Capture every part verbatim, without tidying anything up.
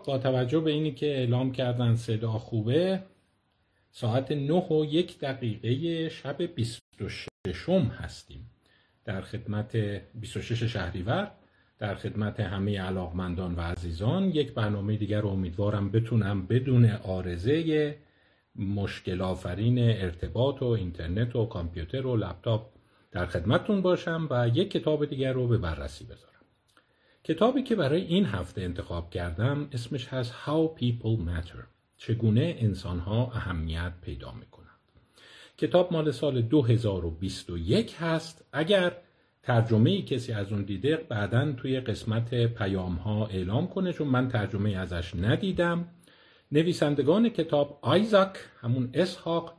با توجه به اینی که اعلام کردن صدا خوبه، ساعت نه و یک دقیقه شب بیست و ششم هستیم در خدمت بیست و شش شهریور، در خدمت همه علاقمندان و عزیزان. یک برنامه دیگر رو امیدوارم بتونم بدون عارضه مشکل آفرین ارتباط و اینترنت و کامپیوتر و لپتاپ در خدمتتون باشم و یک کتاب دیگر رو به بررسی بذارم. کتابی که برای این هفته انتخاب کردم اسمش هست How People Matter، چگونه انسان‌ها اهمیت پیدا می‌کنند. کتاب مال سال دو هزار و بیست و یک هست. اگر ترجمه‌ای کسی از اون دیده بعداً توی قسمت پیام‌ها اعلام کنه، چون من ترجمه ازش ندیدم. نویسندگان کتاب آیزاک همون اسحاق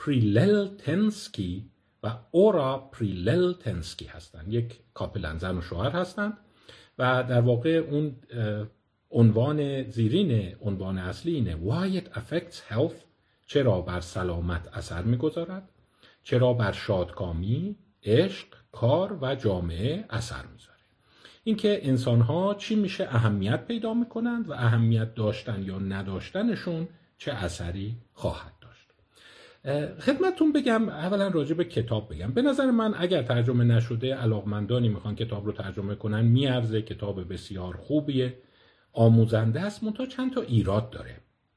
پریللتنسکی و اورا پریللتنسکی هستند. یک کاپلن، زن و شوهر هستند و در واقع اون عنوان زیرین عنوان اصلی اینه Why it affects health، چرا بر سلامت اثر میگذارد، چرا بر شادکامی، عشق، کار و جامعه اثر میذاره. اینکه انسان‌ها چی میشه اهمیت پیدا میکنند و اهمیت داشتن یا نداشتنشون چه اثری خواهد داشت. خدمتتون بگم، اولا راجع به کتاب بگم. به نظر من اگر ترجمه نشده، علاقمندانی میخوان کتاب رو ترجمه کنن، میارزه. کتاب بسیار خوبیه، آموزنده است، منتها چند تا ایراد داره.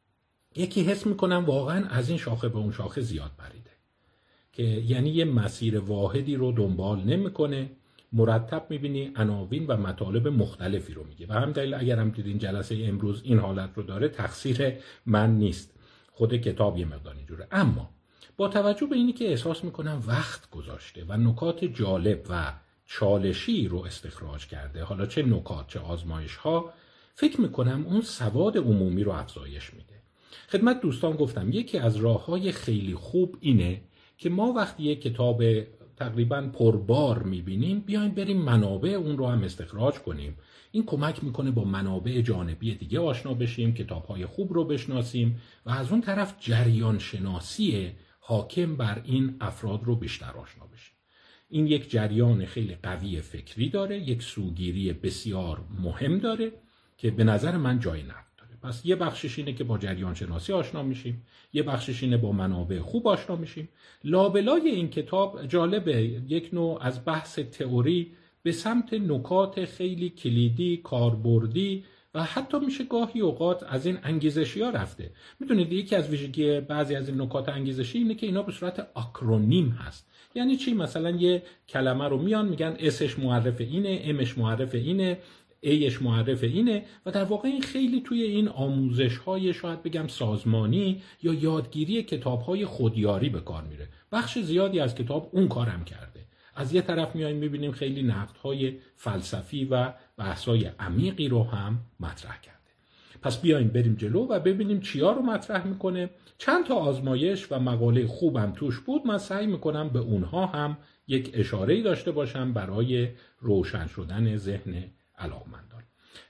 یکی حس میکنم واقعا از این شاخه به اون شاخه زیاد پریده، که یعنی یه مسیر واحدی رو دنبال نمیکنه. مرتب میبینی عناوین و مطالب مختلفی رو میگه و هم دلیل اگر هم دیدین جلسه امروز این حالت رو داره، تقصیر من نیست، خود کتاب یه مقدار اینجوره. اما با توجه به اینی که احساس میکنم وقت گذاشته و نکات جالب و چالشی رو استخراج کرده، حالا چه نکات چه آزمایش ها، فکر میکنم اون سواد عمومی رو افزایش میده. خدمت دوستان گفتم یکی از راههای خیلی خوب اینه که ما وقتی یک کتاب تقریباً پربار میبینیم، بیایم بریم منابع اون رو هم استخراج کنیم. این کمک میکنه با منابع جانبی دیگه آشنا بشیم، کتاب‌های خوب رو بشناسیم و از اون طرف جریان شناسی حاکم بر این افراد رو بیشتر آشنا بشیم. این یک جریان خیلی قوی فکری داره، یک سوگیری بسیار مهم داره که به نظر من جای نقد داره. پس یه بخشش اینه که با جریان شناسی آشنا میشیم، یه بخشش اینه با منابع خوب آشنا میشیم. لابلای این کتاب جالبه، یک نوع از بحث تئوری به سمت نکات خیلی کلیدی، کاربردی و حتی میشه گاهی اوقات از این انگیزشی ها رفته. میدونید یکی از ویژگی بعضی از این نکات انگیزشی اینه که اینا به صورت آکرونیم هست. یعنی چی؟ مثلا یه کلمه رو میان میگن اسش معرف اینه، امش معرف اینه، ایش معرف اینه و در واقع این خیلی توی این آموزش های شاید بگم سازمانی یا یادگیری کتاب های خودیاری به کار میره. بخش زیادی از کتاب اون کارم کرده. از یه طرف میایم میبینیم خیلی نقدهای فلسفی و بحث‌های عمیقی رو هم مطرح کرده. پس بیایم بریم جلو و ببینیم چیا رو مطرح میکنه. چند تا آزمایش و مقاله خوبم توش بود، من سعی میکنم به اونها هم یک اشاره‌ای داشته باشم برای روشن شدن ذهن علاقمندان.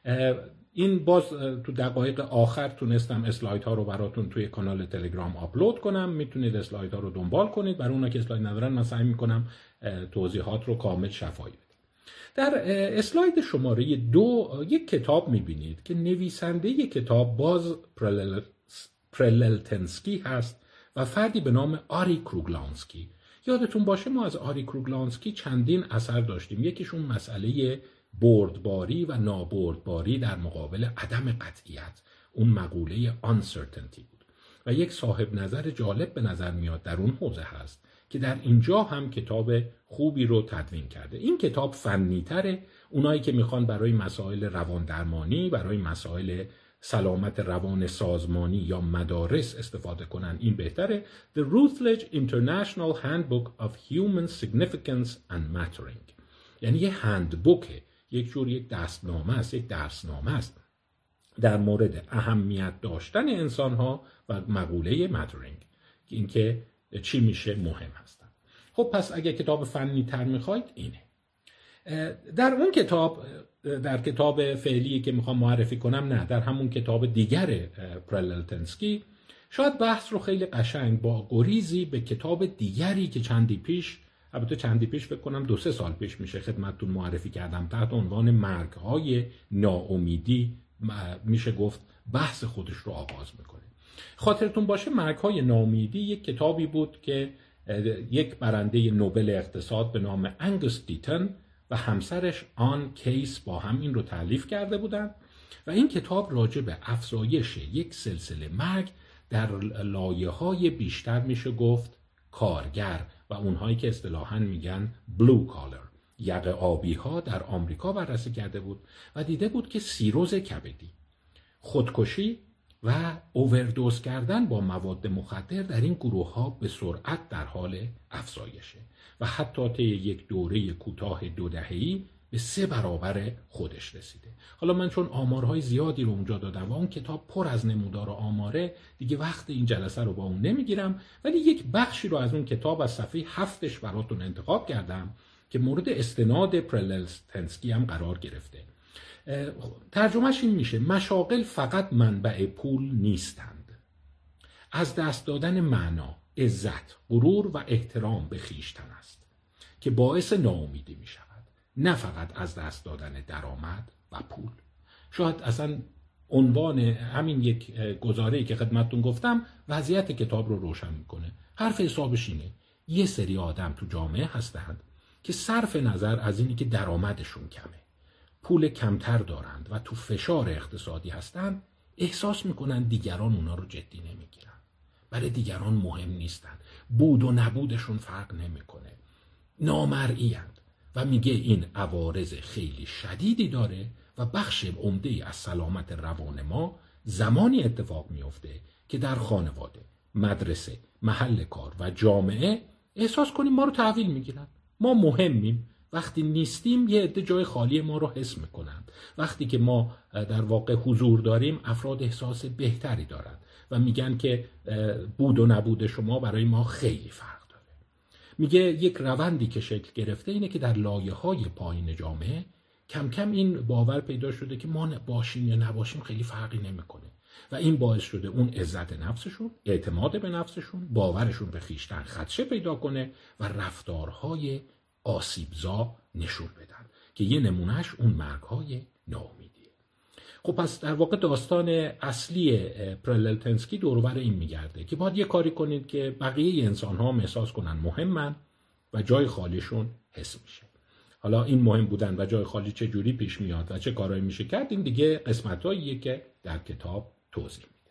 این باز تو دقایق آخر تونستم اسلاید ها رو براتون توی کانال تلگرام آپلود کنم، میتونید اسلاید ها رو دنبال کنید. برای اونا که اسلاید ندارن من سعی میکنم توضیحات رو کامل شفاهی بدم. در اسلاید شماره دو یک کتاب میبینید که نویسنده یک کتاب باز پریللتنسکی هست و فردی به نام آری کروگلانسکی. یادتون باشه ما از آری کروگلانسکی چندین اثر داشتیم. یکیشون مسئله بردباری و نابردباری در مقابل عدم قطعیت، اون مقوله uncertainty بود و یک صاحب نظر جالب به نظر میاد در اون حوزه هست که در اینجا هم کتاب خوبی رو تدوین کرده. این کتاب فنی تره. اونایی که میخوان برای مسائل روان درمانی، برای مسائل سلامت روان سازمانی یا مدارس استفاده کنن این بهتره. The Routledge International Handbook of Human Significance and Mattering، یعنی یه هندبوکه، یک جور یک دستنامه است، یک درسنامه است در مورد اهمیت داشتن انسان‌ها و مقوله ماترینگ، که اینکه چی میشه مهم هستن. خب پس اگه کتاب فنی تر میخواید اینه. در اون کتاب، در کتاب فعلی که میخوام معرفی کنم نه، در همون کتاب دیگر پریللتنسکی، شاید بحث رو خیلی قشنگ با گریزی به کتاب دیگری که چندی پیش، البته چندی پیش فکر کنم دو سه سال پیش میشه، خدمتتون معرفی کردم تحت عنوان مرگ‌های ناامیدی، میشه گفت بحث خودش رو آغاز میکنه. خاطرتون باشه مرگ‌های ناامیدی یک کتابی بود که یک برنده نوبل اقتصاد به نام انگوس دیتن و همسرش آن کیس با هم این رو تألیف کرده بودند و این کتاب راجع به افزایش یک سلسله مرگ در لایه‌های بیشتر میشه گفت کارگر و اونهایی که اصطلاحاً میگن بلو کالر، یقه آبی ها در آمریکا بررسی کرده بود و دیده بود که سیروز کبدی، خودکشی و اووردوز کردن با مواد مخدر در این گروه ها به سرعت در حال افزایشه و حتی طی یک دوره کوتاه دو دهه‌ای به سه برابر خودش رسیده. حالا من چون آمارهای زیادی رو اونجا دادم و اون کتاب پر از نمودار و آماره، دیگه وقت این جلسه رو با اون نمیگیرم، ولی یک بخشی رو از اون کتاب از صفحه هفتش براتون انتخاب کردم که مورد استناد پرللتنسکی هم قرار گرفته. ترجمهش این میشه: مشاغل فقط منبع پول نیستند. از دست دادن معنا، عزت، غرور و احترام به خویشتن است که باعث ناامیدی می شود، نه فقط از دست دادن درآمد و پول. شاید اصلا عنوان همین یک گزاره‌ای که خدمتتون گفتم وضعیت کتاب رو روشن میکنه. حرف حسابش اینه: یه سری آدم تو جامعه هستند که صرف نظر از اینی که درآمدشون کمه، پول کمتر دارند و تو فشار اقتصادی هستند، احساس میکنن دیگران اونا رو جدی نمیگیرن، برای دیگران مهم نیستن، بود و نبودشون فرق نمیکنه، نامرئی اند و میگه این عوارض خیلی شدیدی داره و بخش عمده از سلامت روان ما زمانی اتفاق میفته که در خانواده، مدرسه، محل کار و جامعه احساس کنیم ما رو تحویل میگیرن، ما مهمیم. وقتی نیستیم یه عده جای خالی ما رو حس میکنن. وقتی که ما در واقع حضور داریم افراد احساس بهتری دارن و میگن که بود و نبود شما برای ما خیلی فرق داره. میگه یک روندی که شکل گرفته اینه که در لایه‌های پایین جامعه کم کم این باور پیدا شده که ما باشیم یا نباشیم خیلی فرقی نمیکنه و این باعث شده اون عزت نفسشون، اعتماد به نفسشون، باورشون به خویشتن خدشه پیدا کنه و رفتارهای آسیبزا نشون بدن که یه نمونهش اون مرگ‌های ناامیدیه. خب پس در واقع داستان اصلی پرللتنسکی دور و بر این میگرده که باید یه کاری کنید که بقیه انسان‌ها هم احساس کنن مهمن و جای خالیشون حس میشه. حالا این مهم بودن و جای خالی چه جوری پیش میاد و چه کارهایی میشه کرد، این دیگه قسمتاییه که در کتاب توضیح میده.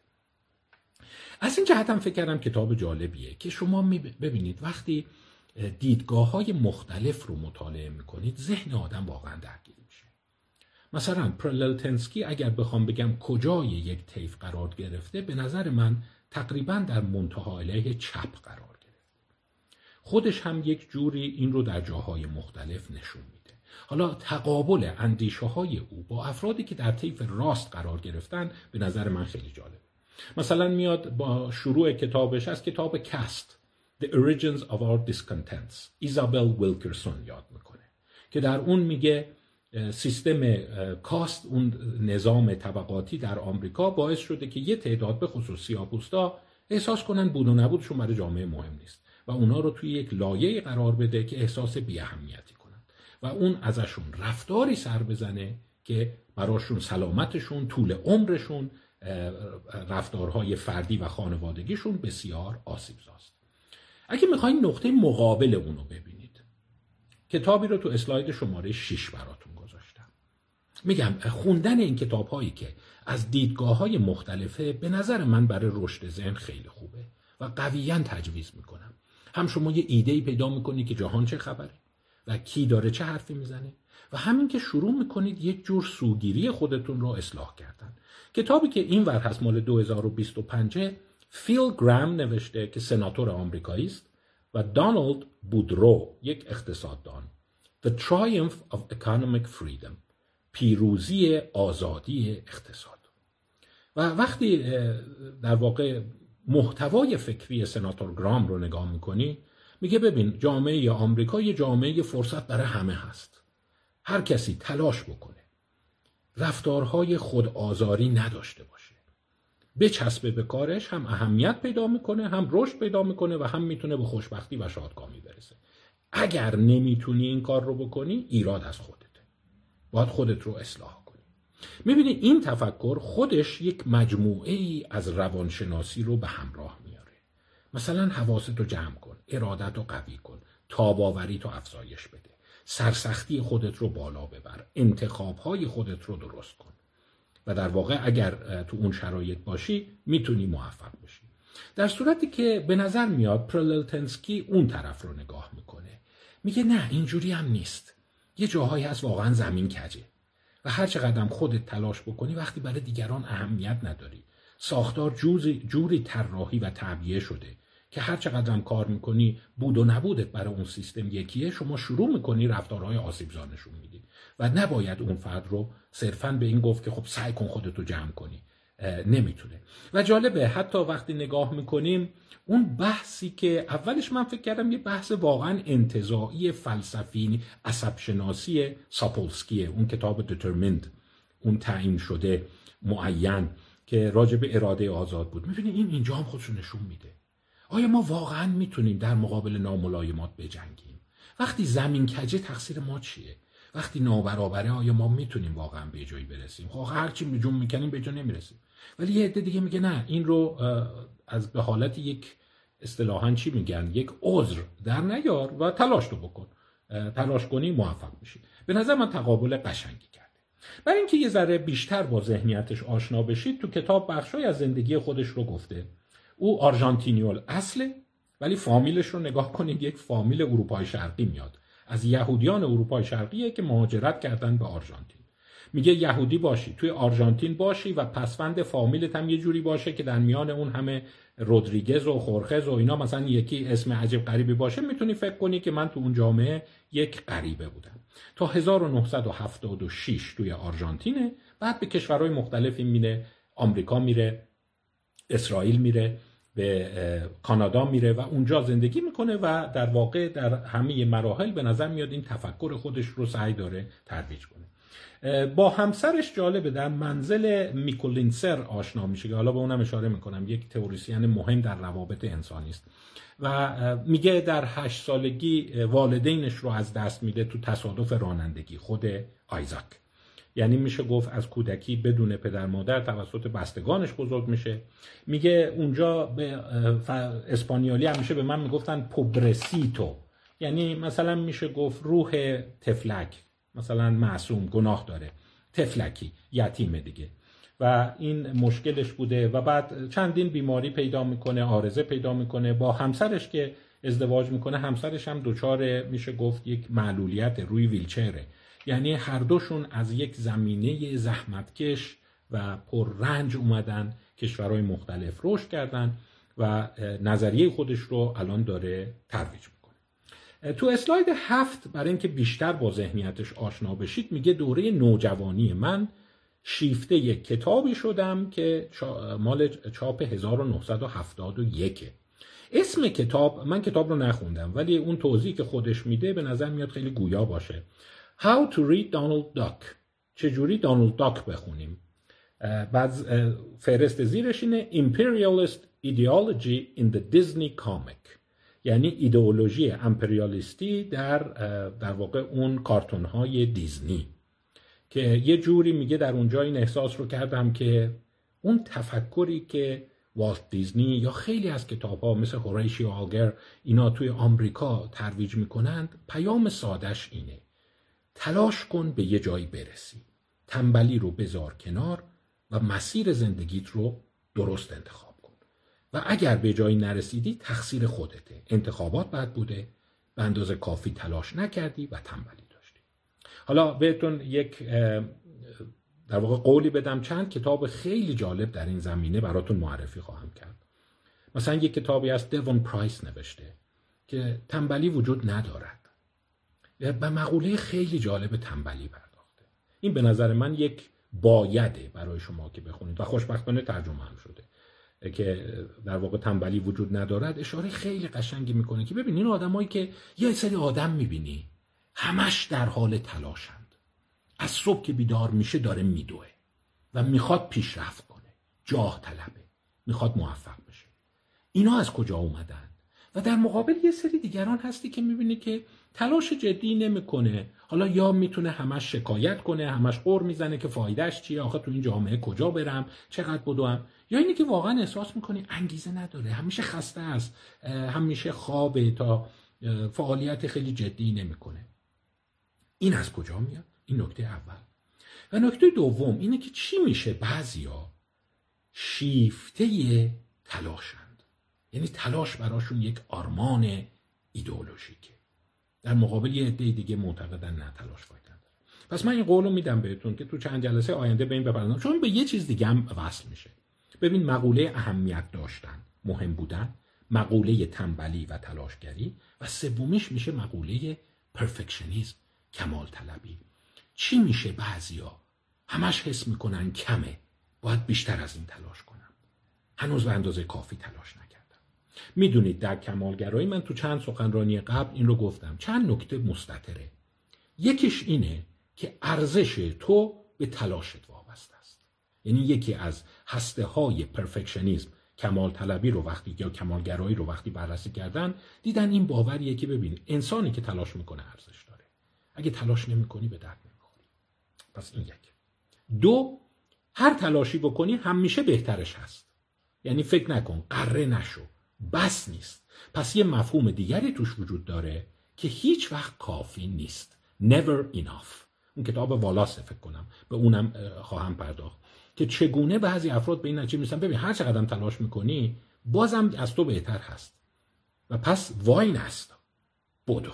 از این جهت هم فکر کردم کتاب جالبیه که شما ببینید وقتی دیدگاه‌های مختلف رو مطالعه میکنید ذهن آدم واقعا درگیر میشه. مثلا پرللتنسکی اگر بخوام بگم کجای یک طیف قرار گرفته، به نظر من تقریبا در منتها علیه چپ قرار گرفته. خودش هم یک جوری این رو در جاهای مختلف نشون میده. حالا تقابل اندیشه‌های او با افرادی که در طیف راست قرار گرفتن به نظر من خیلی جالبه. مثلا میاد با شروع کتابش از کتاب کست The Origins of Our Discontents ایزابل ویلکرسون یاد میکنه که در اون میگه سیستم کاست، اون نظام طبقاتی در آمریکا باعث شده که یه تعداد به خصوص سیاه‌پوستا احساس کنن بود و نبودشون برای جامعه مهم نیست و اونا رو توی یک لایه‌ای قرار بده که احساس بی‌اهمیتی کنن و اون ازشون رفتاری سر بزنه که براشون سلامتشون، طول عمرشون، رفتارهای فردی و خانوادگیشون بسیار آسیبزاست. اگه میخواین نقطه مقابل اونو ببینید، کتابی رو تو اسلاید شماره شش براتون گذاشتم. میگم خوندن این کتاب هایی که از دیدگاه های مختلفه به نظر من برای رشد ذهن خیلی خوبه و قویاً تجویز میکنم. هم شما یه ایده‌ای پیدا میکنید که جهان چه خبره و کی داره چه حرفی میزنه و همین که شروع میکنید یک جور سوگیری خودتون رو اصلاح کردن. کتابی که این ور هست مال دو هزار و بیست و پنج، فیل گرام نوشته که سناتور آمریکایی است و دانالد بودرو یک اقتصاددان. The Triumph of Economic Freedom، پیروزی آزادی اقتصاد. و وقتی در واقع محتوای فکری سناتور گرام رو نگاه میکنی میگه ببین جامعه آمریکا یه جامعه فرصت برای همه هست، هر کسی تلاش بکنه رفتارهای خودآزاری نداشته باشه، بچسبه به کارش، هم اهمیت پیدا میکنه، هم رشد پیدا میکنه و هم میتونه به خوشبختی و شادکامی برسه. اگر نمیتونی این کار رو بکنی ایراد از خودته، باید خودت رو اصلاح کنی. میبینی این تفکر خودش یک مجموعه ای از روانشناسی رو به همراه میاره. مثلا حواست رو جمع کن، ارادت رو قوی کن، تاباوری تو افزایش بده، سرسختی خودت رو بالا ببر، انتخابهای خودت رو درست کن و در واقع اگر تو اون شرایط باشی میتونی موفق بشی. در صورتی که به نظر میاد پرللتنسکی اون طرف رو نگاه میکنه، میگه نه اینجوری هم نیست، یه جاهایی هست واقعا زمین کجه و هر چقدر خودت تلاش بکنی وقتی برای دیگران اهمیت نداری، ساختار جوری, جوری طراحی و تعبیه شده که هر چقدر هم کار میکنی بود و نبودت برای اون سیستم یکیه، شما شروع میکنی رفتارهای آسیبزا نشون میدی و نباید اون فرد رو صرفاً به این گفت که خب سعی کن خودتو جمع کنی. نمیتونه. و جالبه حتی وقتی نگاه میکنیم اون بحثی که اولش من فکر کردم یه بحث واقعا انتزاعی فلسفی عصب شناسی ساپولسکیه، اون کتاب دیترمیند، اون تعیین شده معین که راجع به اراده آزاد بود. میبینید این اینجا هم خودشو نشون میده. آیا ما واقعا میتونیم در مقابل ناملایمات بجنگیم؟ وقتی زمین کجه تقصیر ما چیه؟ وقتی نابرابره آیا ما میتونیم واقعا به جایی برسیم؟ خب هر چی میجون میکنیم به جا نمیرسیم. ولی یه عده دیگه میگه نه، این رو از به حالت یک اصطلاحاً چی میگن، یک عذر در نیار و تلاش رو بکن، تلاش کنی موفق میشی. به نظر من تقابل قشنگی کرده. برای اینکه یه ذره بیشتر با ذهنیتش آشنا بشید تو کتاب بخشای از زندگی خودش رو گفته. او آرژانتینیول اصله ولی فامیلش رو نگاه کنید، یک فامیل اروپای شرقی میاد، از یهودیان اروپای شرقیه که مهاجرت کردن به آرژانتین. میگه یهودی باشی، توی آرژانتین باشی و پسوند فامیلت هم یه جوری باشه که در میان اون همه رودریگز و خورخز و اینا مثلا یکی اسم عجیب غریبی باشه، میتونی فکر کنی که من تو اون جامعه یک غریبه بودم. تا هزار و نهصد و هفتاد و شش توی آرژانتینه، بعد به کشورهای مختلفی میره، آمریکا میره، اسرائیل میره، به کانادا میره و اونجا زندگی میکنه و در واقع در همه مراحل به نظر میاد این تفکر خودش رو سعی داره ترویج کنه. با همسرش جالبه در منزل میکولینسر آشنا میشه که حالا به اونم اشاره میکنم، یک تئوریسین مهم در روابط انسانی است و میگه در هشت سالگی والدینش رو از دست میده تو تصادف رانندگی، خود آیزاک. یعنی میشه گفت از کودکی بدون پدر مادر توسط بستگانش بزرگ میشه. میگه اونجا به اسپانیولی همیشه به من میگفتن پوبرسیتو، یعنی مثلا میشه گفت روح تفلک، مثلا معصوم، گناه داره، تفلکی، یتیمه دیگه و این مشکلش بوده و بعد چندین بیماری پیدا میکنه، عارضه پیدا میکنه. با همسرش که ازدواج میکنه، همسرش هم دچار میشه گفت یک معلولیت روی ویلچره، یعنی هر دوشون از یک زمینه زحمتکش و پررنج اومدن، کشورهای مختلف رشد کردن و نظریه خودش رو الان داره ترویج میکنه. تو اسلاید هفت برای اینکه بیشتر با ذهنیتش آشنا بشید میگه دوره نوجوانی من شیفته یک کتابی شدم که مال چاپ هزار و نهصد و هفتاد و یک. اسم کتاب، من کتاب رو نخوندم ولی اون توضیحی که خودش میده به نظر میاد خیلی گویا باشه. How to read Donald Duck، چجوری دانالد داک بخونیم. بعد فهرست زیرش اینه Imperialist Ideology in the Disney Comic، یعنی ایدئولوژی امپریالیستی در در واقع اون کارتون های دیزنی، که یه جوری میگه در اونجا این احساس رو کردم که اون تفکری که والت دیزنی یا خیلی از کتاب ها مثل هوریشیو آلگر اینا توی آمریکا ترویج میکنند، پیام سادش اینه: تلاش کن به یه جایی برسی، تنبلی رو بذار کنار و مسیر زندگیت رو درست انتخاب کن و اگر به جایی نرسیدی تقصیر خودته، انتخابات بد بوده، به اندازه کافی تلاش نکردی و تنبلی داشتی. حالا بهتون یک در واقع قولی بدم، چند کتاب خیلی جالب در این زمینه براتون معرفی خواهم کرد. مثلا یک کتابی از دیوون پرایس نوشته که تنبلی وجود ندارد، به مقوله خیلی جالب تنبلی پرداخته. این به نظر من یک بایده برای شما که بخونید و خوشبختانه ترجمه هم شده که در واقع تنبلی وجود ندارد. اشاره خیلی قشنگی میکنه که ببینین آدمایی که یه سری آدم میبینی همش در حال تلاشند، از صبح که بیدار میشه داره میدوه و میخواد پیشرفت کنه، جاه طلبه، میخواد موفق بشه. اینا از کجا اومدن؟ و در مقابل یه سری دیگران هستی که میبینی که تلاش جدی نمیکنه. حالا یا میتونه همش شکایت کنه، همش قر میزنه که فایدهش چیه، آخه تو این جامعه کجا برم، چقدر بدوم، یا اینی که واقعا احساس میکنی انگیزه نداره، همیشه خسته است، همیشه خوابه، تا فعالیت خیلی جدی نمیکنه. این از کجا میاد؟ این نکته اول. و نکته دوم اینه که چی میشه بعضیا شیفته تلاشند، یعنی تلاش براشون یک آرمان ایدئولوژیکه، در مقابل یه عده دیگه معتقدن نه تلاش فایده نداره. پس من این قولو میدم بهتون که تو چند جلسه آینده به این بپردازم، چون به یه چیز دیگه هم وصل میشه. ببین، مقوله اهمیت داشتن، مهم بودن، مقوله تنبلی و تلاشگری، و سومیش میشه مقوله پرفکشنیسم، کمال طلبی. چی میشه بعضیا همش حس میکنن کمه، باید بیشتر از این تلاش کنم، هنوز به اندازه کافی تلاش نکردم. میدونید در کمالگرایی من تو چند سخنرانی قبل این رو گفتم، چند نکته مستتره. یکیش اینه که ارزش تو به تلاشت وابسته است. یعنی یکی از هسته های پرفکشنیسم، کمال طلبی رو وقتی یا کمالگرایی رو وقتی بررسی کردن، دیدن این باوریه که ببین انسانی که تلاش میکنه ارزش داره، اگه تلاش نمیکنی به درد نمیخوری. پس این یک. دو، هر تلاشی بکنی همیشه بهترش هست. یعنی فکر نکن، قره نشو، بس نیست. پس یه مفهوم دیگری توش وجود داره که هیچ وقت کافی نیست. never enough. اون کتاب والاسه فکر کنم، به اونم خواهم پرداخت که چگونه بعضی افراد به این نتیجه میرسن ببین هر چقدر تلاش میکنی بازم از تو بهتر هست و پس وای نستا، بدو.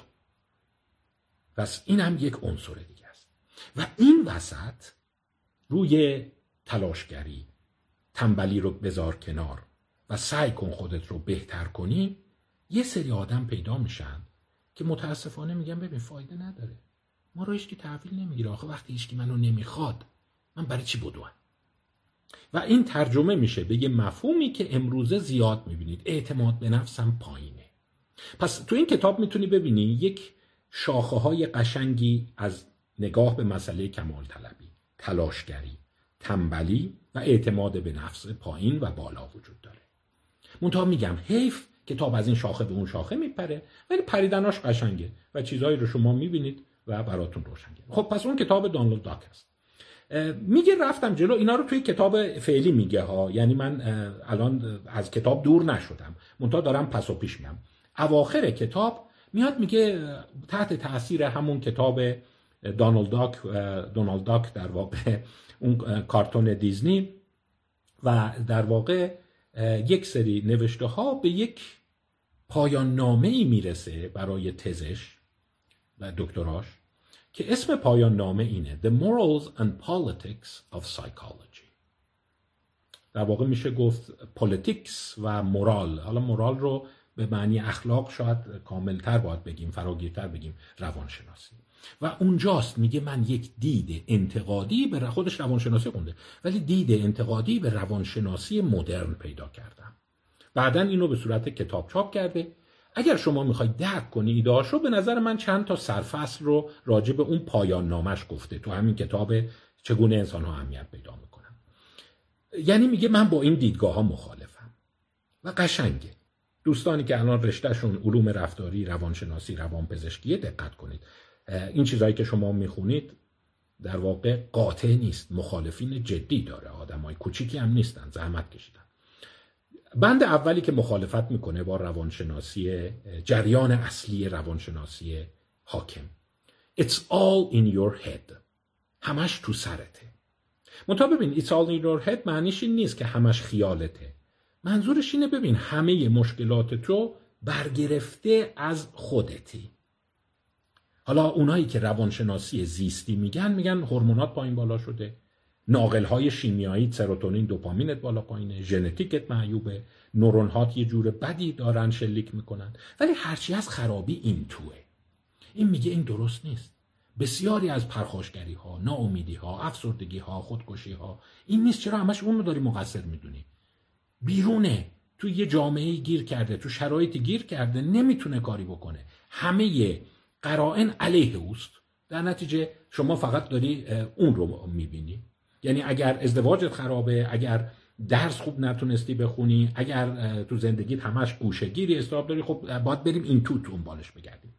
پس این هم یک عنصر دیگه است. و این وسط روی تلاشگری، تنبلی رو بذار کنار و سعی کن خودت رو بهتر کنی، یه سری آدم پیدا میشن که متاسفانه میگن ببین فایده نداره، ما رو هیچکی تحویل نمیگیره، آخه وقتی هیچکی منو نمیخواد من برای چی بدوم؟ و این ترجمه میشه به یه مفهومی که امروزه زیاد میبینید، اعتماد به نفسم پایینه. پس تو این کتاب میتونی ببینی یک شاخه های قشنگی از نگاه به مسئله کمال طلبی، تلاشگری، تنبلی و اعتماد به نفس پایین و بالا وجود داره. منتها میگم حیف کتاب از این شاخه به اون شاخه میپره، ولی پریدناش قشنگه و چیزهایی رو شما میبینید و براتون روشنه. خب پس اون کتاب دانالد داک هست. میگه رفتم جلو، اینا رو توی کتاب فعلی میگه ها، یعنی من الان از کتاب دور نشدم، منتها دارم پس و پیش میام. اواخر کتاب میاد میگه تحت تاثیر همون کتاب دانالد داک، دونالد داک در واقع اون کارتون دیزنی، و در واقع یک سری نوشته ها به یک پایان نامه ای میرسه برای تزش و دکتراش که اسم پایان نامه اینه The Morals and Politics of Psychology. در واقع میشه گفت پولیتیکس و مورال. حالا مورال رو به معنی اخلاق شاید کاملتر باید بگیم، فراگیرتر بگیم روانشناسی. و اونجاست میگه من یک دید انتقادی به خودش روانشناسی خونده، ولی دید انتقادی به روانشناسی مدرن پیدا کردم. بعداً اینو به صورت کتاب چاپ کرده. اگر شما میخواید درک کنی ایده‌اش رو، به نظر من چند تا سرفصل رو راجع به اون پایان نامش گفته تو همین کتاب چگونه انسان‌ها اهمیت پیدا میکنن. یعنی میگه من با این دیدگاه ها مخالفم و قشنگه. دوستانی که الان رشتهشون علوم رفتاری، روانشناسی، روانپزشکی، دقت کنید. این چیزایی که شما میخونید در واقع قاطع نیست، مخالفین جدی داره، آدمای کوچیکی هم نیستن، زحمت کشیدن. بند اولی که مخالفت میکنه با روانشناسی، جریان اصلی روانشناسی حاکم، It's all in your head. همش تو سرته. منتها ببین It's all in your head معنیش این نیست که همش خیالته. منظورش اینه ببین همه مشکلات تو برگرفته از خودتی. حالا اونایی که روانشناسی زیستی میگن میگن هورمونات پایین بالا شده، ناقل‌های شیمیایی، سروتونین، دوپامینت بالا پایینه، ژنتیکت معیوبه، نورون‌هات یه جور بدی دارن شلیک میکنن. ولی هرچی از خرابی این توه. این میگه این درست نیست. بسیاری از پرخاشگری‌ها، ناامیدی‌ها، افسردگی‌ها، خودکشی‌ها این نیست. چرا همش اون رو داری مقصر میدونی؟ بیرونه، تو یه جامعه گیر کرده، تو شرایطی گیر کرده، نمیتونه کاری بکنه. همه قرائن علیه اوست. در نتیجه شما فقط داری اون رو میبینی. یعنی اگر ازدواجت خرابه، اگر درس خوب نتونستی بخونی، اگر تو زندگیت همش گوشه‌گیری استراب داری، خب باید بریم این تو دنبالش بگردیم.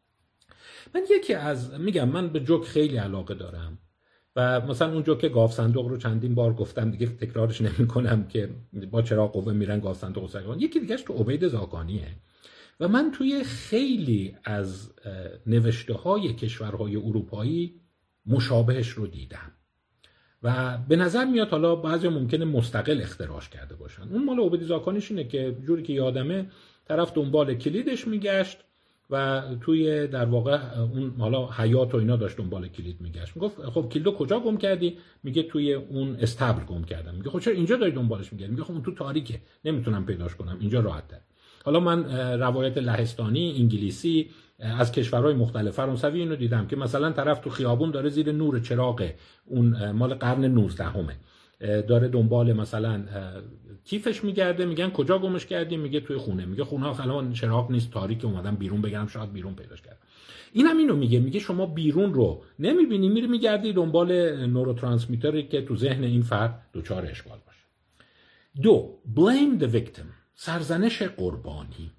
من یکی از میگم من به جوک خیلی علاقه دارم و مثلا اون جوک گاو صندوق رو چندین بار گفتم دیگه تکرارش نمی‌کنم که با چراغ قوه میرن گاو صندوق سرگان. یکی دیگهش تو عبید زاکانیه و من توی خیلی از نوشته‌های کشورهای اروپایی مشابهش رو دیدم و به نظر میاد حالا بعضی ممکنه مستقل اختراعش کرده باشن. اون مال عبید زاکانیش اینه که جوری که یادمه طرف دنبال کلیدش میگشت و توی در واقع اون حالا حیات و اینا داشت دنبال کلید میگشت. میگفت خب کلیدو کجا گم کردی؟ میگه توی اون استبل گم کردم. میگه خب چرا اینجا داری دنبالش میگردی؟ میگه خب اون تو تاریکه، نمیتونم پیداش کنم، اینجا راحت تر. حالا من روایت لهستانی، انگلیسی از کشورهای مختلف فرانسوی اینو دیدم که مثلا طرف تو خیابون داره زیر نور چراغ اون مال قرن نوزدهمه داره دنبال مثلا کیفش میگرده، میگن کجا گمش کردی؟ میگه توی خونه. میگه خونه الان چراغ نیست، تاریک، اومدم بیرون بگم شاید بیرون پیداش کردم. اینم اینو میگه، میگه شما بیرون رو نمیبینی، میری میگردی دنبال نوروترانسمیتری که تو ذهن این فرد دچار اشکال باشه. دو، blame the victim، سرزنش قربانی.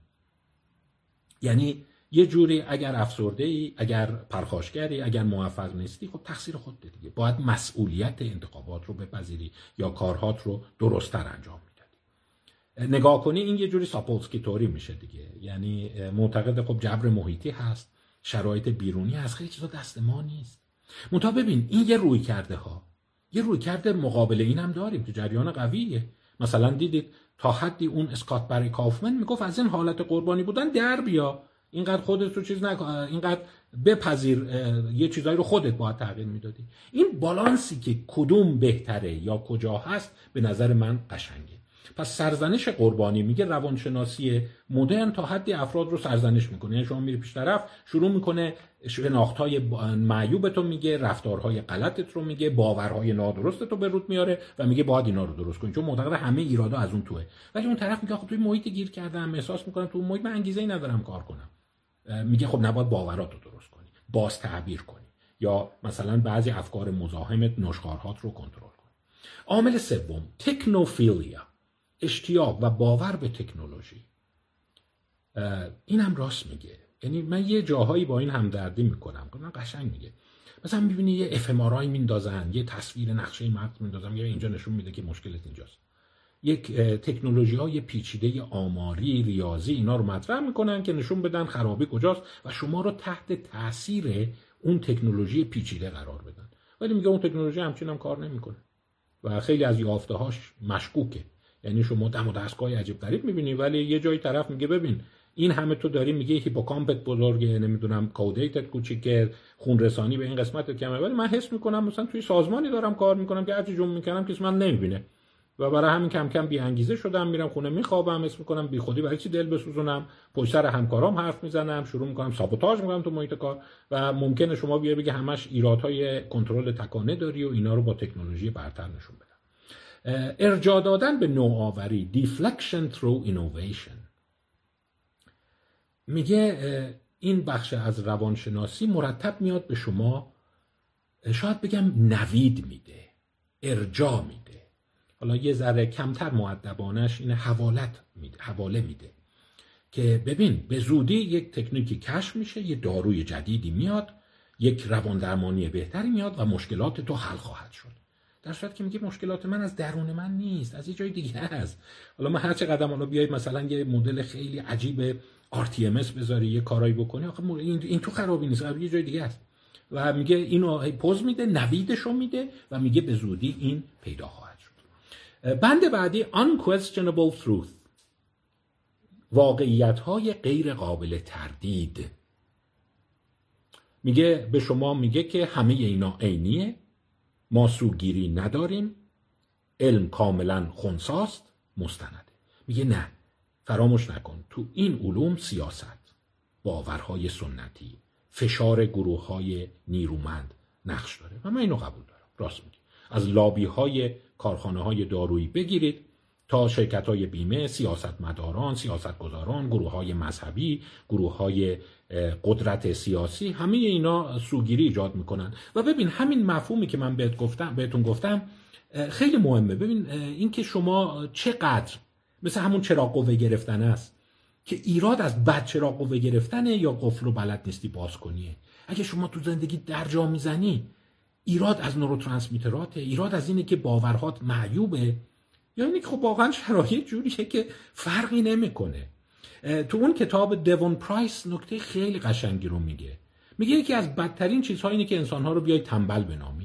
یعنی یه جوری اگر افسرده ای، اگر پرخاشگری، اگر موفق نیستی، خب تقصیر خودته دیگه. باید مسئولیت انتخابات رو بپذیری یا کارهات رو درست‌تر انجام میدادی. نگاه کنی این یه جوری ساپولسکی توری میشه دیگه. یعنی معتقد خب جبر محیطی هست، شرایط بیرونی هست، خیلی چیزا دست ما نیست. منتها ببین این یه روی کرده ها، یه روی کرده مقابل اینم داریم که جریان قویه. مثلا دیدید تا حدی اون اسکات بری کافمن میگفت از این حالت قربانی بودن در بیا، اینقدر خودت رو چیز نکن، اینقدر بپذیر، یه چیزایی رو خودت باید تغییر میدادی. این بالانسی که کدوم بهتره یا کجا هست به نظر من قشنگه. پس سرزنش قربانی، میگه روانشناسی مدرن تا حدی افراد رو سرزنش میکنه. یعنی شما میری پیش طرف شروع میکنه شناخت‌های معیوبتو میگه، رفتارهای غلطت رو میگه، باورهای نادرستت رو به رود میاره و میگه باید اینا رو درست کنی، چون معتقد همه ایرادا از اون توئه. ولی اون طرف میگه خب توی محیط گیر کردم، احساس میکنم تو محیط من انگیزه‌ای ندارم کار کنم. میگه خب نباید باوراتو درست کنی، باز تعبیر کنی، یا مثلا بعضی افکار مزاحمت، نشخوارهات رو کنترل کنی. عامل سوم، تکنوفیلیا، اشتیاق و باور به تکنولوژی. اینم راست میگه. یعنی من یه جاهایی با این همدردی میکنم. من قشنگ میگه. مثلا میبینی یه اف ام آر آی میندازن، یه تصویر نقشه مغز میندازن، یا اینجا نشون میده که مشکلت اینجاست. یک تکنولوژی های پیچیده آماری، ریاضی، اینا رو مطرح میکنن که نشون بدن خرابی کجاست و شما رو تحت تاثیر اون تکنولوژی پیچیده قرار بدن. ولی میگه اون تکنولوژی همچین هم کار نمیکنه و خیلی از یافته‌هاش مشکوکه. یعنی شما دم و دستگاه عجیب غریب میبینی، ولی یه جای طرف میگه ببین این همه تو داری میگه هیپوکامپت بزرگه، نمیدونم کودیتت کوچیکه، خون رسانی به این قسمت کمه، ولی من حس میکنم مثلا توی سازمانی دارم کار میکنم که هرچی جون میکنم کسی من نمیبینه و برای همین کم کم بی انگیزه شدم، میرم خونه میخوابم، حس میکنم بی خودی برای چی دل بسوزونم، پشت سر همکارام حرف میزنم، شروع میکنم سابوتاژ میکنم تو محیط کار و ممکنه شما بیای بگی همش ایرادهای کنترل تکانه داری و اینا رو با تکنولوژی برتر نشون بدم. ارجاع دادن به نوآوری، deflection through innovation. میگه این بخش از روانشناسی مرتب میاد به شما، شاید بگم نوید میده، ارجاع میده. حالا یه ذره کمتر مؤدبانش اینه حوالت میده، حواله میده که ببین به زودی یک تکنیکی کشف میشه، یه داروی جدیدی میاد، یک روان درمانی بهتری میاد و مشکلات تو حل خواهد شد. در صورتی که میگه مشکلات من از درون من نیست، از یه جای دیگه است. حالا من هر چه قدم حالا بیاید مثلا یه مدل خیلی عجیب آر تی ام اس بذاری، یه کارایی بکنی، آخه این, این تو خرابی نیست، یه جای دیگه است. و میگه اینو پوز میده، نویدشو میده و میگه به زودی این پیدا خواهد شد. بند بعدی unquestionable truth، واقعیت‌های غیر قابل تردید. میگه به شما میگه که همه اینا عینیه، ما سوگیری نداریم، علم کاملا خنثیست، مستنده. میگه نه، فراموش نکن تو این علوم سیاست، باورهای سنتی، فشار گروه‌های نیرومند نقش داره و من اینو قبول دارم. راست میگه. از لابی‌های کارخانه‌های دارویی بگیرید تا شرکت‌های بیمه، سیاستمداران، سیاستگزاران، گروه‌های مذهبی، گروه‌های قدرت سیاسی، همه اینا سوگیری ایجاد میکنن. و ببین همین مفهومی که من بهت گفتم، بهتون گفتم، خیلی مهمه. ببین این که شما چقدر مثل همون چراغ قوه گرفتن است که ایراد از بد چراغ قوه گرفتنه یا قفل رو بلد نیستی باز کنیه. اگه شما تو زندگی درجا میزنی، ایراد از نوروترانسمیتراته، ایراد از اینه که باورهات معیوبه، یا اینه که خب واقعا شرایط جوریه که فرقی نمیکنه. تو اون کتاب دیوون پرایس نکته خیلی قشنگی رو میگه. میگه یکی از بدترین چیزها اینه که انسانها رو بیای تنبل بنامی.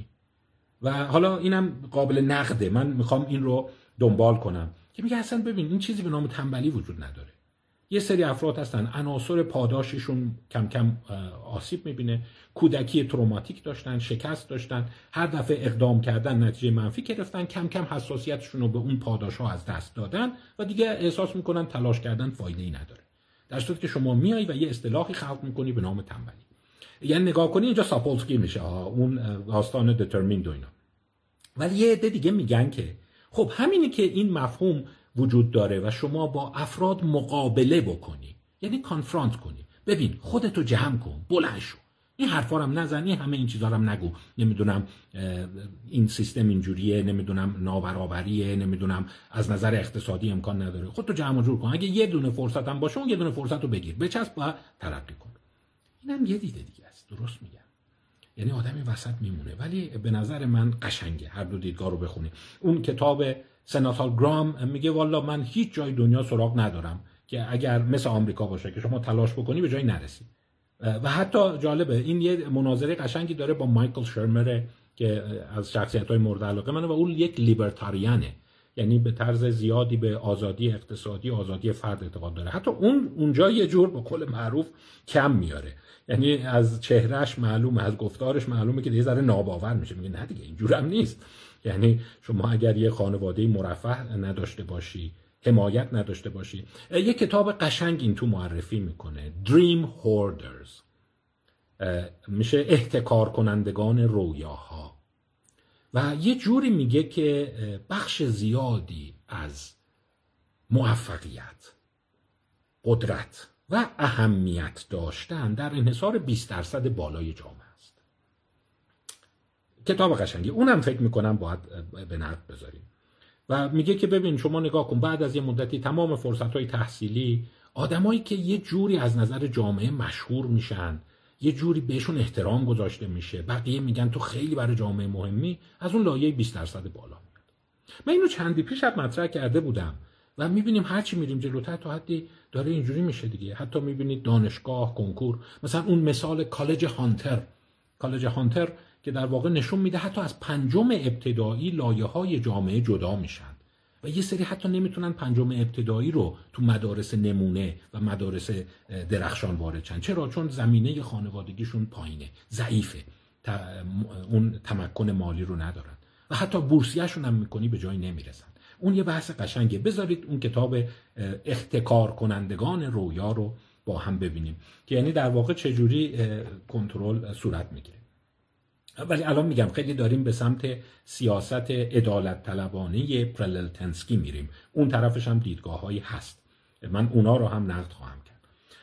و حالا اینم قابل نقده، من میخوام این رو دنبال کنم که میگه اصلا ببین این چیزی به نام تنبلی وجود نداره. یه سری افراد هستن عناصر پاداششون کم کم آسیب میبینه، کودکی تروماتیک داشتن، شکست داشتن، هر دفعه اقدام کردن نتیجه منفی گرفتن، کم کم حساسیتشون رو به اون پاداش‌ها از دست دادن و دیگه احساس میکنن تلاش کردن فایده‌ای نداره. در صورتی که شما میای و یه اصطلاحی خلق میکنی به نام تنبلی. یعنی نگاه کنی اینجا ساپولسکی میشه ها، اون داستان دترمیند و اینا. ولی یه عده دیگه میگن که خب همینی که این مفهوم وجود داره و شما با افراد مقابله بکنی، یعنی کانفرانت کنی، ببین خودتو جمع کن، بلند شو، این حرفا رو هم نزنی، همه این چیزا رو هم نگو، نمیدونم این سیستم اینجوریه، نمیدونم نابرابریه، نمیدونم از نظر اقتصادی امکان نداره، خودتو جمع و جور کن، اگه یه دونه فرصت هم باشه اون یه دونه فرصت رو بگیر، بچسب و ترقی کن. اینم یه دیده دیگه است، درست میگم. یعنی آدمی وسط میمونه، ولی به نظر من قشنگه هر دو دیدگاه رو بخونی. اون کتاب سناتال گرام میگه والا من هیچ جای دنیا سراغ ندارم که اگر مثل آمریکا باشه که شما تلاش بکنی به جایی نرسی. و حتی جالبه این یه مناظره قشنگی داره با مایکل شرمر که از شخصیت‌های مورد علاقه منه و اون یک لیبرتاریانه، یعنی به طرز زیادی به آزادی اقتصادی، آزادی فرد اعتقاد داره. حتی اون اونجا یه جور به قول معروف کم میاره، یعنی از چهرهش معلومه، از گفتارش معلومه که یه ذره ناباور میشه، میگه نه دیگه اینجور هم نیست. یعنی شما اگر یه خانواده مرفه نداشته باشی، حمایت نداشته باشی. یه کتاب قشنگ این تو معرفی میکنه، Dream Hoarders، میشه احتکار کنندگان رویاها، و یه جوری میگه که بخش زیادی از موفقیت، قدرت و اهمیت داشتن در انحصار بیست درصد بالای جامعه است. کتاب قشنگی، اونم فکر میکنم باید به نقد بذاریم. و میگه که ببین شما نگاه کن، بعد از یه مدتی تمام فرصت‌های تحصیلی، آدمایی که یه جوری از نظر جامعه مشهور میشن، یه جوری بهشون احترام گذاشته میشه، بقیه میگن تو خیلی برای جامعه مهمی، از اون لایه بیست درصد بالا میاد. من اینو چندی پیش مطرح کرده بودم و میبینیم هرچی میریم جلوتر تا حدی داره اینجوری میشه دیگه. حتی میبینید دانشگاه، کنکور، مثلا اون مثال کالج هانتر، کالج هانتر که در واقع نشون میده حتی از پنجم ابتدایی لایه‌های جامعه جدا میشن و یه سری حتی نمیتونن پنجم ابتدایی رو تو مدارس نمونه و مدارس درخشان وارد شن. چرا؟ چون زمینه خانوادگیشون پایینه، ضعیفه، اون تمکن مالی رو ندارن و حتی بورسیه‌شون هم میکنی به جایی نمیرسن. اون یه بحث قشنگه، بذارید اون کتاب احتکار کنندگان رویا رو با هم ببینیم که یعنی در واقع چجوری کنترل صورت میگیره. ولی الان میگم خیلی داریم به سمت سیاست عدالت طلبانه پرللتنسکی میریم، اون طرفش هم دیدگاه‌هایی هست، من اونا رو هم نقد خواهم کرد.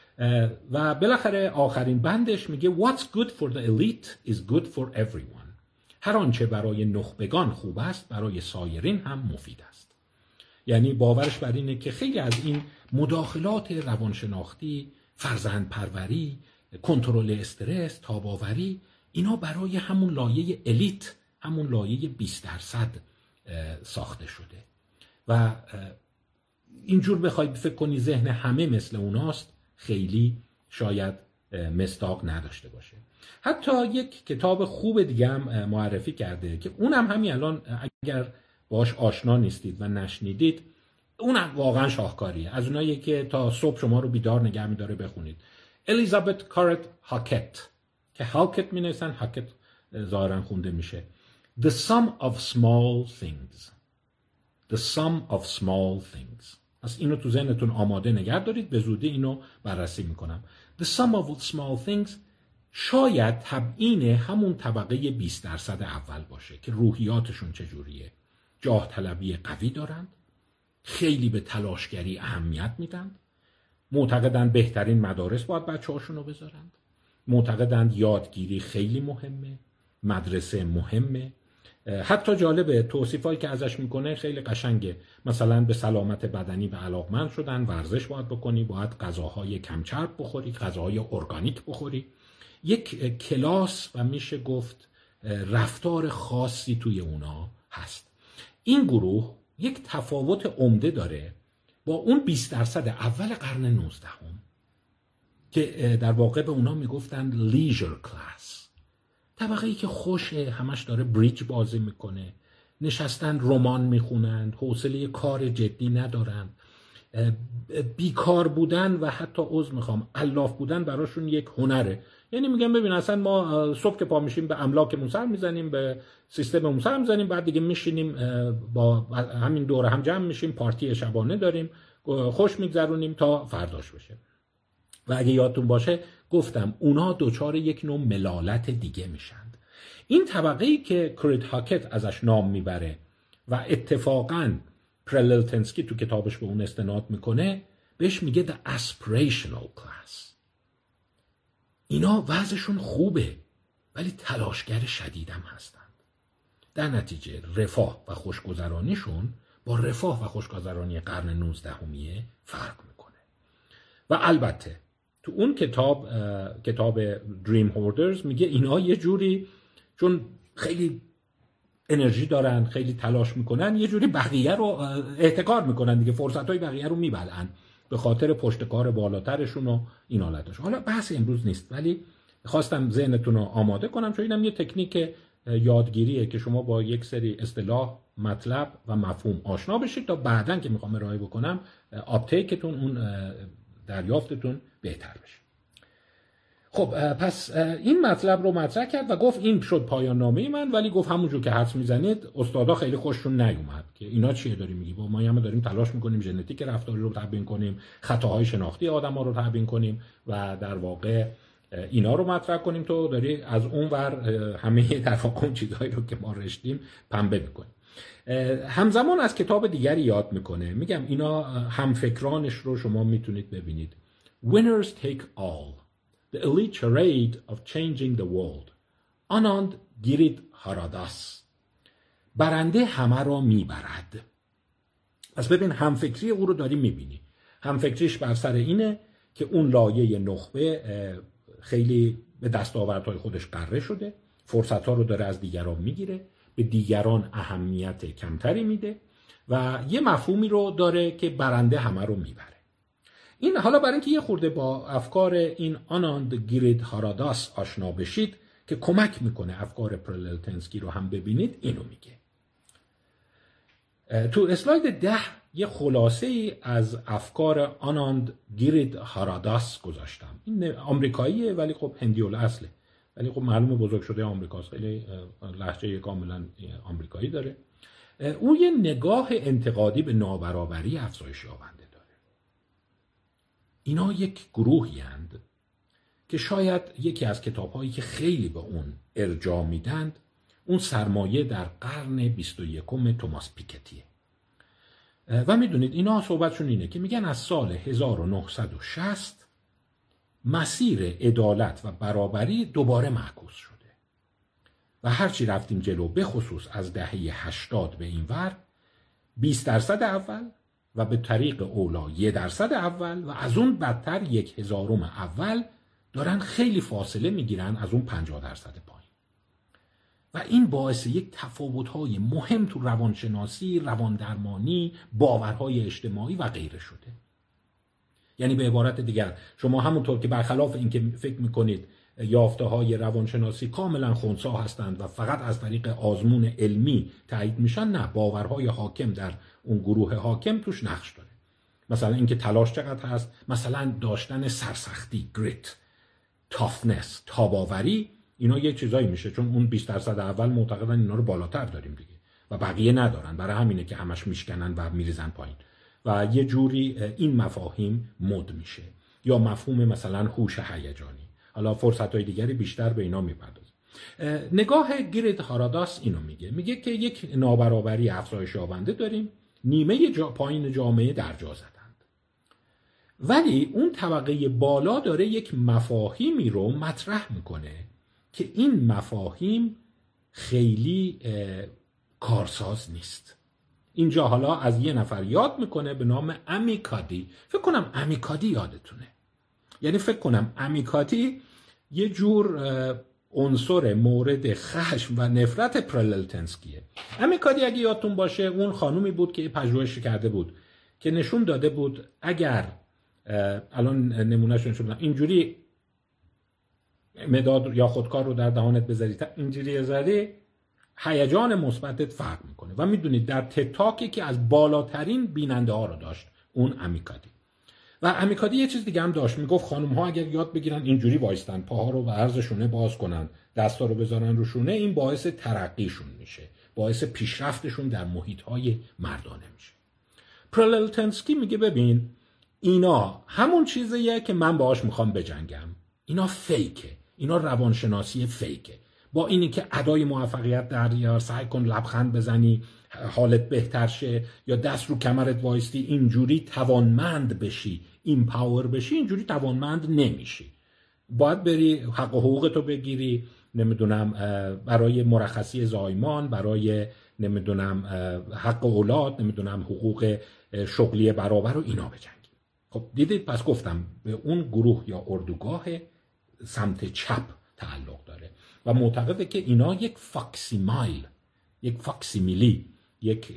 و بالاخره آخرین بندش میگه What's good for the elite is good for everyone. هر آنچه برای نخبگان خوب است برای سایرین هم مفید است. یعنی باورش بر اینه که خیلی از این مداخلات روانشناختی، فرزند پروری، کنترل استرس، تاباوری، اینا برای همون لایه الیت، همون لایه بیست درصد ساخته شده و اینجور بخوای فکر کنی ذهن همه مثل اوناست، خیلی شاید مصداق نداشته باشه. حتی یک کتاب خوب دیگه هم معرفی کرده که اونم همین الان اگر باش آشنا نیستید و نشنیدید، اونم واقعا شاهکاریه، از اونایی که تا صبح شما رو بیدار نگه می‌داره بخونید. الیزابت کارت هاکت که هاکت می نویسن، هاکت ظاهرا خونده میشه. The sum of small things. The sum of small things. پس اینو تو ذهنتون آماده نگه دارید، به زودی اینو بررسی میکنم. The sum of small things شاید تبیین همون طبقه بیست درصد اول باشه که روحیاتشون چجوریه. جاه طلبی قوی دارند، خیلی به تلاشگری اهمیت میدن، معتقدن بهترین مدارس باید بچه هاشون رو بذارند، معتقدند یادگیری خیلی مهمه، مدرسه مهمه، حتی جالبه توصیفایی که ازش میکنه خیلی قشنگه. مثلا به سلامت بدنی به علاقمند شدن، ورزش باید بکنی، باید غذاهای کم چرب بخوری، غذاهای ارگانیک بخوری. یک کلاس و میشه گفت رفتار خاصی توی اونا هست. این گروه یک تفاوت عمده داره با اون بیست درصد اول قرن نوزدهم که در واقع به اونا میگفتن لیژر کلاس، طبقه ای که خوشه، همش داره بریج بازی میکنه، نشستن رمان میخونن، حوصله کار جدی ندارن، بیکار بودن و حتی عذر میخوام الاف بودن براشون یک هنره. یعنی میگم ببین اصلا ما صبح که پا میشیم به املاکمون سر میزنیم، به سیستممون سر میزنیم، بعد دیگه میشینیم با همین دوره هم جمع میشیم، پارتی شبانه داریم، خوش میگذرونیم تا فرداش بشه. و اگه یادتون باشه گفتم اونا دوچار یک نوع ملالت دیگه میشند. این طبقه ای که کریت هاکت ازش نام میبره و اتفاقاً پرللتنسکی تو کتابش به اون استناد میکنه، بهش میگه the aspirational class. اینا وضعشون خوبه ولی تلاشگر شدیدم هستند. در نتیجه رفاه و خوشگذرانیشون با رفاه و خوشگذرانی قرن نوزدهمیه فرق میکنه. و البته تو اون کتاب کتاب دریم هوردرز میگه اینا یه جوری چون خیلی انرژی دارن، خیلی تلاش میکنن، یه جوری بقیه رو احتکار میکنن دیگه، فرصتای بقیه رو میبلعن به خاطر پشتکار بالاترشون و این حالتش. حالا بحث امروز نیست، ولی خواستم ذهنتون رو آماده کنم چون اینم یه تکنیک یادگیریه که شما با یک سری اصطلاح، مطلب و مفهوم آشنا بشید تا بعدن که میخوام ارائه بکنم آپتیکتون، اون دریافتتون بهتر بشه. خب پس این مطلب رو مطرح کرد و گفت این شد پایان نامه من، ولی گفت همونجور که حدس میزنید استادا خیلی خوششون نیومد که اینا چیه داری میگی، با ما همه داریم تلاش میکنیم ژنتیک رفتاری رو تبیین کنیم، خطاهای شناختی آدم‌ها رو تبیین کنیم و در واقع اینا رو مطرح کنیم، تو داری از اون ور همه در واقع اون چیزهایی رو که ما رشتیم پنبه میکنیم. همزمان از کتاب دیگری یاد میکنه، میگم اینا همفکرانش رو شما میتونید ببینید. Winners take all. The elite charade of changing the world. آناند گیرید هاراداس. برنده همه را میبرد. پس ببین همفکری او رو داری میبینی. همفکریش بر سر اینه که اون لایه نخبه خیلی به دستاوردهای خودش غره شده، فرصتها رو داره از دیگران میگیره، به دیگران اهمیت کمتری میده و یه مفهومی رو داره که برنده همه رو میبره. این حالا برای اینکه یه خورده با افکار این آناند گیرید هاراداس آشنا بشید که کمک میکنه افکار پرللتنسکی رو هم ببینید، اینو میگه. تو اسلاید ده یه خلاصه ای از افکار آناند گیرید هاراداس گذاشتم. این آمریکاییه ولی خب هندی الاصله، ولی خب معلومه بزرگ شده آمریکاست، خیلی لهجه کاملا آمریکایی داره. او یه نگاه انتقادی به نابرابری افزایش یابنده داره. اینا یک گروهی اند که شاید یکی از کتاب‌هایی که خیلی به اون ارجاع میدند اون سرمایه در قرن بیست و یکم توماس پیکتیه. و میدونید اینا صحبتشون اینه که میگن از سال هزار و نهصد و شصت مسیر عدالت و برابری دوباره معکوس شده و هرچی رفتیم جلو، به خصوص از دهه هشتاد به این ور، بیست درصد اول و به طریق اولا یک درصد اول و از اون بدتر یک هزارم اول دارن خیلی فاصله میگیرن از اون پنجاه درصد پایین. و این باعث یک تفاوت‌های مهم تو روانشناسی، رواندرمانی، باورهای اجتماعی و غیره شده. یعنی به عبارت دیگر شما همونطور که برخلاف این که فکر میکنید یافته‌های روانشناسی کاملا خنثی هستند و فقط از طریق آزمون علمی تایید میشن، نه، باورهای حاکم در اون گروه حاکم توش نقش داره. مثلا اینکه تلاش چقدر هست، مثلا داشتن سرسختی، گریت، تافنس، تاباوری، اینا یه چیزایی میشه چون اون بیست درصد اول معتقدن اینا رو بالاتر داریم دیگه و بقیه ندارن، برای همینه که همش میشکنن و میریزن پایین و یه جوری این مفاهیم مد میشه. یا مفهوم مثلا هوش هیجانی، حالا فرصت‌های دیگری بیشتر به اینا میپردازه. نگاه گیرید هاراداس اینو میگه، میگه که یک نابرابری افزایش یابنده داریم، نیمه جا پایین جامعه درجا زدند، ولی اون طبقه بالا داره یک مفاهیمی رو مطرح میکنه که این مفاهیم خیلی کارساز نیست. اینجا حالا از یه نفر یاد میکنه به نام امیکادی. فکر کنم امیکادی یادتونه. یعنی فکر کنم امیکادی یه جور عنصر مورد خشم و نفرت پرللتنسکیه. امیکادی اگه یادتون باشه اون خانومی بود که پژوهش کرده بود که نشون داده بود اگر الان نمونهشون نشون اینجوری مداد یا خودکار رو در دهانت بذاری اینجوری زدی هیجان مثبتت فرق میکنه. و میدونید در تتاکی که از بالاترین بیننده ها رو داشت اون امیکادی. و امیکادی یه چیز دیگه هم داشت، میگفت خانم ها اگر یاد بگیرن اینجوری وایستن، پاها رو به عرض شونه باز کنن، دستا رو بذارن رو شونه، این باعث ترقیشون میشه، باعث پیشرفتشون در محیط های مردانه میشه. پرللتنسکی میگه ببین اینا همون چیزیه که من باهاش میخوام بجنگم، اینا فیکه، اینا روانشناسی فیکه. با اینی که ادای موفقیت در یا سعی کن لبخند بزنی حالت بهتر شه یا دست رو کمرت وایستی اینجوری توانمند بشی، ایمپاور بشی، اینجوری توانمند نمیشی. باید بری حق و حقوقتو بگیری، نمیدونم برای مرخصی زایمان، برای نمیدونم حق اولاد، نمیدونم حقوق شغلی برابر و اینا بجنگی. خب دیدید، پس گفتم به اون گروه یا اردوگاه سمت چپ تعلق داره و معتقده که اینا یک فاکسیمایل، یک فاکسیمیلی، یک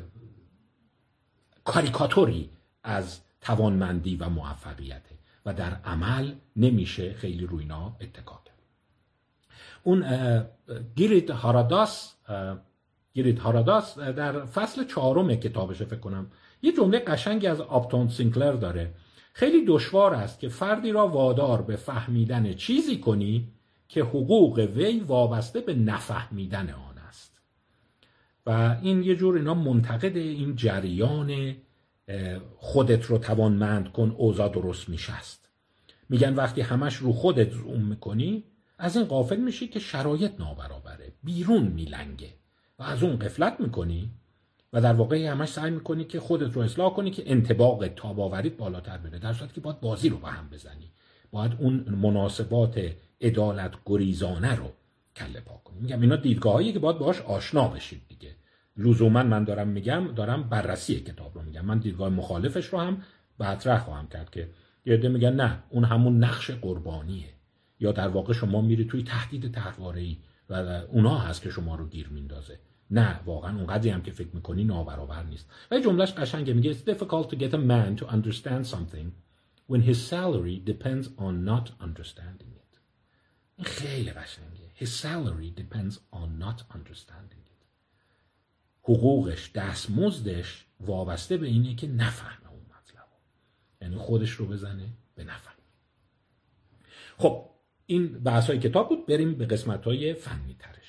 کاریکاتوری از توانمندی و موفقیته و در عمل نمیشه خیلی روی اینا اتکا کرد. اون گیرید هاراداس گیرید هاراداس در فصل چهارم کتابش فکر کنم یه جمله قشنگی از آپتون سینکلر داره. خیلی دشوار است که فردی را وادار به فهمیدن چیزی کنی که حقوق وی وابسته به نفهمیدن آن است. و این یه جور اینا منتقد این جریان خودت رو توانمند کن اوضاع درست میشه است. میگن وقتی همش رو خودت زوم میکنی از این غافل میشی که شرایط نابرابره، بیرون میلنگه و از اون غفلت میکنی و در واقع همش سعی میکنی که خودت رو اصلاح کنی که انطباق تاباوریت بالاتر بره، در صورتی که باید بازی رو به هم بزنی، باید اون مناسبات عدالت گریزانه رو کله پا کنی. میگم اینا دیدگاهایی که باید باهاش آشنا بشید دیگه. لزوما من دارم میگم دارم بررسی کتاب رو میگم، من دیدگاه مخالفش رو هم مطرح خواهم کرد که یه عده میگن نه اون همون نقش قربانیه، یا در واقع شما میری توی تهدید طرحواره‌ای و اونا هست که شما رو گیر میندازه. نه، واقعا اونقدری هم که فکر میکنی نابرابر نیست. و جملهش قشنگه، میگه it's difficult to get a man to understand something when his salary depends on not understanding it. این خیلی قشنگه. His salary depends on not understanding it. حقوقش، دستمزدش وابسته به اینه که نفهمه اون مطلب، یعنی خودش رو بزنه به نفهم. خب این بحث‌های کتاب بود، بریم به قسمت‌های فنی ترش.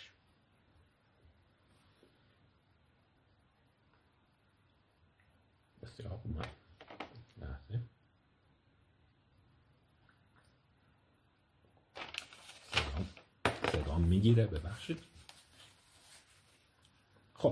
بسیار خوب. لحظه. صدا صدا میگیره، ببخشید. خب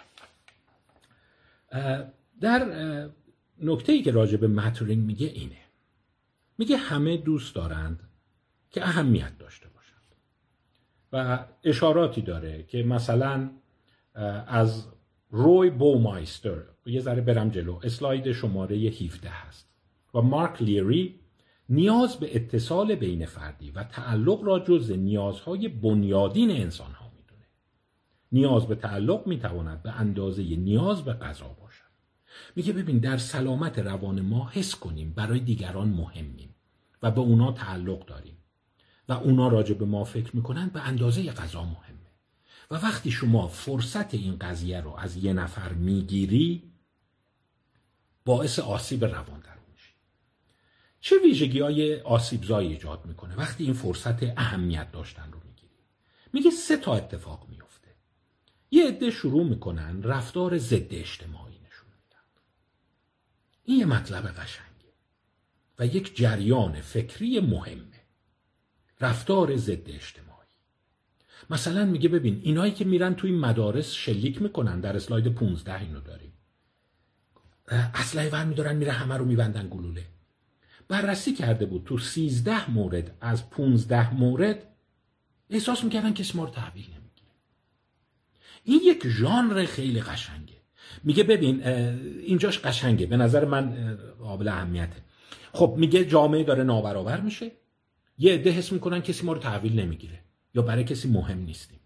در نکته‌ای که راجع به ماترینگ میگه اینه، میگه همه دوست دارند که اهمیت داشته باشند و اشاراتی داره که مثلا از روی بومایستر، یه ذره برم جلو، اسلاید شماره هفده هست، و مارک لیری نیاز به اتصال بین فردی و تعلق را جز نیازهای بنیادین انسان ها میدونه. نیاز به تعلق میتواند به اندازه نیاز به غذا باشد. میگه ببین در سلامت روان ما حس کنیم برای دیگران مهمیم و به اونا تعلق داریم و اونا راجع به ما فکر میکنن به اندازه غذا مهمه. و وقتی شما فرصت این قضیه رو از یه نفر میگیری باعث آسیب روان در میشی. چه ویژگی های آسیبزایی ایجاد میکنه وقتی این فرصت اهمیت داشتن رو میگیری؟ میگه سه تا اتفاق میفته. یه عده شروع میکنن رفتار ضد اجتماعی نشون میدن. این یه مطلب قشنگه و یک جریان فکری مهمه. رفتار ضد اجتماعی. مثلا میگه ببین اینایی که میرن توی مدارس شلیک میکنن، در اسلاید پونزده اینو داریم، اسلحه ور میدارن میره همه رو میبندن گلوله. بررسی کرده بود تو سیزده مورد از پونزده مورد احساس میکردن که اسما رو تحویل نمیگیره. این یک ژانر خیلی قشنگه. میگه ببین اینجاش قشنگه، به نظر من قابل اهمیته. خب میگه جامعه داره نابرابر میشه، یه عده حس میکنن کسی ما رو تحویل نمیگیره یا برای کسی مهم نیستیم.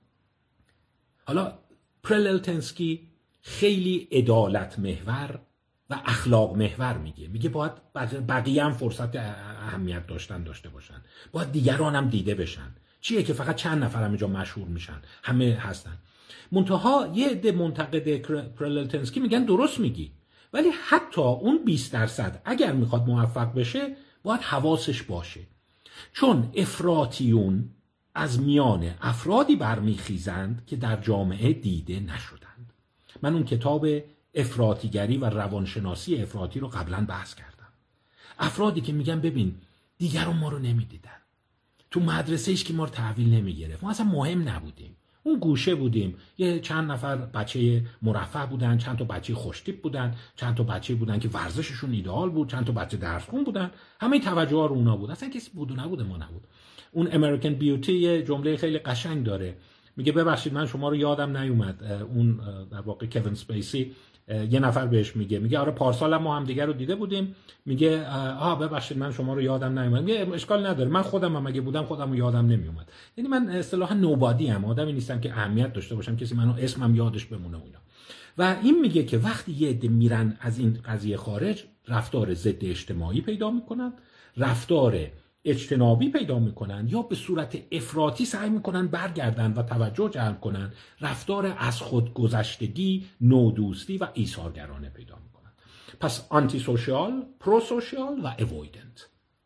حالا پرللتنسکی خیلی عدالت محور و اخلاق محور میگه. میگه باید بقیه هم فرصت اهمیت داشتن داشته باشن، باید دیگران هم دیده بشن. چیه که فقط چند نفر هم اینجا مشهور میشن، همه هستن. منتها یه عده منتقد پرللتنسکی میگن درست میگی، ولی حتی اون بیست درصد اگر میخواد موفق بشه باید حواسش باشه، چون افراطیون از میان افرادی برمیخیزند که در جامعه دیده نشدند. من اون کتاب افراطیگری و روانشناسی افراطی رو قبلا بحث کردم. افرادی که میگن ببین دیگران ما رو نمیدیدن، تو مدرسه ایش که ما رو تحویل نمیگرفت، ما اصلا مهم نبودیم، اون گوشه بودیم، یه چند نفر بچه مرفه بودن، چند تا بچه خوشتیپ بودن، چند تا بچه بودن که ورزششون ایدئال بود، چند تا بچه درس خون بودن، همه توجه ها رو اونا بود، اصلا کسی بود و نبوده ما نبود. اون امریکن بیوتی یه جمله خیلی قشنگ داره، میگه ببخشید من شما رو یادم نیومد. اون در واقع کوین اسپیسی یه نفر بهش میگه میگه آره پارسال ما هم دیگه رو دیده بودیم، میگه آها ببخشید من شما رو یادم نیومد. میگه اشکال نداره، من خودم هم اگه بودم خودم رو یادم نمیومد. یعنی من اصطلاحا نوبادی ام، آدمی نیستم که اهمیت داشته باشم کسی منو اسمم یادش بمونه و اینا. و این میگه که وقتی یه عده میرن از این قضیه خارج، رفتار ضد اجتماعی پیدا میکنن، رفتار اجتنابی پیدا میکنن، یا به صورت افراطی سعی میکنن برگردن و توجه جلب کنن، رفتار از خود گذشتگی، نودوستی و ایثارگرانه پیدا میکنن. پس آنتی سوشیال، پرو سوشیال و اوایدنت.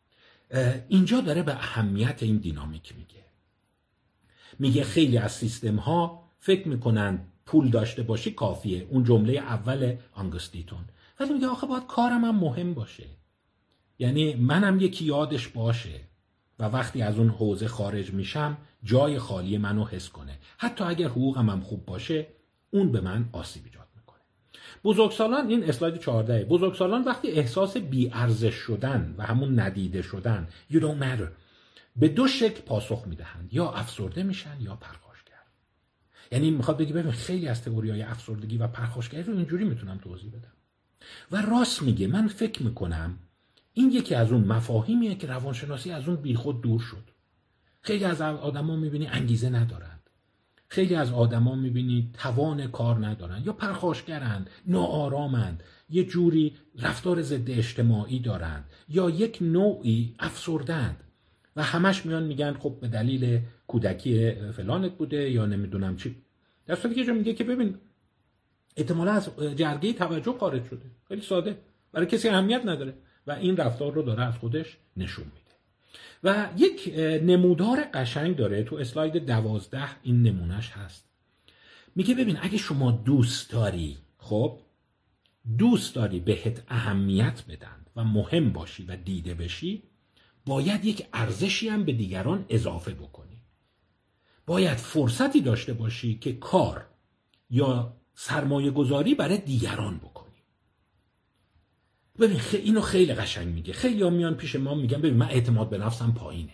اینجا داره به اهمیت این دینامیک میگه. میگه خیلی از سیستم ها فکر میکنن پول داشته باشی کافیه، اون جمله اول آنگوستیتون. ولی میگه آخه باید کارم هم مهم باشه، یعنی منم یکی یادش باشه و وقتی از اون حوزه خارج میشم جای خالی منو حس کنه، حتی اگر حقوقم هم خوب باشه اون به من آسیب ایجاد میکنه. بزرگسالان، این اسلاید چهارده، بزرگسالان وقتی احساس بی ارزش شدن و همون ندیده شدن you don't matter به دو شکل پاسخ میدهند، یا افسرده میشن یا پرخاشگر. یعنی میخواد بگی ببین خیلی از تئوریای افسردگی و پرخاشگری رو اینجوری میتونم توضیح بدم. و راست میگه. من فکر میکنم این یکی از اون مفاهیمیه که روانشناسی از اون بیخود دور شد. خیلی از آدما میبینی انگیزه ندارند، خیلی از آدما میبینی توان کار ندارن، یا پرخاشگرند، ناآرامند، یه جوری رفتار ضد اجتماعی دارند، یا یک نوعی افسردند و همش میان میگن خب به دلیل کودکی فلانت بوده یا نمیدونم چی. در صورتی که جا میگه که ببین احتمالا از جرگه توجه خارج شده، خیلی ساده، برای کسی اهمیت نداره و این رفتار رو داره از خودش نشون میده. و یک نمودار قشنگ داره تو اسلاید دوازده، این نمونهش هست. میگه ببین اگه شما دوست داری، خب دوست داری بهت اهمیت بدن و مهم باشی و دیده بشی، باید یک ارزشی هم به دیگران اضافه بکنی. باید فرصتی داشته باشی که کار یا سرمایه گذاری برای دیگران بکنی. ببین خی... اینو خیلی قشنگ میگه. خیلی ها میان پیش ما میگن ببین من اعتماد به نفسم پایینه.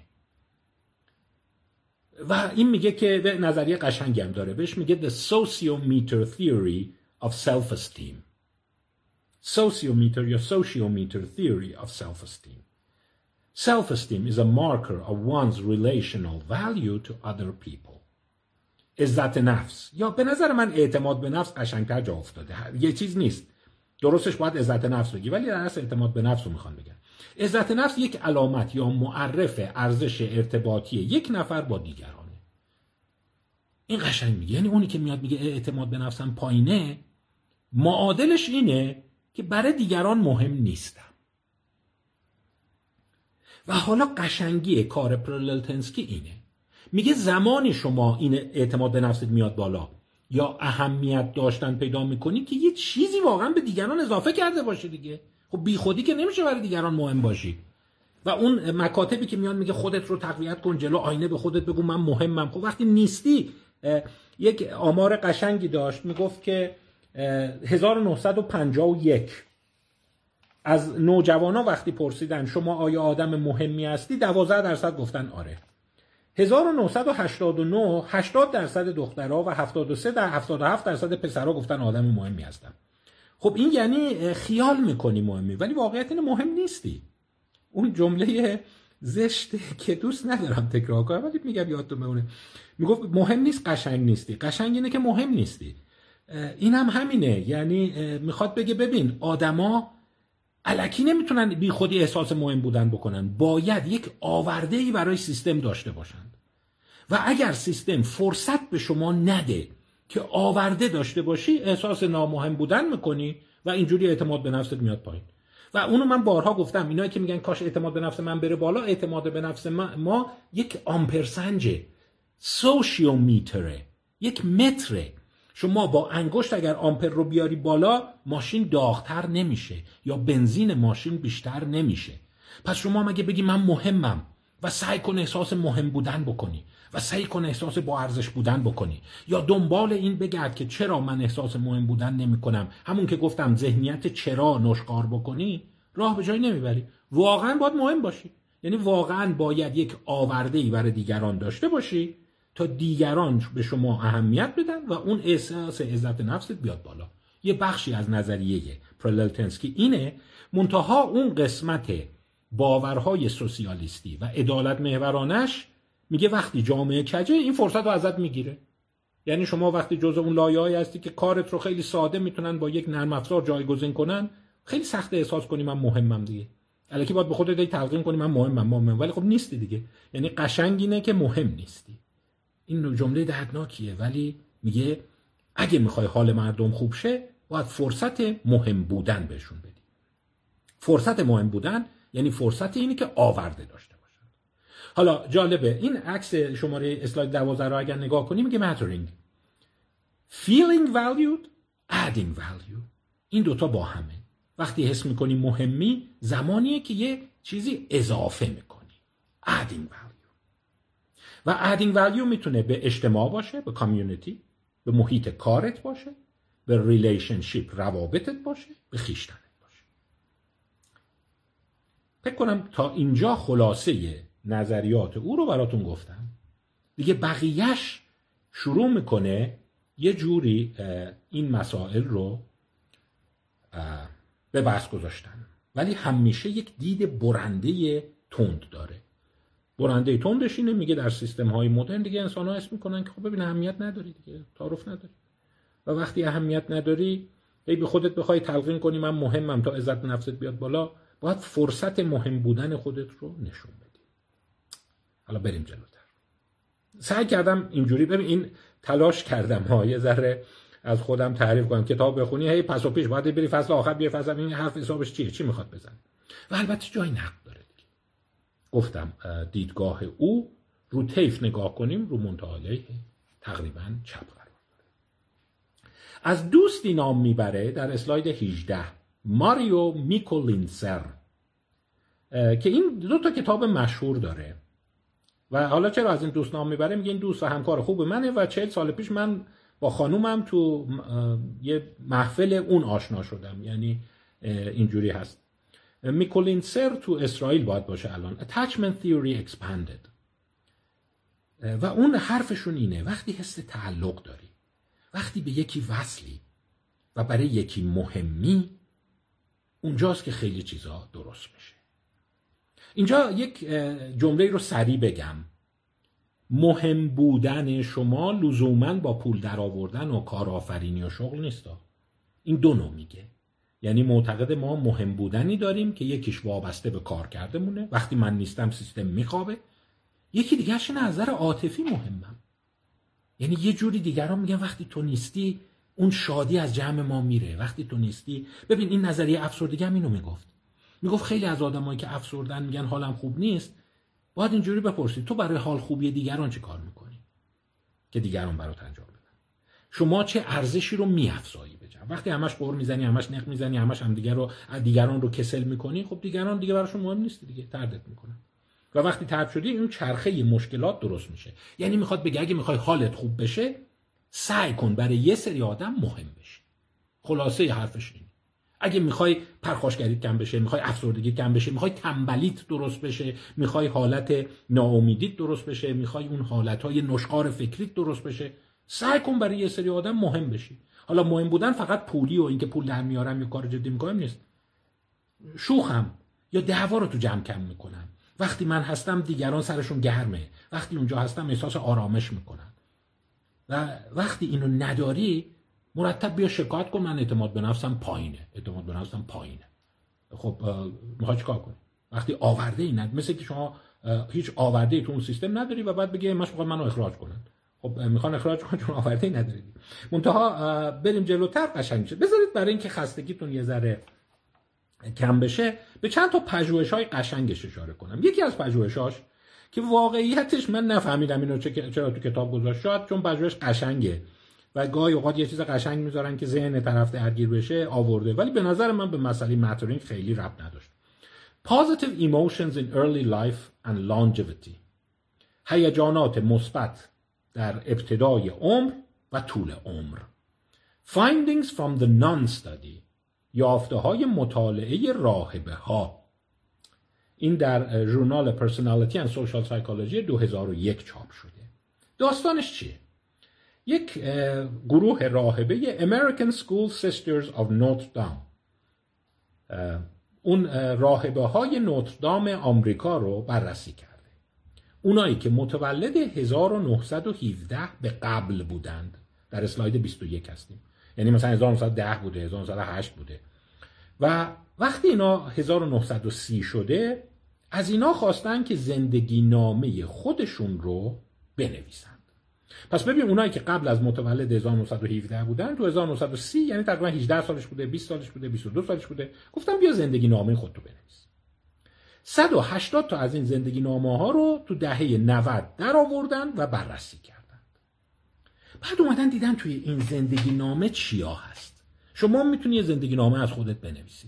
و این میگه که به نظریه قشنگی هم داره، بهش میگه the sociometer theory of self-esteem. sociometer یا sociometer theory of self-esteem. Self-esteem is a marker of one's relational value to other people. عزت نفس، یا به نظر من اعتماد به نفس قشنگتر جا افتاده، یه چیز نیست، درستش باید عزت نفس بگی، ولی در اصل اعتماد به نفس رو میخوان بگن. عزت نفس یک علامت یا معرف ارزش ارتباطی یک نفر با دیگرانه. این قشنگ میگه، یعنی اونی که میاد میگه اعتماد به نفسم پایینه، معادلش اینه که برای دیگران مهم نیستم. و حالا قشنگی کار پرللتنسکی اینه، میگه زمانی شما این اعتماد به نفست میاد بالا یا اهمیت داشتن پیدا میکنی که یه چیزی واقعا به دیگران اضافه کرده باشه دیگه. خب بی خودی که نمیشه برای دیگران مهم باشی. و اون مکاتبی که میان میگه خودت رو تقویت کن، جلو آینه به خودت بگو من مهمم. خب وقتی نیستی، یک آمار قشنگی داشت میگفت که هزار و نهصد و پنجاه و یک از نوجوانا وقتی پرسیدن شما آیا آدم مهمی هستی، دوازده درصد گفتن آره. هزار و نهصد و هشتاد و نه هشتاد درصد دخترها و هفتاد و سه در هفتاد و هفت درصد پسرها گفتن آدم مهمی هستم. خب این یعنی خیال میکنی مهمی، ولی واقعیت اینه مهم نیستی. اون جمله زشته که دوست ندارم تکرار کنم ولی میگم یادتون بمونه، میگفت مهم نیست قشنگ نیستی، قشنگ اینه که مهم نیستی. این هم همینه، یعنی میخواد بگه ببین آدما الکی نمیتونن بی خودی احساس مهم بودن بکنن، باید یک آورده‌ای برای سیستم داشته باشند و اگر سیستم فرصت به شما نده که آورده داشته باشی احساس نامهم بودن میکنی و اینجوری اعتماد به نفست میاد پایین. و اونو من بارها گفتم، اینایی که میگن کاش اعتماد به نفس من بره بالا، اعتماد به نفس ما, ما یک آمپرسنجه، سوشیومیتره، یک متره. شما با انگشت اگر آمپر رو بیاری بالا ماشین داغتر نمیشه یا بنزین ماشین بیشتر نمیشه. پس شما مگه بگی من مهمم و سعی کن احساس مهم بودن بکنی و سعی کن احساس با ارزش بودن بکنی، یا دنبال این بگرد که چرا من احساس مهم بودن نمی کنم، همون که گفتم ذهنیت چرا نشخوار بکنی، راه به جایی نمیبری. واقعا باید مهم باشی، یعنی واقعا باید یک آورده‌ای برای دیگران داشته باشی تا دیگران به شما اهمیت بدن و اون احساس عزت نفست بیاد بالا. یه بخشی از نظریه پرللتنسکی اینه، منتها اون قسمت باورهای سوسیالیستی و عدالت محورانش میگه وقتی جامعه کجه این فرصت رو ازت میگیره. یعنی شما وقتی جزء اون لایه‌ای هستی که کارت رو خیلی ساده میتونن با یک نرم افزار جایگزین کنن، خیلی سخت احساس کنی من مهمم دیگه. الکی باید به خودت دی تلقین کنی من مهمم مهمم ولی خب نیستی دیگه. یعنی قشنگ اینه که مهم نیستی. این جمله دردناکیه ولی میگه اگه میخوای حال مردم خوب شه باید فرصت مهم بودن بهشون بدی. فرصت مهم بودن یعنی فرصت اینی که آورده داشته باشن. حالا جالبه این عکس شماره اسلاید دوازده رو اگر نگاه کنیم میگه mattering، feeling valued، adding value. این دوتا با همه. وقتی حس میکنی مهمی زمانیه که یه چیزی اضافه میکنی، adding value. و adding value میتونه به اجتماع باشه، به کامیونیتی، به محیط کارت باشه، به ریلیشنشیپ روابطت باشه، به خویشتنت باشه. فکر کنم تا اینجا خلاصه نظریات او رو براتون گفتم. دیگه بقیهش شروع میکنه یه جوری این مسائل رو به بحث گذاشتن، ولی همیشه یک دید برنده تند داره. برنده تندش اینه، میگه در سیستم های مدرن دیگه انسان ها اسم میکنن که خب ببین اهمیت نداری دیگه، تعارف نداری و وقتی اهمیت نداری ای به خودت بخوای تلقین کنی من مهمم تا عزت نفست بیاد بالا، باید فرصت مهم بودن خودت رو نشون بدی. حالا بریم جلوتر. سعی کردم اینجوری، ببین این تلاش کردم ها یه ذره از خودم تعریف کنم، کتاب بخونی هی پس و پیش باید بری فصل آخر بیای فصل این حرف حسابش چیه، چی میخواد بزن. و البته جای نقد داره دیگه. گفتم دیدگاه او رو طیف نگاه کنیم رو منتهای تقریبا چپ قرار داره. از دوستی نام میبره در اسلاید هجده، ماریو میکولینسر، که این دو تا کتاب مشهور داره و حالا چرا از این دوست نام میبره؟ میگه این دوست و همکار خوب منه و چهل سال پیش من با خانومم تو یه محفل اون آشنا شدم، یعنی اینجوری هست. میکولینسر تو اسرائیل باید باشه الان. Attachment Theory Expanded. و اون حرفشون اینه وقتی حس تعلق داری، وقتی به یکی وصلی و برای یکی مهمی، اونجاست که خیلی چیزا درست میشه. اینجا یک جمله رو سریع بگم. مهم بودن شما لزوماً با پول در آوردن و کارآفرینی و شغل نیست. این دو نوع میگه. یعنی معتقد ما مهم بودنی داریم که یکیش وابسته به کار کردمونه، وقتی من نیستم سیستم میخوابه. یکی دیگرش نظر عاطفی مهمم، یعنی یه جوری دیگران میگن وقتی تو نیستی اون شادی از جمع ما میره، وقتی تو نیستی. ببین این نظریه افسردگی هم اینو میگفت. میگفت خیلی از آدمایی که افسردن میگن حالم خوب نیست، باید اینجوری بپرسید تو برای حال خوبی دیگران چه کار میکنی که دیگران برات انجام بدن؟ شما چه ارزشی رو میافزایی به جمع؟ وقتی همش قور میزنی، همش نق میزنی، همش هم دیگر رو دیگران رو کسل میکنی، خب دیگران دیگه براشون مهم نیست دیگه، تردت میکنن. و وقتی طرد شدی اون چرخه مشکلات درست میشه. یعنی میخواد بگه اگه میخوای حالت خوب بشه سعی کن برای یه سری آدم مهم بشی. خلاصه حرفش اینه. اگه میخوای پرخاشگریت کم بشه، میخوای افسردگیت کم بشه، میخوای تنبلیت درست بشه، میخوای حالت ناامیدیت درست بشه، میخوای اون حالتهای نشخوار فکریت درست بشه، سعی کن برای یه سری آدم مهم بشی. حالا مهم بودن فقط پولی و اینکه پول در میارم یا کار جدی میکنم نیست. شوخم یا دعوا رو تو جمع کم میکنم. وقتی من هستم دیگران سرشون گرمه، وقتی اونجا هستم احساس آرامش میکنن. و وقتی اینو نداری مرتب بیا شکایت کن من اعتماد به نفسم پایینه، اعتماد به نفسم پایینه. خب میخوای چیکار کنی؟ وقتی آورده ای ند، مثل که شما هیچ آورده ای تو اون سیستم نداری و بعد بگی مش میخواد منو اخراج کنن. خب میخوان اخراج کنن چون آورده ای نداری. منتها بریم جلوتر قشنگ شه. بذارید برای اینکه خستگیتون یه ذره کم بشه به چند تا پژوهش‌های قشنگش اشاره کنم. یکی از پژوهش‌هاش که واقعیتش من نفهمیدم اینو چرا تو کتاب گذاشت، شاید چون پژوهش قشنگه و گاهی اوقات یه چیز قشنگ میذارن که ذهن طرف درگیر بشه آورده، ولی به نظر من به مسئله ماتورینگ خیلی ربط نداشت. Positive emotions in early life and longevity. هیجانات مثبت در ابتدای عمر و طول عمر. Findings from the non-study. یافته‌های مطالعه راهبه ها. این در ژورنال پرسونالیتی اند سوشال سایکولوژی دو هزار و یک چاپ شده. داستانش چیه؟ یک گروه راهبه American School Sisters of Notre Dame، اون راهبه های نوتردام آمریکا رو بررسی کرده. اونایی که متولد هزار و نهصد و هفده به قبل بودند، در اسلاید بیست و یک هستیم، یعنی مثلا هزار و نهصد و ده بوده، هزار و نهصد و هشت بوده و وقتی اینا هزار و نهصد و سی شده از اینا خواستن که زندگی نامه خودشون رو بنویسند. پس ببین اونایی که قبل از متولد هزار و نهصد و هفده بودن تو هزار و نهصد و سی یعنی تقریبا هجده سالش بوده، بیست سالش بوده، بیست و دو سالش بوده، گفتم بیا زندگی نامه خودتو بنویس. صد و هشتاد تا از این زندگی نامه ها رو تو دهه نود در آوردن و بررسی کردند. بعد اومدن دیدن توی این زندگی نامه چیا هست. شما میتونی یه زندگی نامه از خودت بنویسی.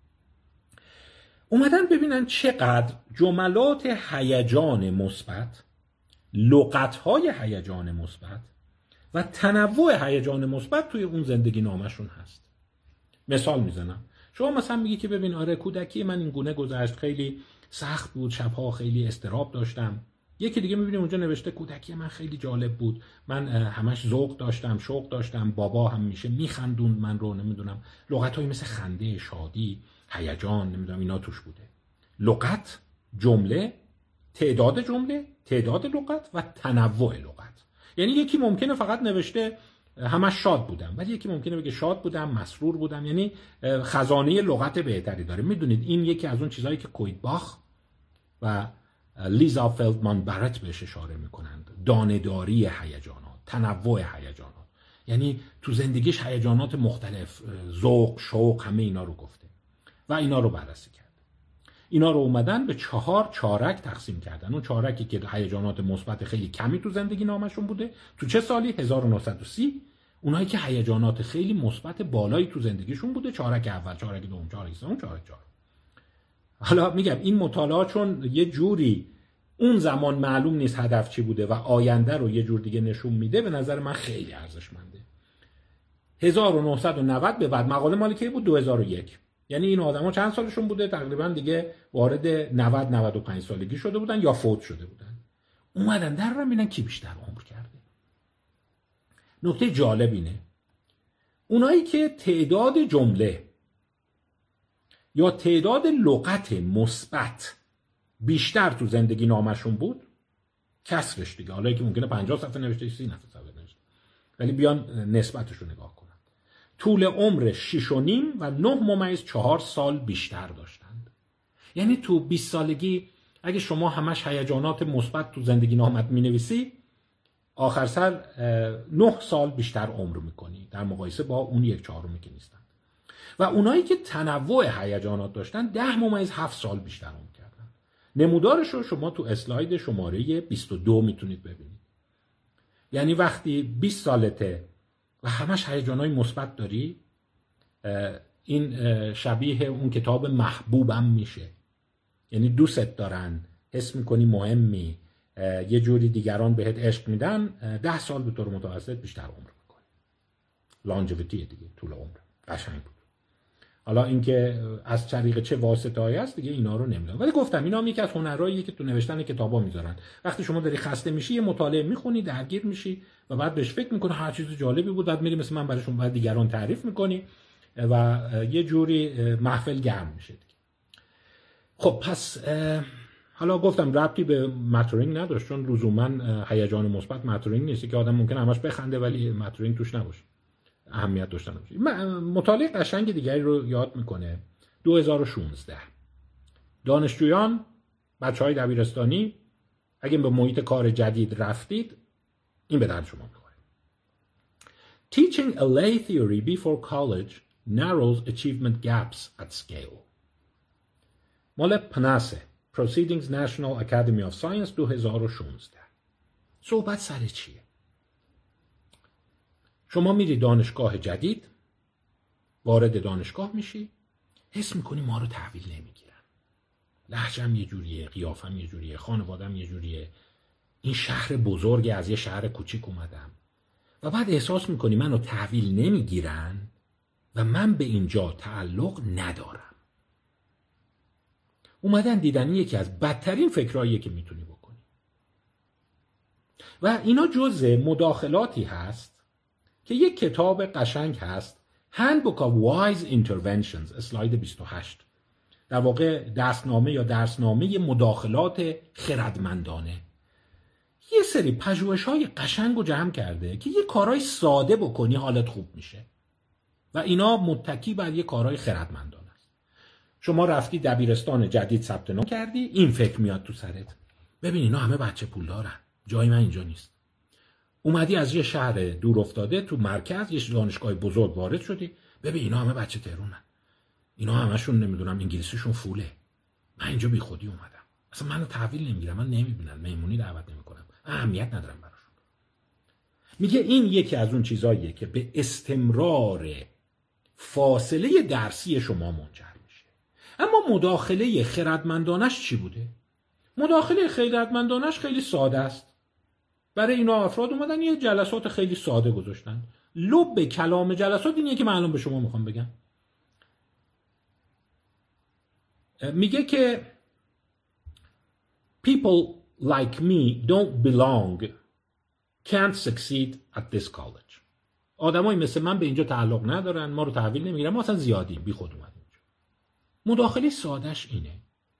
اومدن ببینن چقدر جملات هیجان مثبت، لغت‌های هیجان مثبت و تنوع هیجان مثبت توی اون زندگی نامشون هست. مثال میزنم. شما مثلا میگی که ببین آره کودکی من این گونه گذشت، خیلی سخت بود، شبها خیلی اضطراب داشتم. یکی دیگه میبینی اونجا نوشته کودکی من خیلی جالب بود، من همش ذوق داشتم، شوق داشتم، بابا هم میشه میخندوند من رو، نمیدونم لغت‌هایی مثل خنده، شادی، هیجان، نمیدونم اینا توش بوده. لغت، جمله، تعداد جمله، تعداد لغت و تنوع لغت. یعنی یکی ممکنه فقط نوشته همش شاد بودم، ولی یکی ممکنه بگه شاد بودم، مسرور بودم، یعنی خزانه لغت بهتری داره. میدونید این یکی از اون چیزهایی که کویتباخ و لیزا فلدمان برت بهش اشاره میکنند، دانه‌داری هیجانات، تنوع هیجانات. یعنی تو زندگیش هیجانات مختلف، ذوق، شوق، همه اینا رو گفته و اینا رو بررسی کرد. اینا رو اومدن به چهار چارک تقسیم کردن. اون چارکی که هیجانات مثبت خیلی کمی تو زندگی نامشون بوده، تو چه سالی؟ هزار و نهصد و سی. اونایی که هیجانات خیلی مثبت بالایی تو زندگیشون بوده، چارک اول، چارک دوم، چارک سوم، چارک چهارم. حالا میگم این مطالعات چون یه جوری اون زمان معلوم نیست هدف چی بوده و آینده رو یه جور دیگه نشون میده، به نظر من خیلی ارزشمنده. هزار و نهصد و نود به بعد، مقاله مال کی بود؟ دو هزار و یک. یعنی این آدما چند سالشون بوده؟ تقریبا دیگه وارد نود نود و پنج سالگی شده بودن یا فوت شده بودن. اومدن در رو ببینن کی بیشتر عمر کرده. نکته جالب اینه اونایی که تعداد جمله یا تعداد لغت مثبت بیشتر تو زندگی نامشون بود، کسرش دیگه، حالا که ممکنه پنجاه صفحه نوشته، سی صفحه نوشته، ولی بیان نسبتش رو نگاه کنن، طول عمر شش و نیم و نه ممیز چهار سال بیشتر داشتند. یعنی تو بیست سالگی اگه شما همش هیجانات مثبت تو زندگی نامت می‌نویسی، آخر سر نه سال بیشتر عمر میکنی در مقایسه با اون یک چهارمی که نیستن. و اونایی که تنوع هیجانات داشتن ده ممیز هفت سال بیشتر عمر کردن. نمودارش رو شما تو اسلاید شماره بیست و دو میتونید ببینید. یعنی وقتی بیست سالته و همش هیجانات مثبت داری، این شبیه اون کتاب محبوبم میشه. یعنی دوست دارن، حس میکنی مهمی، یه جوری دیگران بهت عشق میدن، ده سال به طور متوسط بیشتر عمر میکنی. لانجویتی دیگه، طول عمر. قشنگ بود. حالا اینکه از طریق چه واسطه‌ای است دیگه اینا رو نمیدونم، ولی گفتم اینا هم یکی از هنرهاییه که تو نوشتن کتابا میذارن. وقتی شما داری خسته میشی یه مطالعه میخونی، درگیر میشی و بعد بهش فکر میکنی هر چیز جالبی بود، بعد میری مثل من براشون بعد دیگران تعریف میکنی و یه جوری محفل گرم میشه دیگه. خب پس حالا گفتم ربطی به ماتورینگ نداشت، چون لزوما هیجان مثبت ماتورینگ نیست که آدم ممکنه همش بخنده ولی ماتورینگ توش نباشه، اهمیت داشته باشه. مطالعه قشنگ دیگری رو یاد میکنه. دو هزار و شانزده دانشجویان، بچهای دبیرستانی، اگه به محیط کار جدید رفتید این به درد شما میخوره. Teaching a lay theory before college narrows achievement gaps at scale. مال پناسه Proceedings National Academy of Science دو هزار و شانزده. صحبت سر چیه؟ شما میری دانشگاه جدید، وارد دانشگاه میشی، حس میکنی ما رو تحویل نمیگیرن، لهجه‌م یه جوریه، قیافم یه جوریه، خانوادم یه جوریه، این شهر بزرگه، از یه شهر کوچیک اومدم، و بعد احساس میکنی منو تحویل نمیگیرن و من به اینجا تعلق ندارم. اومدن دیدن یکی از بدترین فکرهاییه که میتونی بکنی و اینا جزء مداخلاتی هست که یک کتاب قشنگ هست، Handbook of Wise Interventions، اسلاید بیست و هشت، در واقع دستنامه یا درسنامه مداخلات خردمندانه. یه سری پژوهش‌های قشنگ رو جمع کرده که یه کارهای ساده بکنی حالت خوب میشه و اینا متکی بر یه کارهای خردمندانه است. شما رفتی دبیرستان جدید ثبت نام کردی، این فکر میاد تو سرت، ببین اینا همه بچه پول دارن، جای من اینجا نیست. اومدی از یه شهر دور افتاده تو مرکز یه دانشگاه بزرگ وارد شدی، ببین اینا همه بچه تهرونن، اینا همشون نمیدونم انگلیسیشون فوله، من اینجا بی خودی اومدم، اصلا منو تحویل نمیگیرن، من نمیبینن، مهمونی دعوت نمیکنم، اهمیت ندارم براشون. میگه این یکی از اون چیزاییه که به استمرار فاصله درسی شما منجر میشه. اما مداخله خردمندانش چی بوده؟ مداخله خردمندانش خیلی ساده است. برای اینا افراد اومدن یه جلسات خیلی ساده گذاشتن. لب کلام جلسات اینیه که من الان به شما میخوام بگم. میگه که people like me don't belong, can't succeed at this college. آدمایی مثل من به اینجا تعلق ندارن، ما رو تحویل نمیگیرن، ما اصلا زیادیم، بی خود اومدیم اینجا. مداخله سادهش اینه.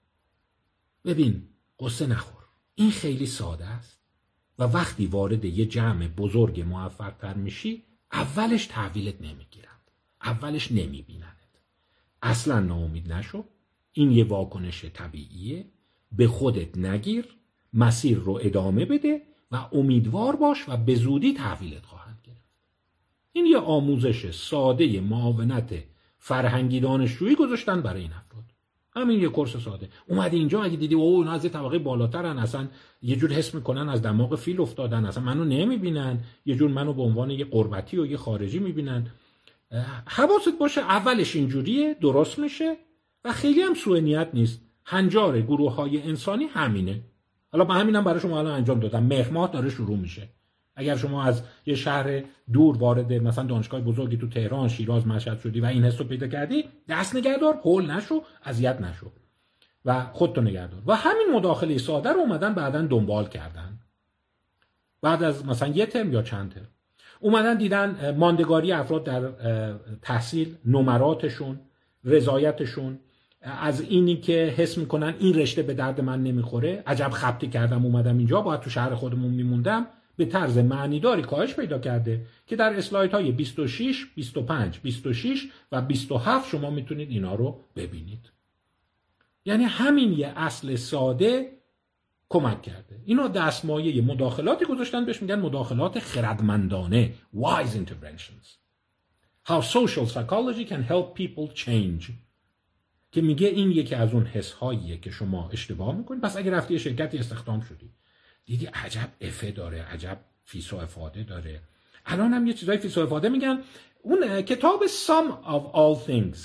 ببین قصه نخور، این خیلی ساده است و وقتی وارد یه جمع بزرگ موفق تر میشی اولش تحویلت نمیگیرن، اولش نمیبیننت. اصلا ناامید نشو، این یه واکنش طبیعیه، به خودت نگیر، مسیر رو ادامه بده و امیدوار باش و به زودی تحویلت خواهند گرفت. این یه آموزش ساده معاونت فرهنگی دانشجویی گذاشتن برای این افراد. همین یه کورس ساده. اومدی اینجا اگه دیدی اوه اینا از یه طبقه بالاترن، اصلا یه جور حس میکنن از دماغ فیل افتادن، اصلا منو نمیبینن، یه جور منو به عنوان یه غربتی و یه خارجی میبینن، حواست باشه اولش اینجوریه، درست میشه و خیلی هم سوء نیت نیست. هنجار گروه‌های انسانی همینه. حالا با همینم برای شما الان انجام دادم. مهر ماه داره شروع میشه. اگر شما از یه شهر دور وارد مثلا دانشگاه بزرگی تو تهران، شیراز، مشهد شدی و این حسو پیدا کردی، دست نگهدار، هول نشو، اذیت نشو و خودتو نگهدار. و همین مداخله ساده رو اومدن بعدن دنبال کردن. بعد از مثلا یه ترم یا چند ترم اومدن دیدن ماندگاری افراد در تحصیل، نمراتشون، رضایتشون، از اینی که حس میکنن این رشته به درد من نمیخوره، عجب خبطی کردم اومدم اینجا، باید تو شهر خودمون میموندم، به طرز معنیداری کاهش پیدا کرده که در اسلایدهای بیست و شش، بیست و پنج، بیست و شش و بیست و هفت شما میتونید اینا رو ببینید. یعنی همین یه اصل ساده کمک کرده. اینا دستمایه مداخلاتی گذاشتن بهش میگن مداخلات خردمندانه، wise interventions. How social psychology can help people change. که میگه این یکی از اون حس‌هاییه که شما اشتباه میکنید. پس اگه رفتی شرکتی استخدام شدی، دیدی عجب افه داره، عجب فیس و افاده داره. الان هم یه چیزای فیس و افاده میگن. اون کتاب Sum of All Things،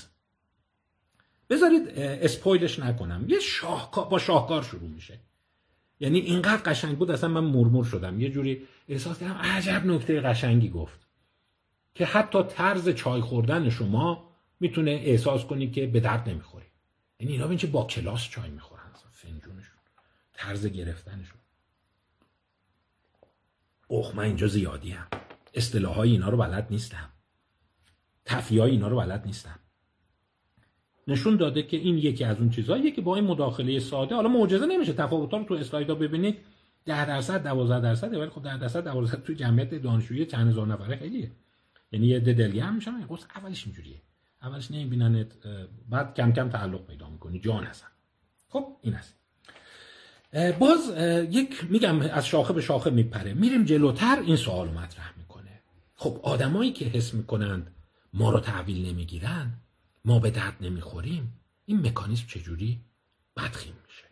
بذارید اسپویلش نکنم، یه شاهکار با شاهکار شروع میشه. یعنی اینقدر قشنگ بود اصلا من مرمور شدم، یه جوری احساس کردم عجب نکته قشنگی گفت که حتی طرز چای خوردن شما میتونه احساس کنی که به درد نمیخوری. یعنی اینا ببین چه با کلاس چای میخورن، فنجونشون، طرز گرفتنشون. اوه من اینجا زیادی هم، اصطلاحای اینا رو بلد نیستم، تفیای اینا رو بلد نیستم. نشون داده که این یکی از اون چیزاییه که با این مداخله ساده، حالا معجزه نمیشه، تفاوت‌ها رو تو اسلایدها ببینید، ده درصد دوازده درصد، ولی خب ده درصد دوازده تو جمعیت دانشجویی چند هزار نفره خیلیه. یعنی یه عده دلگرم میشن، این قصه اولش اینجوریه، اولش نمیبیننت، بعد کم کم تعلق پیدا میکنی، جان هستن. خب این هست. باز یک میگم از شاخه به شاخه میپره، میریم جلوتر این سوال رو مطرح میکنه. خب آدمایی که حس میکنند ما رو تحویل نمیگیرن، ما به درد نمیخوریم، این مکانیزم چجوری بدخیم میشه؟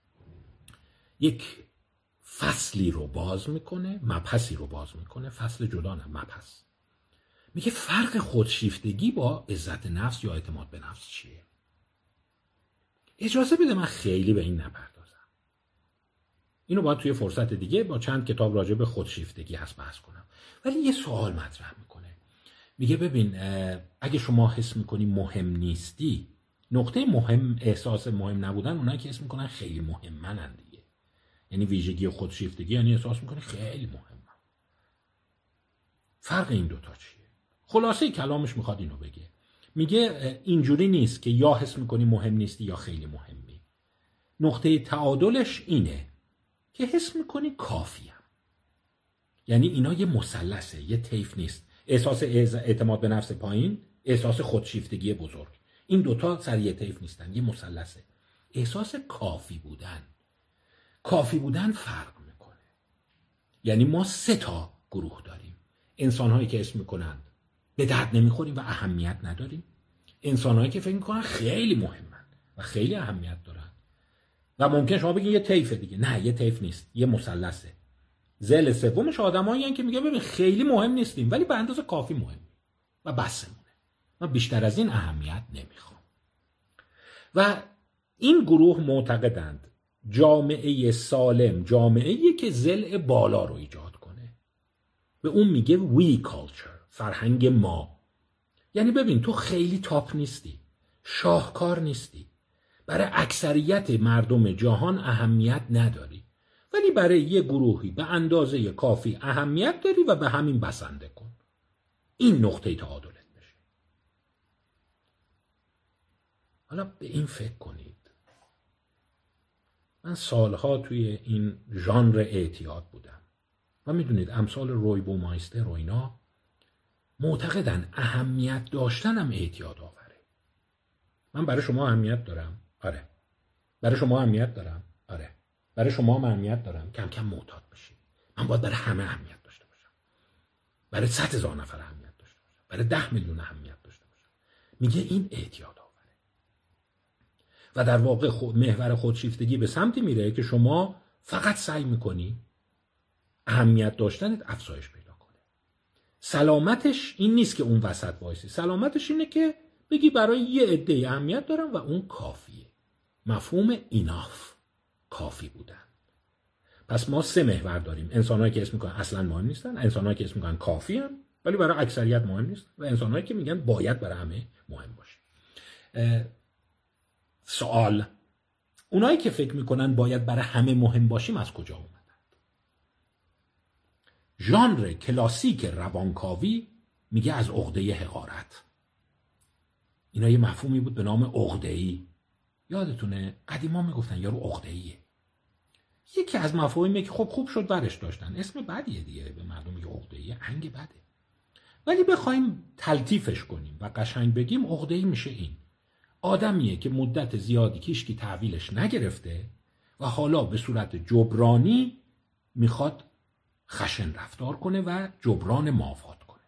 یک فصلی رو باز میکنه، مبحثی رو باز میکنه، فصل جدا نه، مبحث. میگه فرق خودشیفتگی با عزت نفس یا اعتماد به نفس چیه؟ اجازه بده من خیلی به این نپردازم. اینو باید توی فرصت دیگه با چند کتاب راجع به خودشیفتگی هست بحث کنم. ولی یه سوال مطرح میکنه. میگه ببین اگه شما حس میکنی مهم نیستی، نقطه مهم احساس مهم نبودن اونایی که حس میکنن خیلی مهمن دیگه. یعنی ویژگی خودشیفتگی یعنی احساس میکنی خیلی مهمم. فرق این دوتا چیه؟ خلاصه کلامش میخواد اینو بگه. میگه اینجوری نیست که یا حس میکنی مهم نیستی یا خیلی مهمی. نقطه تعادلش اینه که حس میکنی کافیم. یعنی اینا یه مثلثه، یه طیف نیست. احساس اعتماد به نفس پایین، احساس خودشیفتگی بزرگ. این دوتا سر یه طیف نیستن، یه مثلثه. احساس کافی بودن. کافی بودن فرق میکنه. یعنی ما سه تا گروه داریم. انسان‌هایی که اسم میکنن به درد نمیخوریم و اهمیت نداریم. انسان‌هایی که فکر میکنن خیلی مهمن و خیلی اهمیت دارن. و ممکن شما بگین یه طیفه دیگه. نه، یه طیف نیست، یه مثلثه. ذیل سومش آدمایی هستن که میگه ببین خیلی مهم نیستیم ولی به اندازه کافی مهمیم و بسمونه. من بیشتر از این اهمیت نمیخوام. و این گروه معتقدند جامعه سالم جامعه‌ایه که ضلع بالا رو ایجاد کنه. به اون میگه وی کالچر، فرهنگ ما. یعنی ببین تو خیلی تاپ نیستی، شاهکار نیستی، برای اکثریت مردم جهان اهمیت نداری، ولی برای یه گروهی به اندازه کافی اهمیت داری و به همین بسنده کن. این نقطه تعادلت بشه. حالا به این فکر کنید. من سالها توی این ژانر اعتیاد بودم و میدونید امثال روی بومایستر و اینا معتقدن اهمیت داشتنم اعتیاد آوره. من برای شما اهمیت دارم؟ آره. برای شما اهمیت دارم؟ آره. برای شما اهمیت دارم؟ کم کم معتاد بشید. من باید برای همه اهمیت داشته باشم. برای صد هزار نفر اهمیت داشته باشم. برای ده میلیون اهمیت داشته باشم. میگه این اعتیاد آوره. و در واقع خود محور خودشیفتگی به سمتی میره که شما فقط سعی میکنی اهمیت داشتنت افزایش پیدا کنه. سلامتش این نیست که اون وسط وایسی. سلامتش اینه که بگی برای یه عده اهمیت دارم و اون کافیه. مفهوم ایناف، کافی بودن. پس ما سه محور داریم. انسان‌هایی که اسم میکنن اصلا مهم نیستن، انسان‌هایی که اسم میکنن کافی هم ولی برای اکثریت مهم نیست، و انسان‌هایی که میگن باید برای همه مهم باشه. سوال، اونایی که فکر میکنن باید برای همه مهم باشیم از کجا اومدن؟ ژانر کلاسیک روانکاوی میگه از عقده حقارت. اینا یه مفهومی بود به نام عقده‌ای. یادتونه قدیما میگفتن یارو عقده‌ایه. یکی از مفاهیمی که خب خوب شد برش داشتن، اسم بدیه دیگه، به مردم میگه عقده‌ای، انگ بده. ولی بخوایم تلطیفش کنیم و قشنگ بگیم عقده‌ای میشه این: آدمیه که مدت زیادی کیشکی تحویلش نگرفته و حالا به صورت جبرانی میخواد خشن رفتار کنه و جبران مافات کنه.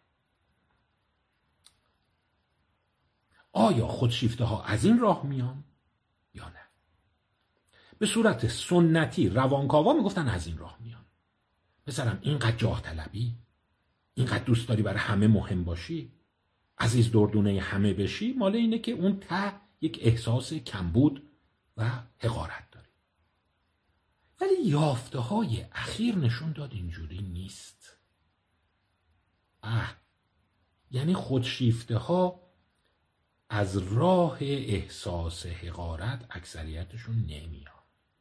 آیا خودشیفته ها از این راه میان یا نه؟ به صورت سنتی روانکاوا میگفتن از این راه میان. پسرم اینقدر جاه طلبی، اینقدر دوست داری برای همه مهم باشی، عزیز دردونه همه بشی، مال اینه که اون ته یک احساس کمبود و حقارت داری. ولی یافته های اخیر نشون داد اینجوری نیست. اه یعنی خودشیفته ها از راه احساس حقارت اکثریتشون نمیاد.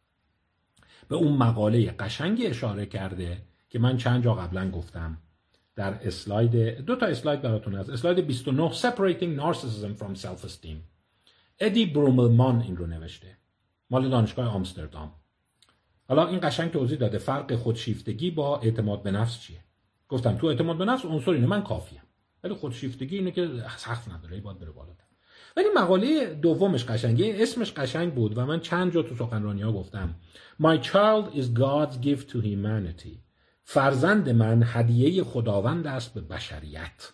به اون مقاله قشنگی اشاره کرده که من چند جا قبلا گفتم در اسلاید، دو تا اسلاید براتون هست. اسلاید بیست و نه Separating Narcissism from Self-Esteem. ادی بروملمان این رو نوشته، مال دانشگاه آمستردام. حالا این قشنگ توضیح داده فرق خودشیفتگی با اعتماد به نفس چیه. گفتم تو اعتماد به نفس عنصر اینه من کافیم، ولی خودشیفتگی اینه که سقف نداره، باید بره بالاتر. ولی مقاله دومش قشنگه، اسمش قشنگ بود و من چند جا تو سخنرانی‌ها گفتم My child is God's gift to humanity. فرزند من هدیه خداوند است به بشریت،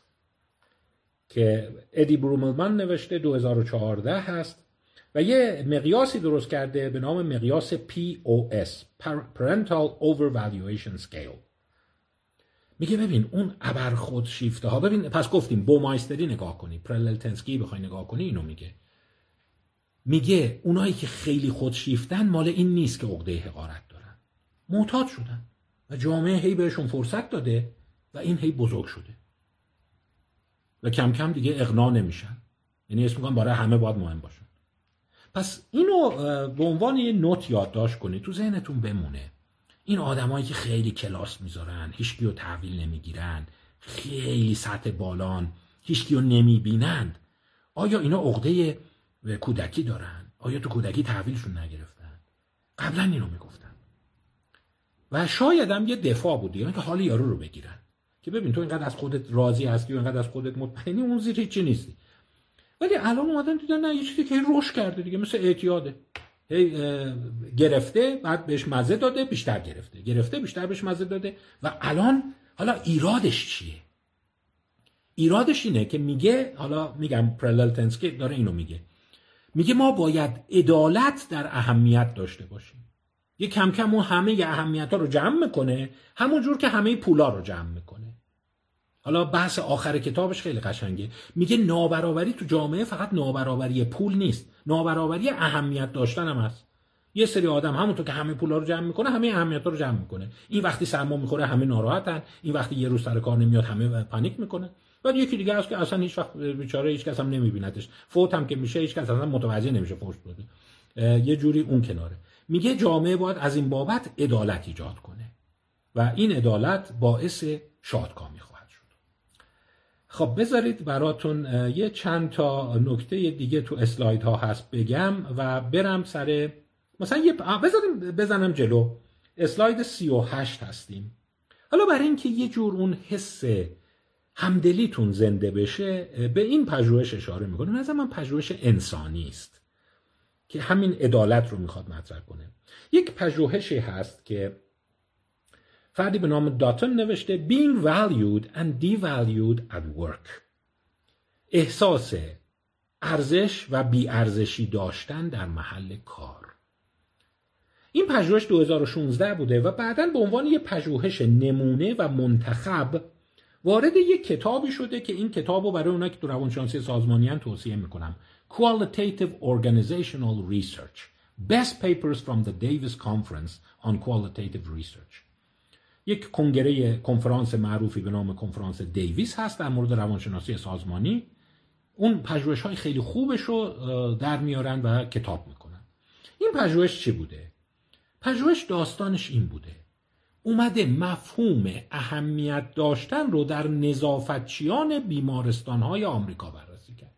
که ادی بروملمان نوشته، دو هزار و چهارده هست و یه مقیاسی درست کرده به نام مقیاس پی او اس Parental Overvaluation Scale. میگه ببین اون ابر خودشیفته ها، ببین پس گفتیم بومایستری نگاه کنی، پرللتنسکی بخوای نگاه کنی اینو میگه، میگه اونایی که خیلی خودشیفتن مال این نیست که عقده حقارت دارن، معتاد شدن و جامعه هی بهشون فرصت داده و این هی بزرگ شده و کم کم دیگه اقناع نمیشن، یعنی اسم میگم برای همه باید مهم باشن. پس اینو به عنوان یه نوت یادداشت کنید، تو ذهنتون بمونه. این آدمایی که خیلی کلاس میذارن، هیچکی رو تحویل نمیگیرن، خیلی سطح بالان، هیچکی رو نمیبینند، آیا اینا عقده کودکی دارن؟ آیا تو کودکی تحویلشون نگرفتن؟ قبلا اینو میگفتن و شاید هم یه دفاع بود دیگه، که حال یارو رو بگیرن که ببین تو اینقدر از خودت راضی هستی و اینقدر از خودت مطمئنی، اون زیر هیچی نیستی. ولی الان اومدن دیدن نه، یه چیزی که رشد کرده دیگه، مثل اعتیاده، هی گرفته بعد بهش مزه داده، بیشتر گرفته، گرفته بیشتر بهش مزه داده و الان حالا ایرادش چیه؟ ایرادش اینه که میگه، حالا میگم پرللتنسکی داره اینو میگه، میگه ما باید عدالت در اهمیت داشته باشیم. یه کم کم اون همه اهمیت ها رو جمع میکنه، همون جور که همه پولا رو جمع میکنه. حالا بحث آخر کتابش خیلی قشنگه، میگه نابرابری تو جامعه فقط نابرابری پول نیست، نابرابری اهمیت داشتن هم هست. یه سری آدم همونطور که همه پولا رو جمع میکنه، همه اهمیت‌ها رو جمع میکنه. این وقتی سرما میخوره همه ناراحتن، این وقتی یه روز سر کار نمیاد همه پانیک میکنه. بعد یکی دیگه هست که اصلا هیچ وقت بیچاره هیچ کس هم نمیبینتش، فوت هم که میشه هیچ کس اصلا متوجه نمیشه فوت بده. یه جوری اون کناره. میگه جامعه باید از این بابت عدالت ایجاد کنه و این عدالت باعث شادکامی خواهد شد. خب بذارید براتون یه چند تا نکته دیگه تو اسلایدها هست بگم و برم سر مثلا یه بذاریم بزنم جلو اسلاید سی و هشت هستیم. حالا برای اینکه یه جور اون حس همدلیتون زنده بشه به این پژوهش اشاره میکنه. مثلا من پژوهش انسانی است که همین عدالت رو میخواد مطرح کنه. یک پژوهشی هست که فردی به نام داتون نوشته Being valued and devalued at work. احساس ارزش و بی‌ارزشی داشتن در محل کار. این پژوهش دو هزار و شانزده بوده و بعداً به عنوان یک پژوهش نمونه و منتخب وارد یک کتابی شده که این کتابو برای اونایی که تو روانشناسی سازمانی ان توصیه میکنم. Qualitative Organizational Research. Best Papers from the Davis Conference on Qualitative Research. یک کنگره کنفرانس معروفی به نام کنفرانس دیویس هست در مورد روانشناسی سازمانی. اون پژوهش‌های خیلی خوبش رو در میارن و کتاب میکنن. این پژوهش چی بوده؟ پژوهش داستانش این بوده. اومده مفهوم اهمیت داشتن رو در نظافتچیان بیمارستان‌های آمریکا بررسی کرد.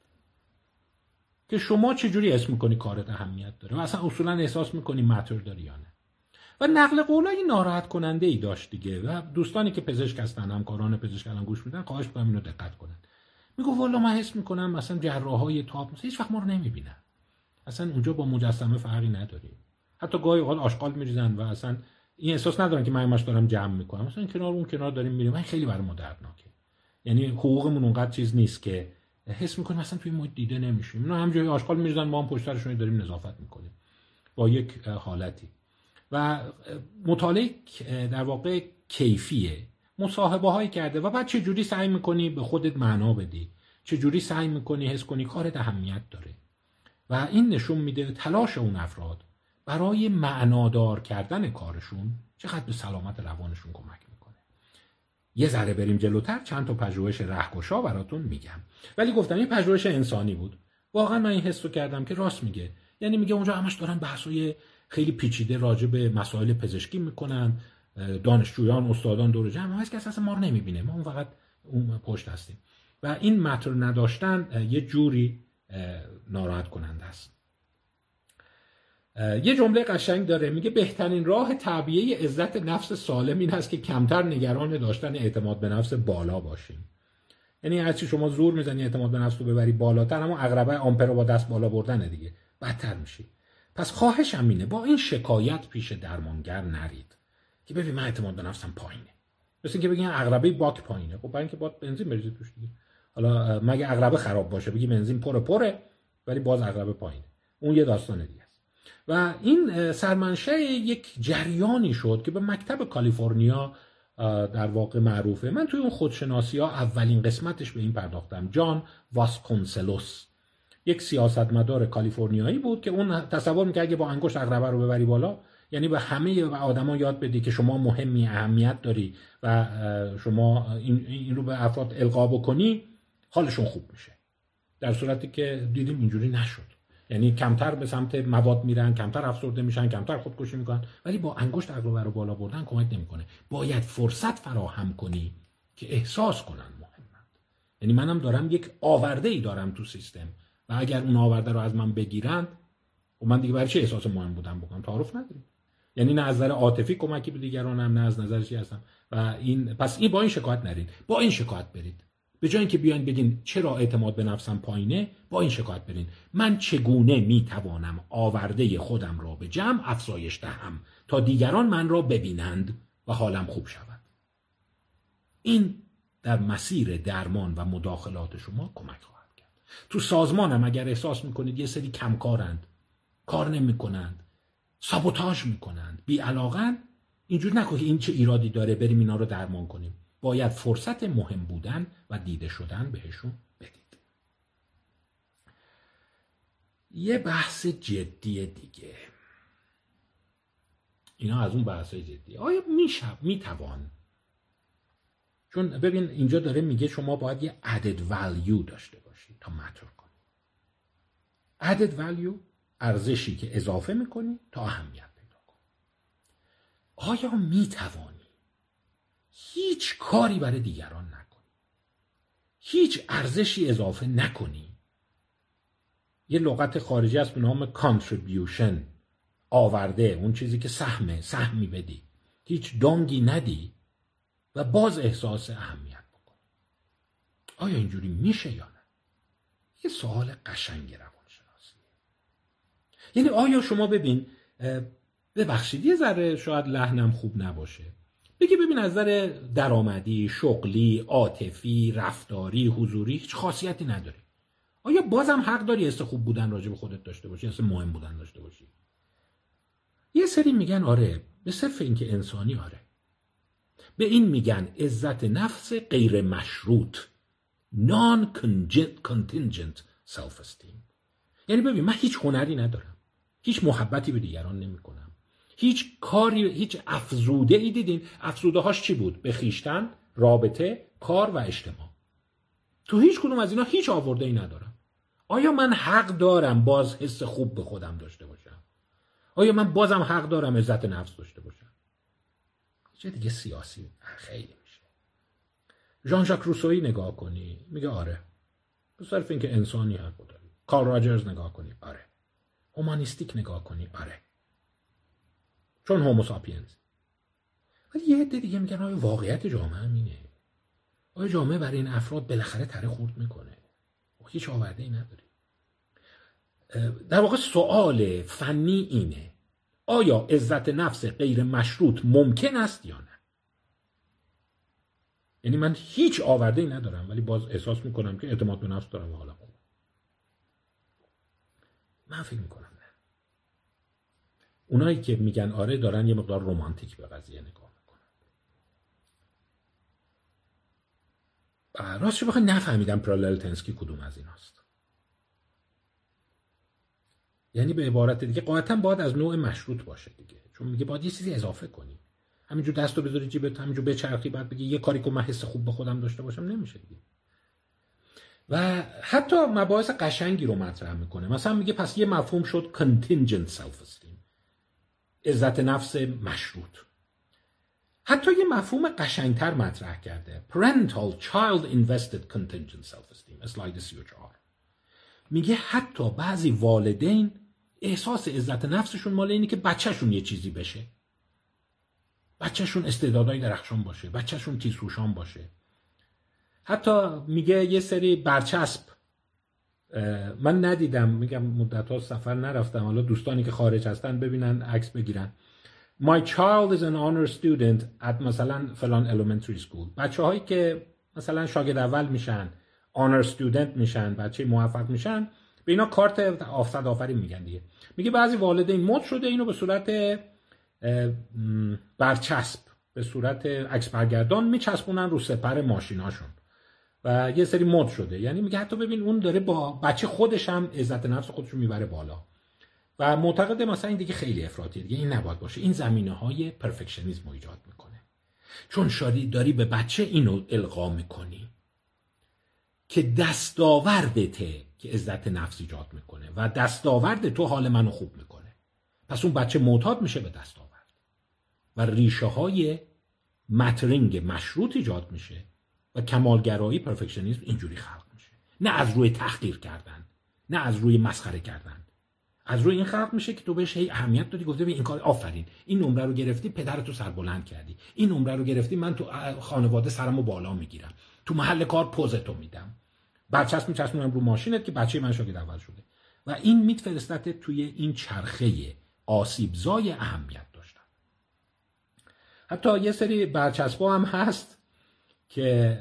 که شما چجوری اسم میکنی کارت اهمیت داره و اصلا اصولا احساس میکنی ماتر داری یا نه. و نقل قولای ناراحت کننده ای داشت دیگه و دوستانی که پزشک هستن، همکاران پزشک الان گوش میدن، خواهش میکنم اینو دقت کنن. میگه والا من حس میکنم مثلا جراحای تاپ مثلا هیچ وقت ما رو نمیبینن. اصلا اونجا با مجسمه فرقی نداریم. حتی گاهی اوقات آشغال میریزن و اصلا این احساس ندارن که من همش دارم جمع میکنم. مثلا کنار اون کنار داریم میریم. این خیلی برای ما دردناکه. یعنی حقوقمون اونقدر چیز نیست که حس میکنیم مثلا توی محیط دیده نمیشیم. اینا هم جای آشغال میریزن، ما هم پشترشون داریم نظافت میکنیم با یک حالتی. و مطالعه در واقع کیفیه، مصاحبه هایی کرده و بعد چه جوری سعی میکنی به خودت معنا بدی، چه جوری سعی میکنی حس کنی کارت اهمیت داره. و این نشون میده تلاش اون افراد برای معنادار کردن کارشون چقدر به سلامت روانشون کمک میکنه. یه ذره بریم جلوتر چند تا پژوهش رهگشا براتون میگم. ولی گفتم این پژوهش انسانی بود. واقعا من این حس رو کردم که راست میگه. یعنی میگه اونجا همش دارن بحثای خیلی پیچیده راجع به مسائل پزشکی میکنن، دانشجویان استادان دور جمع، هیچ کس اصلا ما رو نمیبینه، ما اون فقط اون پشت هستیم و این متر نداشتن یه جوری ناراحت کننده است. یه جمله قشنگ داره، میگه بهترین راه تعبیه عزت نفس سالم این هست که کمتر نگران داشتن اعتماد به نفس بالا باشیم. یعنی هرچی شما زور میزنی اعتماد به نفس رو ببری بالاتر، همون عقربه آمپر رو با دست بالا بردن دیگه، بدتر میشی. پس خواهشم اینه با این شکایت پیش درمانگر نرید که ببین من اعتماد به نفسم پایینه. مثل اینکه بگین عقربه باک پایینه، خب برای اینکه باید بنزین بریزید توش دیگه. حالا مگه عقربه خراب باشه بگی بنزین پره پره ولی باز عقربه پایینه، اون یه داستان دیگه است. و این سرمنشه یک جریانی شد که به مکتب کالیفرنیا در واقع معروفه. من توی اون خودشناسی ها اولین قسمتش به این پرداختم. جان واسکونسلوس یک سیاستمدار کالیفرنیایی بود که اون تصور می‌کرد اگه با انگشت عقربه رو ببری بالا، یعنی به همه آدما یاد بدی که شما مهمی، اهمیت داری و شما این, این رو به افراد القا بکنی، حالشون خوب میشه. در صورتی که دیدیم اینجوری نشد. یعنی کمتر به سمت مواد میرن، کمتر افسرده میشن، کمتر خودکشی میکنن، ولی با انگشت عقربه رو بالا بردن کمک نمیکنه. باید فرصت فراهم کنی که احساس کنن مهمند. یعنی منم دارم یک آورده ای دارم تو سیستم و اگر اون آورده رو از من بگیرند و من دیگه برای چه احساس مهم بودن بکنم؟ تعارف نداریم. یعنی نه از نظر عاطفی کمکی به دیگرانم، نه از نظر چی هستم. و این پس این با این شکایت نرید، با این شکایت برید. به جای اینکه بیاین بگین چرا اعتماد به نفسم پایینه، با این شکایت برین من چگونه میتوانم آورده خودم را به جمع افزایش دهم تا دیگران من را ببینند و حالم خوب شود. این در مسیر درمان و مداخلات شما کمک خواهد کرد. تو سازمانم اگر احساس میکنید یه سری کمکارند، کار نمیکنند، سابوتاژ میکنند، بی‌علاقه‌اند، اینجوری نکنید این چه ایرادی داره بریم اینا رو درمان کنیم. باید فرصت مهم بودن و دیده شدن بهشون بدید. یه بحث جدی دیگه، اینا از اون بحثای جدی. آیا میشه میتوان، چون ببین اینجا داره میگه شما باید یه added value داشته باشید تا مطرح کنید. added value ارزشی که اضافه میکنی تا اهمیت پیدا کنی. آیا میتوانی هیچ کاری برای دیگران نکنی، هیچ ارزشی اضافه نکنی؟ یه لغت خارجی هست به نام contribution، آورده، اون چیزی که سهمه، سهمی بدی، هیچ دانگی ندی و باز احساس اهمیت بکنی. آیا اینجوری میشه یا نه؟ یه سوال قشنگ روانشناسیه. یعنی آیا شما ببین، ببخشید یه ذره شاید لحنم خوب نباشه، بگی ببین از نظر درآمدی، شغلی، عاطفی، رفتاری، حضوری هیچ خاصیتی نداری. آیا بازم حق داری حس خوب بودن راجع به خودت داشته باشی، حس مهم بودن داشته باشی؟ یه سری میگن آره، به صرف اینکه انسانی آره. به این میگن عزت نفس غیر مشروط، non contingent self esteem. یعنی ببین من هیچ هنری ندارم، هیچ محبتی به دیگران نمیکنم، هیچ کاری، هیچ افزوده ای دیدین؟ افزوده هاش چی بود؟ به خویشتن، رابطه، کار و اجتماع. تو هیچ کدوم از اینا هیچ آورده ای ندارم. آیا من حق دارم باز حس خوب به خودم داشته باشم؟ آیا من بازم حق دارم عزت نفس داشته باشم؟ چه دیگه سیاسی خیلی میشه. ژان ژاک روسویی نگاه کنی میگه آره، به صرف اینکه انسانی حق داری. کارل راجرز نگاه کنی آره. هومانیستیک نگاه کنی آره، چون هومو ساپینز. ولی یه عده دیگه میگن آیا واقعیت جامعه هم اینه؟ آیا جامعه برای این افراد بالاخره تره خورد میکنه؟ هیچ آورده ای نداری. در واقع سوال فنی اینه، آیا عزت نفس غیر مشروط ممکن است یا نه؟ یعنی من هیچ آورده ای ندارم ولی باز احساس میکنم که اعتماد به نفس دارم و حالا خوب. من فکر میکنم نه. اونایی که میگن آره دارن یه مقدار رمانتیک به قضیه نگاه میکنن. راستش بخوای نفهمیدم پراللتنسکی کدوم از ایناست. یعنی به عبارت دیگه قاعدتاً باید از نوع مشروط باشه دیگه، چون میگه باید یه چیزی اضافه کنی. همینجور دستو بذاری جیبت، همینجور بچرخی بعد بگی یه کاری که من حس خوب به خودم داشته باشم، نمیشه دیگه. و حتی مباحث قشنگی رو مطرح میکنه. مثلا میگه پس یه مفهوم شد contingent self-esteem، عزت نفس مشروط. حتی یه مفهوم قشنگتر مطرح کرده، parental child invested contingent self-esteem، اسلاید سی و چهار. میگه حتی بعضی والدین احساس عزت نفسشون مال اینه که بچهشون یه چیزی بشه، بچهشون استعدادهای درخشان باشه، بچهشون تیزهوشان باشه. حتی میگه یه سری برچسب، من ندیدم، میگم مدت‌ها سفر نرفتم، حالا دوستانی که خارج هستن ببینن عکس بگیرن. My child is an honor student at مثلا فلان elementary school. بچه هایی که مثلا شاگرد اول میشن، honor student میشن، بچه موفق میشن، به اینا کارت آفصد آفرین میگن دیگه. میگه بعضی والدین مد شده اینو به صورت برچسب، به صورت عکس برگردان میچسبونن رو سپر ماشیناشون و یه سری مد شده. یعنی میگه حتی ببین اون داره با بچه خودش هم عزت نفس خودشو میبره بالا و معتقد مثلا این دیگه خیلی افراطیه، دیگه این نباید باشه. این زمینه‌های پرفکشنیسم رو ایجاد میکنه، چون شاری داری به بچه اینو القا میکنی که دستاوردته که عزت نفس ایجاد میکنه و دستاورد تو حال منو خوب میکنه. پس اون بچه معتاد میشه به دستاورد و ریشه های مترینگ مشروط ایجاد میشه و کمالگرایی پرفکشنیسم اینجوری خلق میشه، نه از روی تحقیر کردن، نه از روی مسخره کردن، از روی این خلق میشه که تو بهش هی اهمیت دادی، گفته به این کار آفرین، این نمره رو گرفتی پدرتو سربلند کردی، این نمره رو گرفتی من تو خانواده سرمو بالا میگیرم، تو محل کار پوزتو میدم، برچسب میچسبونم رو ماشینت که بچه من شاگرد اول شده و این میتفرستت توی این چرخه آسیبزای اهمیت داشتن. حتی یه سری برچسبا هم هست که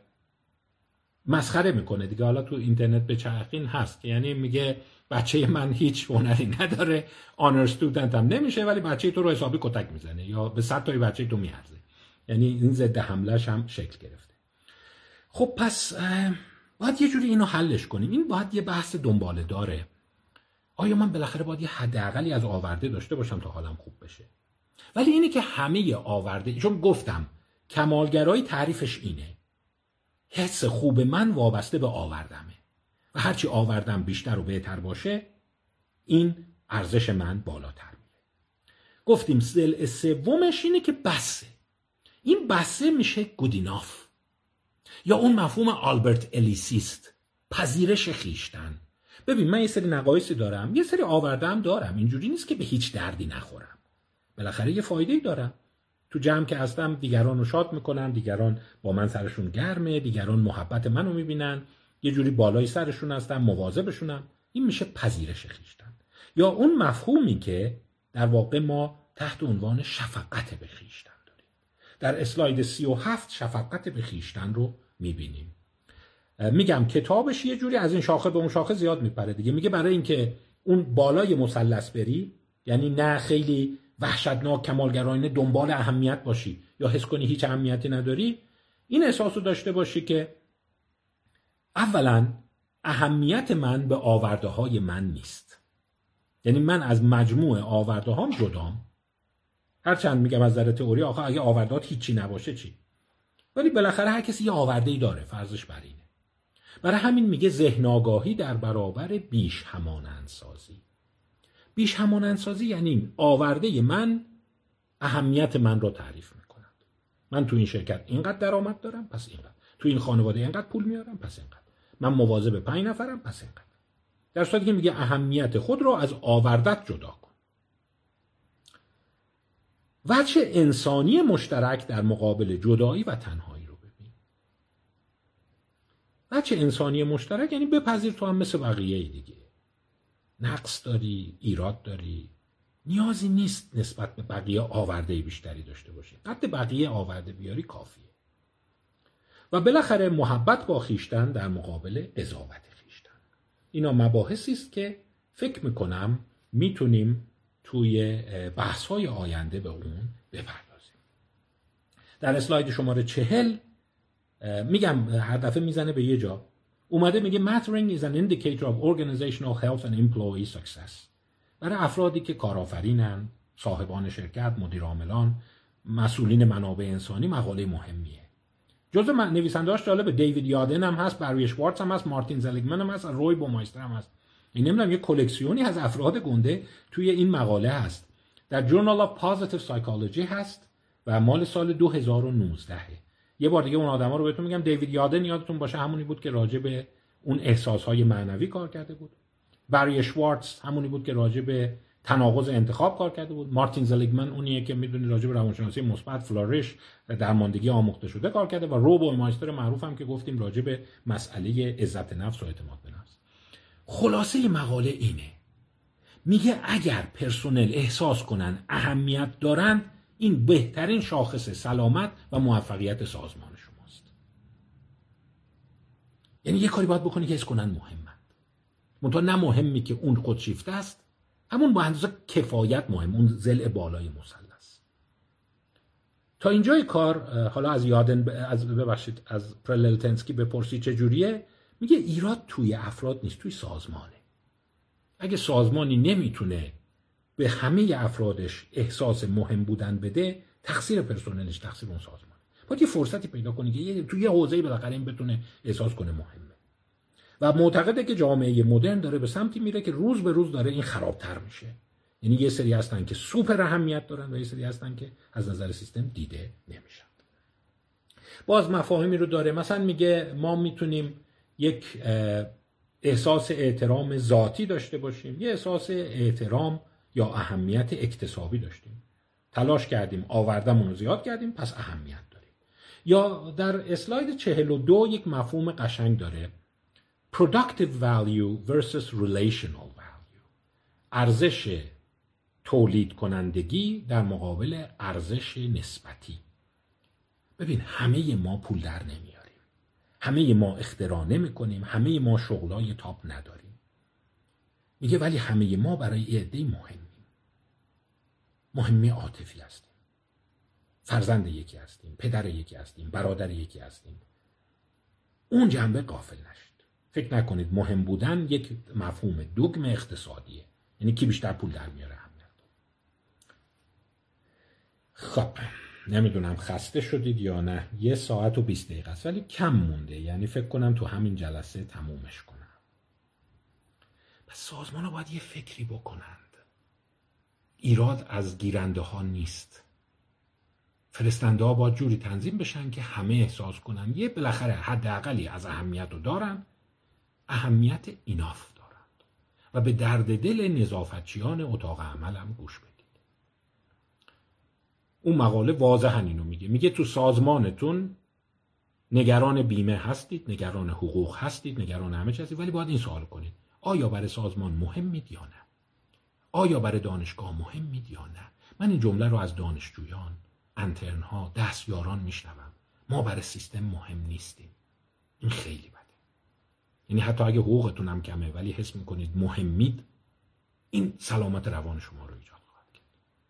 مسخره میکنه دیگه، حالا تو اینترنت به چرخین هست که یعنی میگه بچه من هیچ هنری نداره، آنر استودنت هم نمیشه، ولی بچه تو رو حسابی کتک میزنه یا به صد تای بچه تو میارزه. یعنی این ضد حملهش هم شکل گرفته. خب پس باید یه جوری اینو حلش کنیم. این باید یه بحث دنباله داره. آیا من بالاخره باید یه حداقلی از آورده داشته باشم تا حالم خوب بشه؟ ولی اینی که همه آورده، چون گفتم کمالگرایی تعریفش اینه، حس خوب من وابسته به آوردمه و هرچی آوردم بیشتر و بهتر باشه این ارزش من بالاتر میره. گفتیم ضلع سومش اینه که بسه. این بسه میشه good enough یا اون مفهوم آلبرت الیسیست، پذیرش خیشتن. ببین من یه سری نقایصی دارم، یه سری آوردم دارم، اینجوری نیست که به هیچ دردی نخورم، بالاخره یه فایده‌ای دارم. تو جمع که هستم دیگران رو شاد میکنم، دیگران با من سرشون گرمه، دیگران محبت منو میبینن، یه جوری بالای سرشون هستم، مواظبشونم. این میشه پذیرش خیشتن. یا اون مفهومی که در واقع ما تحت عنوان شفقت به خیشتن داریم. در اسلاید سی و هفت شفقت به خیشتن رو میبینیم. میگم کتابش یه جوری از این شاخه به اون شاخه زیاد میپره دیگه. میگه برای اینکه اون بالای مثلث بری، یعنی نه خیلی وحشتناک کمالگرایانه دنبال اهمیت باشی یا حس کنی هیچ اهمیتی نداری، این احساس رو داشته باشی که اولا اهمیت من به آورده های من نیست، یعنی من از مجموع آورده هام جدام. هرچند میگم از نظر تئوری آخه اگه آوردهات هیچی نباشه چی، ولی بالاخره هر کسی یه آورده‌ای داره، فرضش بر اینه. برای همین میگه ذهن آگاهی در برابر بیش همانندسازی. بیش همانندسازی یعنی آورده من اهمیت من رو تعریف میکنند. من تو این شرکت اینقدر درآمد دارم پس اینقدر، تو این خانواده اینقدر پول میارم پس اینقدر، من مواظب پنج نفرم پس اینقدر. در صورتی که میگه اهمیت خود رو از آوردت جدا کن. وجه انسانی مشترک در مقابل جدایی و تنهایی رو ببین. وجه انسانی مشترک یعنی بپذیر تو هم مثل بقیه دیگه، نقص داری، ایراد داری، نیازی نیست نسبت به بقیه آورده بیشتری داشته باشی، قد بقیه آورده بیاری کافیه. و بالاخره محبت با خیشتن در مقابل قضاوت خیشتن. اینا مباحثی است که فکر میکنم میتونیم توی بحث‌های آینده به اون بپردازیم. در اسلاید شماره چهل میگم هر دفعه میزنه به یه جا، اومده میگه Mattering is an indicator of organizational health and employee success. برای افرادی که کارآفرینن، صاحبان شرکت، مدیر عاملان، مسئولین منابع انسانی مقاله مهمیه. جزء نویسنده‌اش جالبه، دیوید یادن هم هست، بری اشوارتز هم هست، مارتین زلیگمن هم هست، روی بومایستر هم هست. این نمیدونم یه کلکسیونی از افراد گنده توی این مقاله هست. در جورنال آف پوزیتیو سایکولوژی هست و مال سال دو هزار و نوزده. یه بار دیگه اون آدما رو بهتون میگم. دیوید یادن یادتون باشه همونی بود که راجع به اون احساسهای معنوی کار کرده بود. بری اشوارتز همونی بود که راجع به تناقض انتخاب کار کرده بود. مارتین زلیگمن اونیه که میدونی راجع به روانشناسی مثبت، فلوریش، درماندگی آموخته شده کار کرده و رو بومایستر معروف هم که گفتیم راجع به مسئله عزت نفس و اعتماد به نفس. خلاصه مقاله اینه، میگه اگر پرسنل احساس کنن اهمیت دارن، این بهترین شاخص سلامت و موفقیت سازمان شماست. یعنی یه کاری باید بکنی که حس کنن مهمند. منتها نه مهمی که اون خودشیفته است، همون با اندازه کفایت مهم، اون ضلع بالای مثلث. تا اینجای کار حالا از یادن از ببخشید از پرللتنسکی بپرسی چه جوریه، میگه ایراد توی افراد نیست، توی سازمانه. اگه سازمانی نمیتونه به همه افرادش احساس مهم بودن بده، تقصیر پرسنلش، تقصیر اون سازمانه. باید یه فرصتی پیدا کنی که توی یه حوزه‌ای بالاخره این بتونه احساس کنه مهمه. و معتقده که جامعه مدرن داره به سمتی میره که روز به روز داره این خرابتر میشه. یعنی یه سری هستن که سوپر اهمیت دارن و یه سری هستن که از نظر سیستم دیده نمیشن. باز مفاهیمی رو داره، مثلا میگه ما میتونیم یک احساس احترام ذاتی داشته باشیم، یه احساس احترام یا اهمیت اکتسابی داشتیم. تلاش کردیم، آوردمون رو زیاد کردیم، پس اهمیت داریم. یا در اسلاید چهل و دو یک مفهوم قشنگ داره، productive value versus relational value. ارزش تولید کنندگی در مقابل ارزش نسبتی. ببین همه ما پول در نمیاریم، همه ما اختراع نمی کنیم، همه ما شغلای تاپ نداریم. میگه ولی همه ما برای یه عده مهمیم. مهمی عاطفی هستیم، فرزند یکی هستیم، پدر یکی هستیم، برادر یکی هستیم. اون جنبه غافل نشید. فکر نکنید مهم بودن یک مفهوم دوگم اقتصادیه، یعنی کی بیشتر پول در میاره اهمیت. خب نمیدونم خسته شدید یا نه، یه ساعت و بیست دقیقه است ولی کم مونده، یعنی فکر کنم تو همین جلسه تمومش کنم. پس سازمان ها باید یه فکری بکنند. ایراد از گیرنده ها نیست. فرستنده ها باید جوری تنظیم بشن که همه احساس کنن یه بالاخره حداقلی از اهمیت رو دارن، اهمیت ایناف دارند و به درد دل نظافتچیان اتاق عمل هم گوش بدید. اون مقاله واضحاً اینو میگه، میگه تو سازمانتون نگران بیمه هستید، نگران حقوق هستید، نگران همه چیزی، ولی باید این سوال کنید آیا برای سازمان مهمید یا نه؟ آیا برای دانشگاه مهمید یا نه؟ من این جمله رو از دانشجویان، انترنها، دستیاران میشنوم. ما برای سیستم مهم نیستیم. این خیلی بده. یعنی حتی اگه حقوقتون هم کمه ولی حس میکنید مهمید، این سلامت روان شما رو ایجاد خواهد کرد.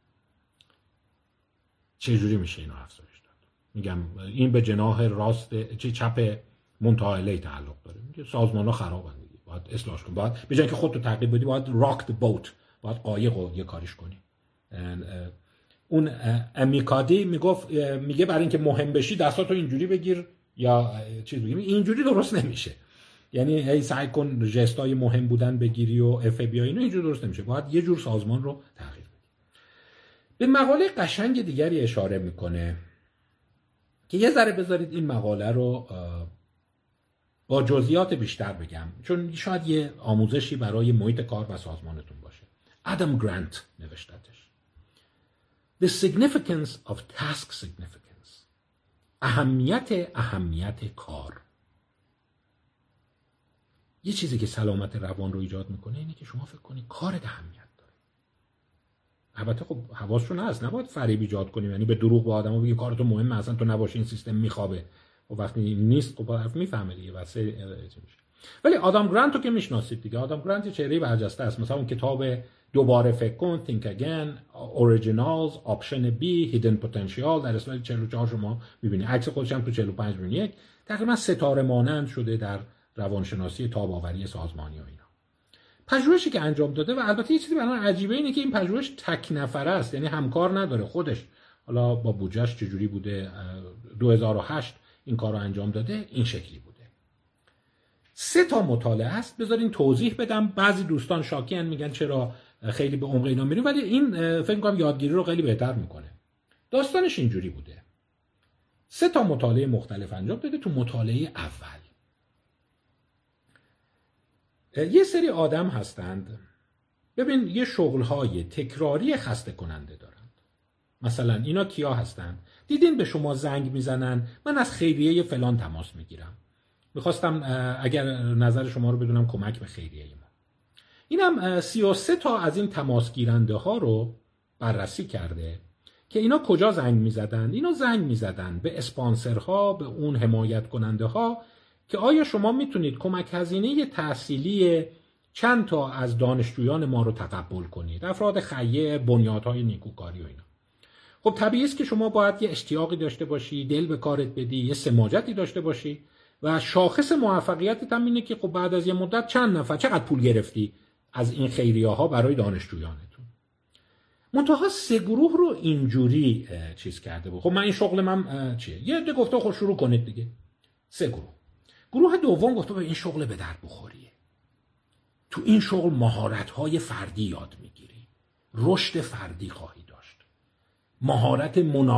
چجوری میشه اینو افزایش داد؟ میگم این به جناح راست چه چپ منتهی تعلق داره. میگه سازمان‌ها خرابن دیگه، باید اصلاحش کنی. باید به جای اینکه خودتو تعقیب بدی، باید راک د بوت، باید قایقو یه کاریش کنی. اون امیکادی میگفت، میگه برای اینکه مهم بشی دستاتو اینجوری بگیر یا چیز بگیر. اینجوری درست نمیشه. یعنی هی سعی کن ژستای مهم بودن بگیری و اف بی آی، اینا اینجوری درست نمیشه. باید یه جور سازمان رو تغییر بدی. به مقاله قشنگ دیگری اشاره میکنه که یه ذره بذارید این مقاله رو با جزئیات بیشتر بگم، چون شاید یه آموزشی برای محیط کار و سازمانتون باشه. آدم گرانت نوشتتش. The significance of task significance. اهمیت اهمیت کار. یه چیزی که سلامت روان رو ایجاد میکنه اینه که شما فکر کنید کارت اهمیت داره. البته خب حواسشون هست، نباید فریب ایجاد کنیم، یعنی به دروغ به آدما بگی کارتون مهمه، اصلا تو نباشی این سیستم میخوابه. و وقتی نیست خب طرف میفهمه دیگه واسه چی میشه. ولی آدم گرانت رو که میشناسید دیگه. آدم گرانت چهره برجسته است. مثلا اون کتاب دوباره فکر کن، Think Again، Originals، Option B، Hidden Potential، در اسلاید چهل و چهار شما میبینید. عکس خودش هم تو چهل و پنج میبینید. تقریبا ستاره مانند شده در روانشناسی تاب‌آوری سازمانی و اینا. پژوهشی که انجام داده و البته یه چیزی برای من عجیبه اینه که این پژوهش تک نفره است، یعنی همکار نداره. خودش حالا با بودجهش چجوری بوده، دو هزار و هشت این کار رو انجام داده این شکلی بوده. سه تا مطالعه است. بذارین توضیح بدم. بعضی دوستان شاکیان میگن چرا خیلی به عمق اینا میریم، ولی این فکر کنم یادگیری رو خیلی بهتر میکنه. داستانش اینجوری بوده. سه تا مطالعه مختلف انجام داده. تو مطالعه اول یه سری آدم هستند، ببین یه شغل‌های تکراری خسته کننده دارند. مثلا اینا کیا هستند؟ دیدین به شما زنگ میزنن من از خیریه فلان تماس میگیرم، میخواستم اگر نظر شما رو بدونم کمک به خیریه ما. اینم سی و سه تا از این تماس گیرنده ها رو بررسی کرده که اینا کجا زنگ میزدن. اینا زنگ میزدن به اسپانسرها، به اون حمایت کننده ها که آیا شما میتونید کمک هزینه تحصیلی چند تا از دانشجویان ما رو تقبل کنید، افراد خیریه، بنیادهای نیکوکاری و اینا. خب طبیعی است که شما باید یه اشتیاقی داشته باشی، دل به کارت بدی، یه سماجتی داشته باشی و شاخص موفقیتت هم اینه که خب بعد از یه مدت چند نفر چقدر پول گرفتی از این خیریه ها برای دانشجویانتون. منتها سه گروه رو اینجوری چیز کرده بود. خب من این شغل من چیه؟ یه عده گفته خب شروع کنید دیگه. سه گروه. گروه دوم گفته به این شغل به درد بخوریه. تو این شغل مهارت‌های فردی یاد میگیری. رشد فردی خواهی داشت. مهارت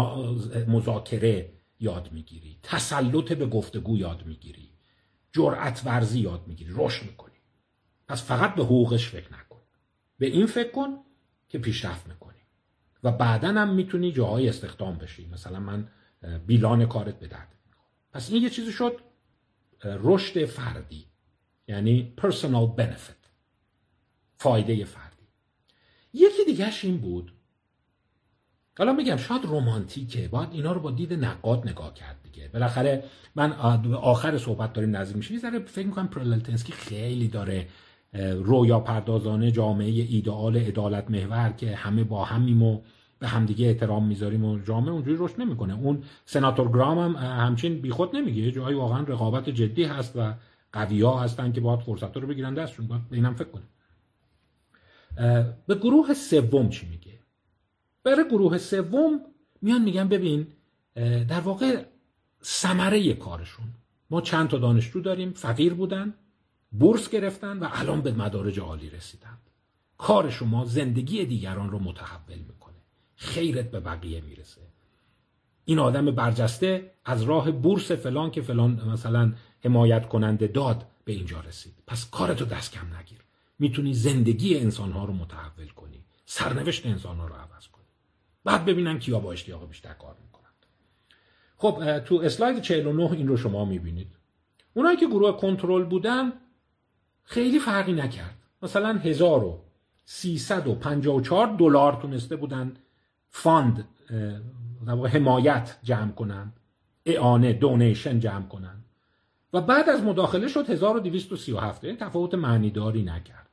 مذاکره یاد میگیری، تسلط به گفتگو یاد میگیری، جرأت ورزی یاد میگیری، رشد میکنی. پس فقط به حقوقش فکر نکن، به این فکر کن که پیشرفت میکنی و بعداً هم میتونی جاهای استخدام بشی. مثلا من بیلان کارت به درد میخوره. پس این یه چیزی شد رشد فردی، یعنی personal benefit، فایده فردی. یکی دیگهش این بود، حالا میگم شاید رومانتیکه، باید اینا رو با دید نقاد نگاه کرد دیگه. بالاخره من آخر صحبت داریم نزدیک میشه، ذره فکر میکنم پرلتنسکی خیلی داره رویا پردازانه جامعه ایدئال عدالت محور که همه با همیم و به همدیگه احترام میذاریم و جامعه اونجوری رشد نمیکنه. اون سناتور گرام هم همچین بیخود نمیگه، جایی واقعا رقابت جدی هست و قویا هستن که باید فرصت رو بگیرن دستشون. باید به اینم فکر کنیم. به گروه سوم چی میگه؟ برای گروه سوم میان میگن ببین در واقع ثمره کارشون، ما چند تا دانشجو داریم فقیر بودن، بورس گرفتن و الان به مدارج عالی رسیدن. کار شما زندگی دیگران رو متحول میکنه، خیرت به بقیه میرسه. این آدم برجسته از راه بورس فلان که فلان مثلا حمایت کننده داد به اینجا رسید. پس کارتو دست کم نگیر، میتونی زندگی انسانها رو متحول کنی، سرنوشت انسانها رو عوض کنی. بعد ببینن کیا با اشتیاق بیشتر کار میکنن. خب تو اسلاید چهل و نه این رو شما میبینید. اونایی که گروه کنترل بودن خیلی فرقی نکرد. مثلا هزار و سیصد و پنجاه و چهار دلار تونسته بودن فاند در واقع حمایت جمع کنن، اعانه دونیشن جمع کنن و بعد از مداخله شد هزار و دویست و سی و هفت. این تفاوت معنیداری نکرد.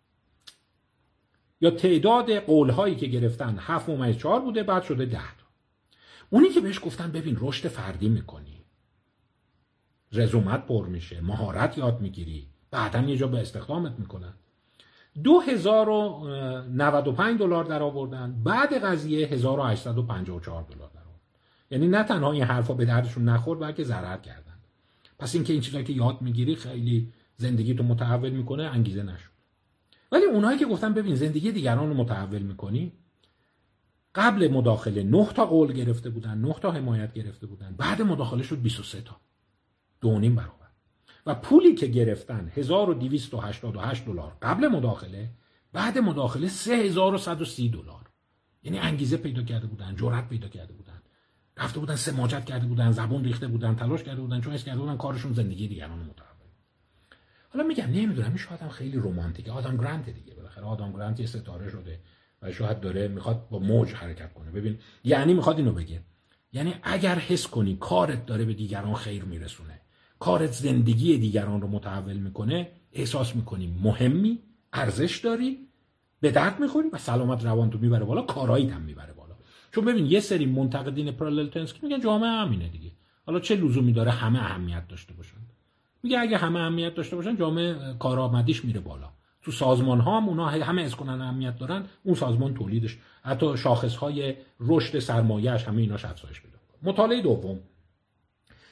یا تعداد قولهایی که گرفتن هفت ممیز چهار بوده، بعد شده ده تا. اونی که بهش گفتن ببین رشد فردی میکنی، رزومت پر میشه، مهارت یاد میگیری، بعدم یه جا به استخدامت میکنن، دو هزار و نود و پنج دلار در آوردن. بعد قضیه هزار و هشتصد و پنجاه و چهار دلار در آوردن. یعنی نه تنها این حرفا به دردشون نخورد بلکه ضرر کردن. پس اینکه این چیزایی که یاد میگیری خیلی زندگی تو متحول میکنه انگیزه نشد. ولی اونایی که گفتن ببین زندگی دیگران رو متحول میکنی، قبل مداخله نه تا قول گرفته بودن، نه تا حمایت گرفته بودن، بعد مداخله شد بیست و سه تا، دو نیم برابر. و پولی که گرفتن هزار و دویست و هشتاد و هشت دلار قبل مداخله، بعد مداخله سه هزار و صد و سی دلار. یعنی انگیزه پیدا کرده بودن، جرأت پیدا کرده بودن، رفته بودن سماجت کرده بودن، زبون ریخته بودن، تلاش کرده بودن، چون حس کرده بودن کارشون زندگی دیگران رو متحول. حالا میگم نمیدونم این شاید هم خیلی رمانتیکه. آدم گرانت دیگه، بالاخره آدم گرانت یه ستاره شده و شاید داره میخواد با موج حرکت کنه. ببین یعنی میخواد اینو بگه، یعنی اگر حس کنی کارت داره به دیگران خیر میرسونه، کارت زندگی دیگران رو متحول میکنه، احساس میکنی مهمی، ارزش داری، به درد میخوری و سلامت روان تو میبره بالا، کاراییت هم میبره بالا. چون ببین یه سری منتقدین پرلتنسکی میگن جامعه همینه دیگه، حالا چه لزومی داره همه اهمیت داشته باشن؟ میگه اگه همه اهمیت داشته باشن جامعه کارآمدیش میره بالا. تو سازمان ها هم اونا همه از کنن اهمیت دارن، اون سازمان تولیدش، حتی شاخص های رشد سرمایه‌اش همه ایناش افزایش پیدا کنه. مطالعه دوم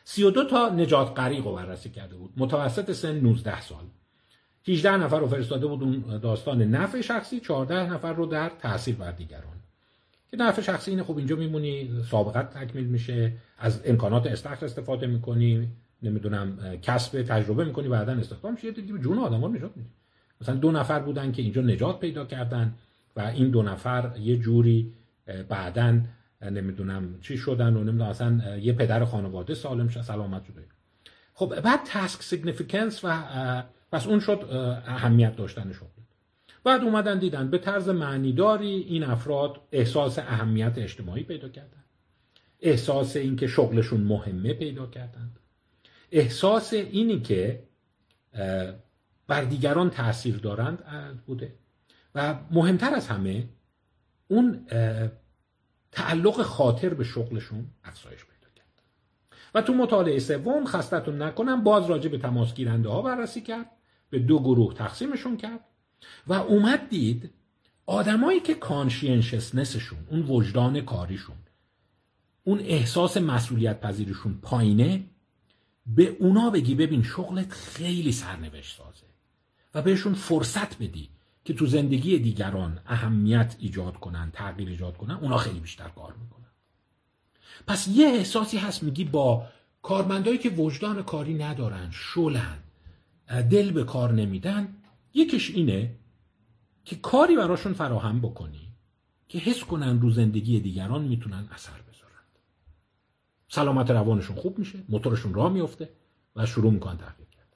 سی و دو تا نجات غریق رو بررسی کرده بود، متوسط سن نوزده سال. هجده نفر رو فرستاده بود اون داستان نفع شخصی، چهارده نفر رو در تاثیر بر دیگران. که نفع شخصی اینه خب اینجا میمونی، سابقت تکمیل میشه، از امکانات استخر استفاده میکنی، نمیدونم کسب تجربه میکنی، بعداً استخدام میشی، دیگه جون آدما نجات میدی. مثلا دو نفر بودن که اینجا نجات پیدا کردن و این دو نفر یه جوری بعداً نمیدونم چی شدن و نمیدونم اصلا یه پدر خانواده سالم شد، سلامت شده. خب بعد تاسک سیگنیفیکنس و پس اون شد اهمیت داشتن شغل. بعد اومدن دیدن به طرز معنیداری این افراد احساس اهمیت اجتماعی پیدا کردن، احساس اینکه شغلشون مهمه پیدا کردن، احساس اینی که بر دیگران تأثیر دارند بوده و مهمتر از همه اون تعلق خاطر به شغلشون افزایش پیدا کرد. و تو مطالعه سوم خستتون نکنم باز راجع به تماس گیرنده ها بررسی کرد، به دو گروه تقسیمشون کرد و اومد دید آدمایی که کانشینشسنسشون، اون وجدان کاریشون، اون احساس مسئولیت پذیریشون پایینه، به اونا بگی ببین شغلت خیلی سرنوشت سازه و بهشون فرصت بدی که تو زندگی دیگران اهمیت ایجاد کنن، تغییر ایجاد کنن، اونا خیلی بیشتر کار میکنن. پس یه احساسی هست میگی با کارمندایی که وجدان کاری ندارن، شلن، دل به کار نمیدن، یکیش اینه که کاری براشون فراهم بکنی که حس کنن رو زندگی دیگران میتونن اثر بذارن. سلامت روانشون خوب میشه، موتورشون راه میفته و شروع میکنن تغییر کردن.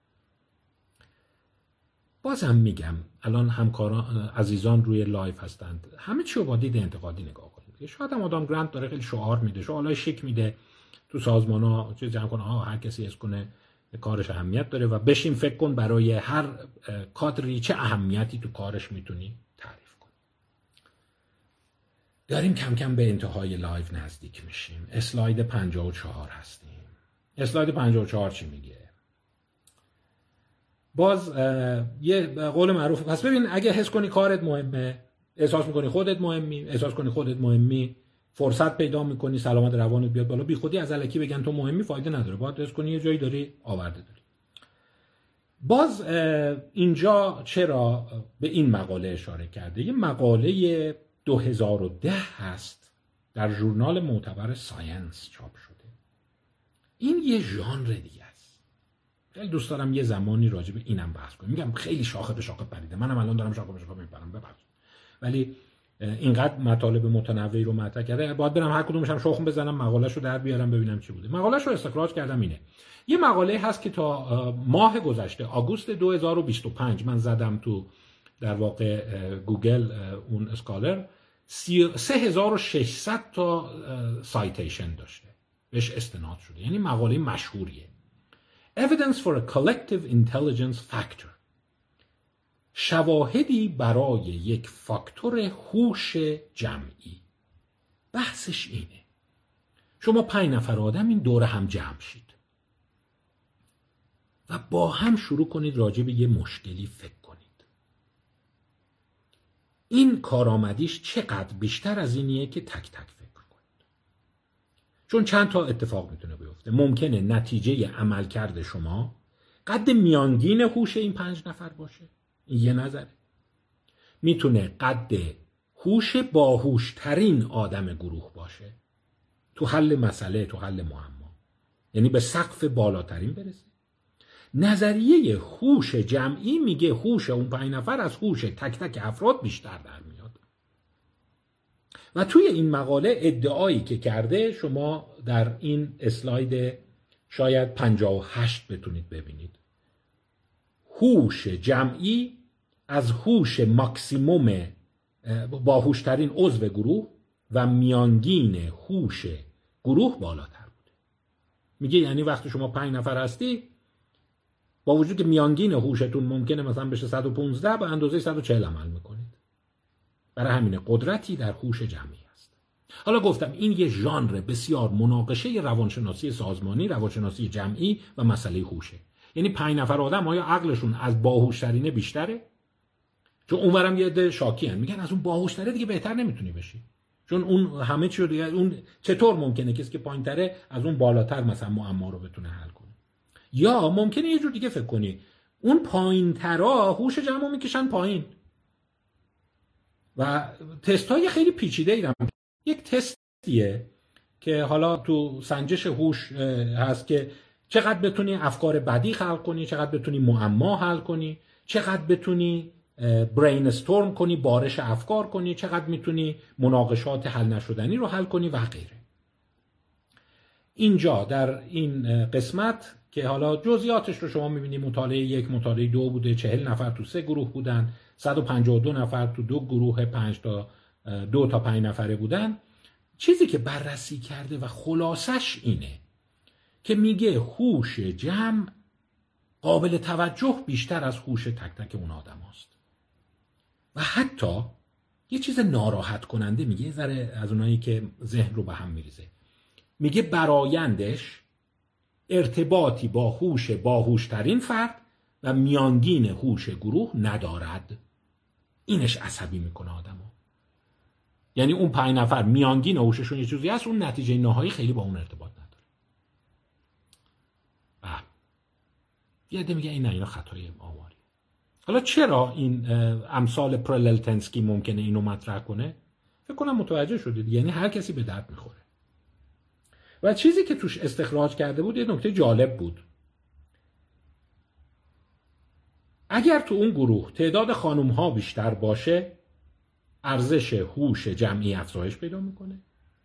بازم میگم الان همکاران عزیزان روی لایف هستند، همه چی رو با دید انتقادی نگاه کنید. شاید هم آدم گرانت داره خیلی شعار میده، شعارهای شیک میده تو سازمان‌ها، چه جمع کنه ها هر کسی حس کنه کارش اهمیت داره و بشین فکر کن برای هر کادری چه اهمیتی تو کارش میتونی تعریف کن. داریم کم کم به انتهای لایو نزدیک میشیم. اسلاید پنجاه و چهار هستیم. اسلاید پنجاه و چهار چی میگه؟ باز یه قول معروف. پس ببین اگه حس کنی کارت مهمه، احساس میکنی خودت مهمی، احساس کنی خودت مهمی، فرصت پیدا میکنی، سلامت روانت بیاد بالا، بی خودی از الکی بگن تو مهمی فایده نداره. باید حس کنی یه جایی داری آورده داری. باز اینجا چرا به این مقاله اشاره کرده؟ یه مقاله دو هزار و ده هست در ژورنال معتبر ساینس چاپ شده. این یه ژانر دیگه است. خیلی دوست دارم یه زمانی راجع به اینم بحث کنیم. میگم خیلی شاخه به شاخه پریده. منم الان دارم شاخه به شاخه میپرم، ببخشید. ولی اینقدر مطالب متنوعی رو مطرح کرده، باید برم هر کدومش هم شخم بزنم، مقاله‌شو در بیارم ببینم چی بوده. مقاله‌شو استخراج کردم اینه. یه مقاله هست که تا ماه گذشته آگوست دو هزار و بیست و پنج من زدم تو در واقع گوگل اون اسکالر، سه هزار و ششصد تا سایتیشن داشته، بهش استناد شده. یعنی مقاله مشهوریه. Evidence for a collective intelligence factor. شواهدی برای یک فاکتور هوش جمعی. بحثش اینه شما پنج نفر آدم این دور هم جمع شید و با هم شروع کنید راجع به یه مشکلی فکر کنید. این کارآمدیش چقدر بیشتر از اینیه که تک تک فکر کنید. چون چند تا اتفاق میتونه بیفته. ممکنه نتیجه عملکرد شما قد میانگین هوش این پنج نفر باشه. این یه نظره. میتونه قد هوش باهوشترین آدم گروه باشه تو حل مسئله، تو حل معما، یعنی به سقف بالاترین برسه. نظریه هوش جمعی میگه هوش اون پنج نفر از هوش تک تک افراد بیشتر در میاد. و توی این مقاله ادعایی که کرده شما در این اسلاید شاید پنجاه و هشت بتونید ببینید. هوش جمعی از هوش ماکسیموم باهوشترین عضو گروه و میانگین هوش گروه بالاتر بوده. میگه یعنی وقتی شما پنج نفر هستی با وجود که میانگین هوشتون ممکنه مثلا بشه صد و پانزده، به اندازه صد و چهل عمل میکنید. برای همینه قدرتی در هوش جمعی است. حالا گفتم این یه ژانر بسیار مناقشه روانشناسی سازمانی، روانشناسی جمعی و مسئله هوشه. یعنی پنج نفر آدم آیا عقلشون از باهوشترینه بیشتره؟ چون اونورم یه عده شاکی هستن میگن از اون باهوشتره دیگه بهتر نمیتونی بشی. چون اون همه چی رو دیگه، اون چطور ممکنه کسی که پایین‌تره از اون بالاتر مثلا معما رو بتونه حل کنه؟ یا ممکنه یه جور دیگه فکر کنی اون پایین‌ترا هوش جمع رو میکشن پایین. و تست‌های خیلی پیچیده‌ای دارن. یک تستیه که حالا تو سنجش هوش هست که چقدر بتونی افکار بدی خلق کنی، چقدر بتونی معما حل کنی، چقدر بتونی برین استورم کنی، بارش افکار کنی، چقدر میتونی مناقشات حل نشدنی رو حل کنی و غیره. اینجا در این قسمت که حالا جزئیاتش رو شما میبینید، مطالعه یک، مطالعه دو بوده، چهل نفر تو سه گروه بودن، صد و پنجاه و دو نفر تو دو گروه پنج تا دو تا پنج نفره بودن. چیزی که بررسی کرده و خلاصش اینه که میگه هوش جمع قابل توجه بیشتر از هوش تک تک اون آدم هست. و حتی یه چیز ناراحت کننده میگه، ذره از اونایی که ذهن رو به هم میریزه، میگه برایندش ارتباطی با هوش باهوشترین فرد و میانگین هوش گروه ندارد. اینش عصبی میکنه آدمو. یعنی اون پنج نفر میانگین هوششون یه چیزی هست، اون نتیجه نهایی خیلی با اون ارتباط نداره. بله. یه عده میگه این نه، اینا خطای آماری. حالا چرا این امثال پرللتنسکی ممکنه اینو مطرح کنه؟ فکر کنم متوجه شدید. یعنی هر کسی به درد میخوره. و چیزی که توش استخراج کرده بود یه نکته جالب بود. اگر تو اون گروه تعداد خانوم ها بیشتر باشه، ارزش هوش جمعی افزایش پیدا میکنه.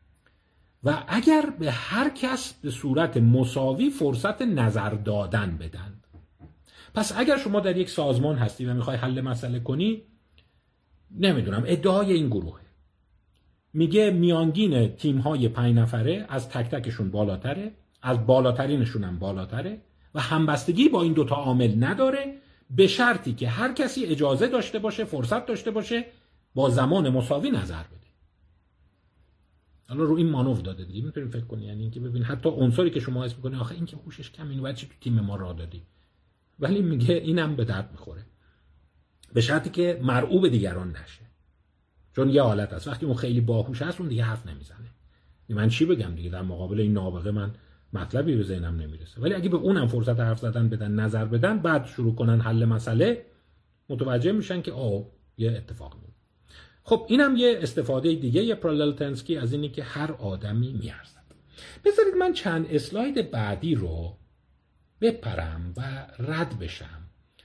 و اگر به هر کس به صورت مساوی فرصت نظر دادن بدن. پس اگر شما در یک سازمان هستی و میخوای حل مسئله کنی، نمیدونم ادعای این گروهه، میگه میانگین تیم های پنج نفره از تک تکشون بالاتره، از بالاترینشون هم بالاتره و همبستگی با این دوتا عامل نداره، به شرطی که هر کسی اجازه داشته باشه، فرصت داشته باشه با زمان مساوی نظر بده. حالا رو این مانور داده دیگه، میتونیم فکر کنی، یعنی اینکه ببین حتی عنصری که شما حس می‌کنی آخه این که هوشش کم، اینو بعد چی تو تیم ما راه دادی، ولی میگه اینم به درد میخوره، به شرطی که مرعوب دیگران نشه. چون یه حالت هست وقتی اون خیلی باهوش هست اون دیگه حرف نمیزنه، من چی بگم دیگه، در مقابل این نابغه من مطلبی به ذهنم نمیرسه. ولی اگه به اونم فرصت حرف زدن بدن، نظر بدن، بعد شروع کنن حل مسئله، متوجه میشن که آه یه اتفاق میفته. خب اینم یه استفاده دیگه یه پرللتنسکی از اینی که هر آدمی میارزد. بذارید من چند اسلاید بعدی رو بپرم و رد بشم،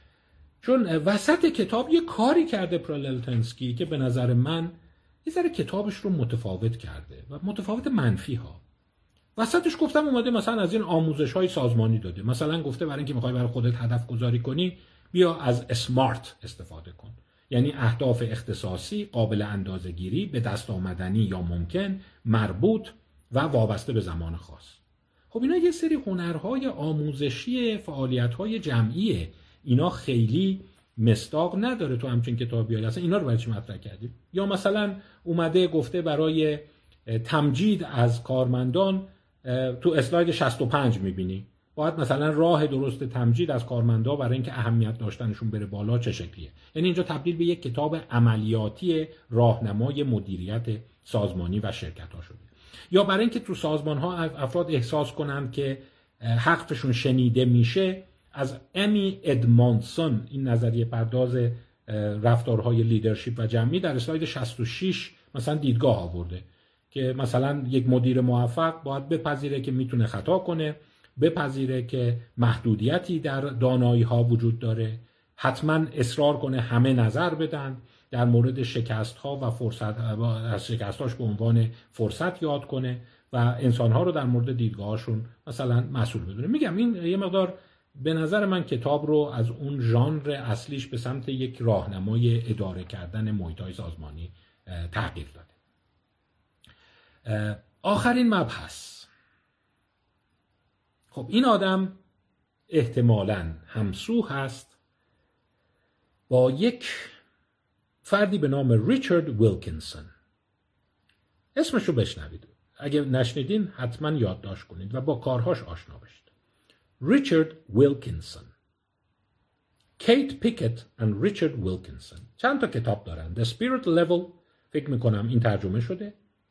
چون وسط کتاب یه کاری کرده پرللتنسکی که به نظر من یه ذره کتابش رو متفاوت کرده و متفاوت منفی ها. وسطش گفتم اومده مثلا از این آموزش های سازمانی داده، مثلا گفته برای اینکه میخوای برای خودت هدف گذاری کنی بیا از اسمارت استفاده کن، یعنی اهداف اختصاصی، قابل اندازه‌گیری، به دست آمدنی یا ممکن، مربوط و وابسته به زمان خاص. خب اینا یه سری هنرهای آموزشی، فعالیت‌های جمعیه، اینا خیلی مصداق نداره تو همچین کتابی. اصلا اینا رو برای چی مطرح کردیم؟ یا مثلا اومده گفته برای تمجید از کارمندان، تو اسلاید شصت و پنج میبینی باید مثلا راه درست تمجید از کارمندا برای اینکه اهمیت داشتنشون بره بالا چه شکلیه. یعنی اینجا تبدیل به یک کتاب عملیاتی راهنمای مدیریت سازمانی و شرکت ها شده. یا برای اینکه تو سازمان ها افراد احساس کنند که حقشون شنیده میشه، از امی ادمانسون، این نظریه پرداز رفتارهای لیدرشپ و جمعی، در اسلاید شصت و شش مثلا دیدگاه آورده که مثلا یک مدیر موفق باید بپذیره که میتونه خطا کنه، بپذیره که محدودیتی در دانایی ها وجود داره، حتما اصرار کنه همه نظر بدن، در مورد شکست ها و فرصت از شکست هاش به عنوان فرصت یاد کنه و انسان ها رو در مورد دیدگاه هاشون مثلا مسئول بدونه. میگم این یه مقدار به نظر من کتاب رو از اون ژانر اصلیش به سمت یک راهنمای اداره کردن محیط‌های سازمانی تغییر داده. آخرین مبحث. خب این آدم احتمالاً همسو هست با یک فردی به نام ریچارد ویلکینسون. اسمش رو بشنوید، اگه نشنیدین حتما یادداشت کنید و با کارهاش آشنا بشید. ریچارد ویلکینسون، کیت پیکت and ریچارد ویلکینسون. چند تا کتاب دارن. The Spirit Level، فکر میکنم این ترجمه شده.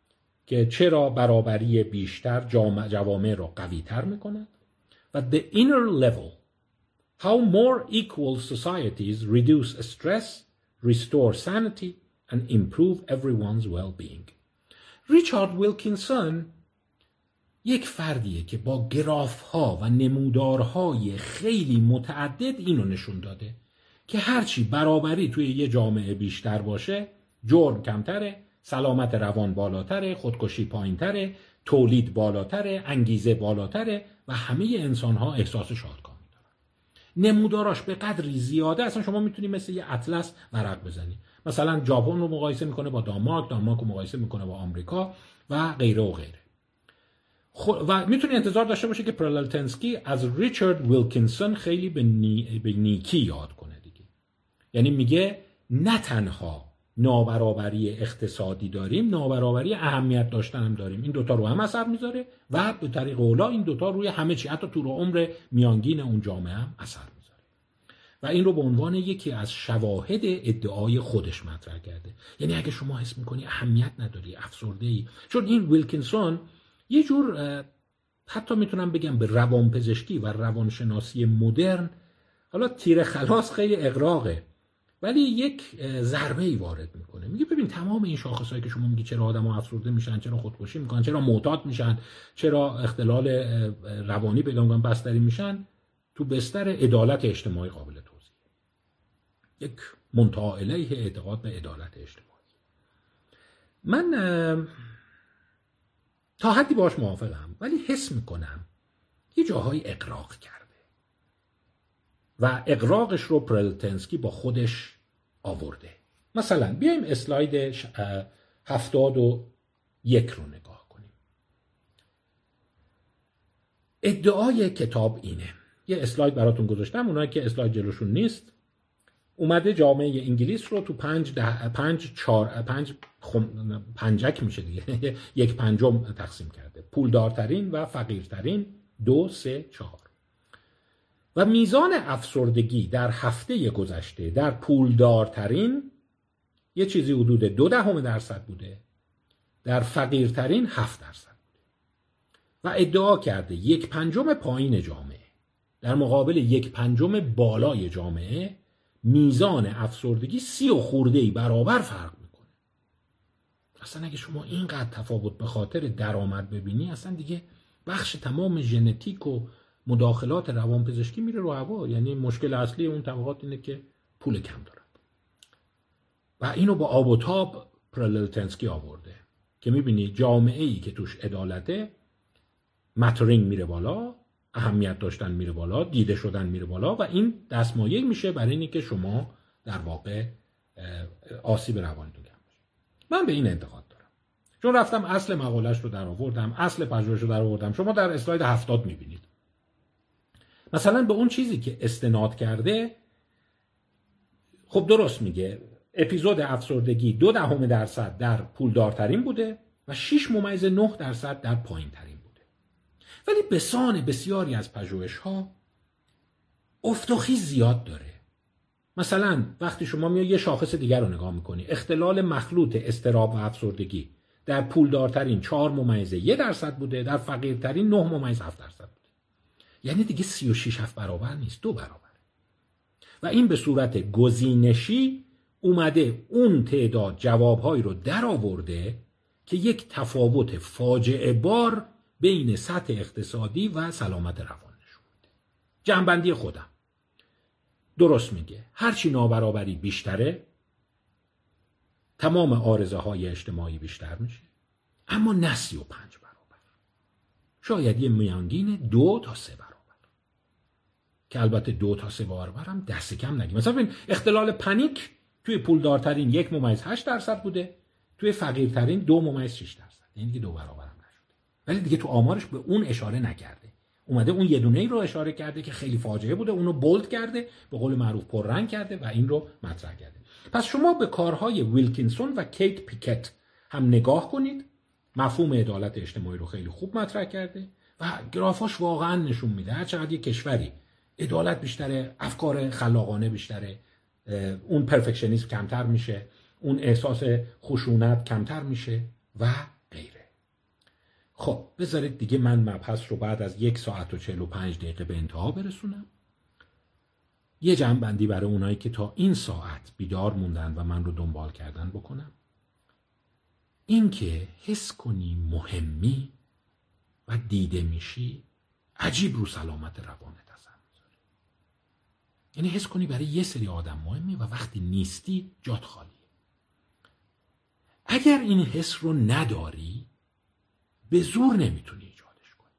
که چرا برابری بیشتر جامعه جوامع را قوی تر می کند و the inner level how more equal societies reduce stress, restore sanity and improve everyone's well-being. ریچارد ویلکینسون یک فردیه که با گراف ها و نمودارهای خیلی متعدد اینو نشون داده که هرچی برابری توی یه جامعه بیشتر باشه جرم کمتره، سلامت روان بالاتره، خودکشی پایینتره، تولید بالاتره، انگیزه بالاتره و همه انسان ها احساس شادکامی دارن. نموداراش به قدری زیاده اصلا شما میتونی مثل یه اطلس ورق بزنی. مثلا ژاپن رو مقایسه میکنه با دانمارک، دانمارک رو مقایسه میکنه با آمریکا و غیره و غیره. و میتونی انتظار داشته باشه که پرللتنسکی از ریچارد ویلکینسون خیلی به, نی... به نیکی یاد کنه دیگه. یعنی میگه نه تنها نابرابری اقتصادی داریم، نابرابری اهمیت داشتن هم داریم. این دوتا رو هم اثر میذاره و به طریق اولا این دوتا روی همه چی، حتی طول عمر میانگین اون جامعه هم اثر میذاره. و این رو به عنوان یکی از شواهد ادعای خودش مطرح کرده. یعنی اگه شما حس میکنی اهمیت نداری، افسرده‌ای، چون این ویلکینسون یه جور حتی میتونم بگم به روانپزشکی و روانشناسی مدرن، حالا تیر خلاص خیلی اغراقه، ولی یک ضربه ای وارد میکنه. میگه ببین تمام این شاخصایی که شما میگی چرا آدم‌ها افسرده میشن، چرا خودکشی میکنن، چرا معتاد میشن، چرا اختلال روانی پیدا میکنن، بستری میشن، تو بستر عدالت اجتماعی قابل توضیح. یک منتهی الیه اعتقاد به عدالت اجتماعی. من تا حدی باش موافقم، ولی حس میکنم یه جاهای اغراق کرده و اغراقش رو پرلتنسکی با خودش آورده. مثلا بیایم اسلاید هفتاد و یک رو نگاه کنیم. ادعای کتاب اینه، یه اسلاید براتون گذاشتم، اونایی که اسلاید جلوشون نیست، اومده جامعه انگلیس رو تو پنج ده پنج چهار پنج خم... پنجک میشه دیگه یک پنجم تقسیم کرده، پولدارترین و فقیرترین، دو سه چهار. و میزان افسردگی در هفته گذشته در پولدارترین یه چیزی حدود دو دهم درصد بوده، در فقیرترین هفت درصد بوده. و ادعا کرده یک پنجم پایین جامعه در مقابل یک پنجم بالای جامعه میزان افسردگی سی و خورده‌ای برابر فرق میکنه. اصلا اگه شما اینقدر تفاوت به خاطر درآمد ببینی، اصلا دیگه بخش تمام ژنتیک و مداخلات روانپزشکی میره رو هوا. یعنی مشکل اصلی اون طبقات اینه که پول کم دارن. و اینو با آب و تاب پرللتنسکی آورده که میبینی جامعه‌ای که توش عدالته، ماترینگ میره بالا، اهمیت داشتن میره بالا، دیده شدن میره بالا و این دستمایه میشه برای اینی که شما در واقع آسیب روانیتون کم بشه. من به این اعتقاد دارم. چون رفتم اصل مقاله‌اش رو در آوردم، اصل پژوهش رو در آوردم. شما در اسلاید هفتاد میبینید. مثلا به اون چیزی که استناد کرده، خب درست میگه، اپیزود افسردگی دو دهم درصد در پولدارترین بوده و شش ممیز نه درصد در پایین ترین بوده. ولی به سان بسیاری از پژوهش ها افت و خیز زیاد داره. مثلا وقتی شما میای یه شاخص دیگر رو نگاه میکنی، اختلال مخلوط اضطراب و افسردگی در پولدارترین چهار ممیز یک درصد بوده، در فقیرترین نه ممیز هفت درصد بوده. یعنی دیگه سی و شش هفت برابر نیست، دو برابر. و این به صورت گزینشی اومده اون تعداد جوابهایی رو در آورده که یک تفاوت فاجعه بار بین سطح اقتصادی و سلامت روان نشون میده. جنبندی خودم درست میگه، هرچی نابرابری بیشتره تمام عارضه های اجتماعی بیشتر میشه، اما نه سی و پنج برابر، شاید یه میانگین دو تا سه برابر، که البته دو تا سه برابر هم دست کم نگیم. مثلا ببین اختلال پنیک توی پولدارترین یک ممیز هشت درصد بوده، توی فقیرترین دو ممیز شش درصد، یعنی دیگه دو برابر هم نشده. ولی دیگه تو آمارش به اون اشاره نکرده، اومده اون یه دونه ای رو اشاره کرده که خیلی فاجعه بوده، اونو بولد کرده، به قول معروف پررنگ کرده و این رو مطرح کرده. پس شما به کارهای ویلکینسون و کیت پیکت هم نگاه کنید، مفهوم عدالت اجتماعی رو خیلی خوب مطرح کرده و گرافاش واقعا نشون میده هر چقدر یک کشوری عدالت بیشتره، افکار خلاقانه بیشتره، اون پرفکشنیسم کمتر میشه، اون احساس خشونت کمتر میشه و غیره. خب بذارید دیگه من مبحث رو بعد از یک ساعت و چهل و پنج دقیقه به انتها برسونم. یه جمع بندی برای اونایی که تا این ساعت بیدار موندن و من رو دنبال کردن بکنم. این که حس کنی مهمی و دیده میشی عجیب رو سلامت روانت اثر میذاره. یعنی حس کنی برای یه سری آدم مهمی و وقتی نیستی جات خالیه. اگر این حس رو نداری به زور نمیتونی ایجادش کنی.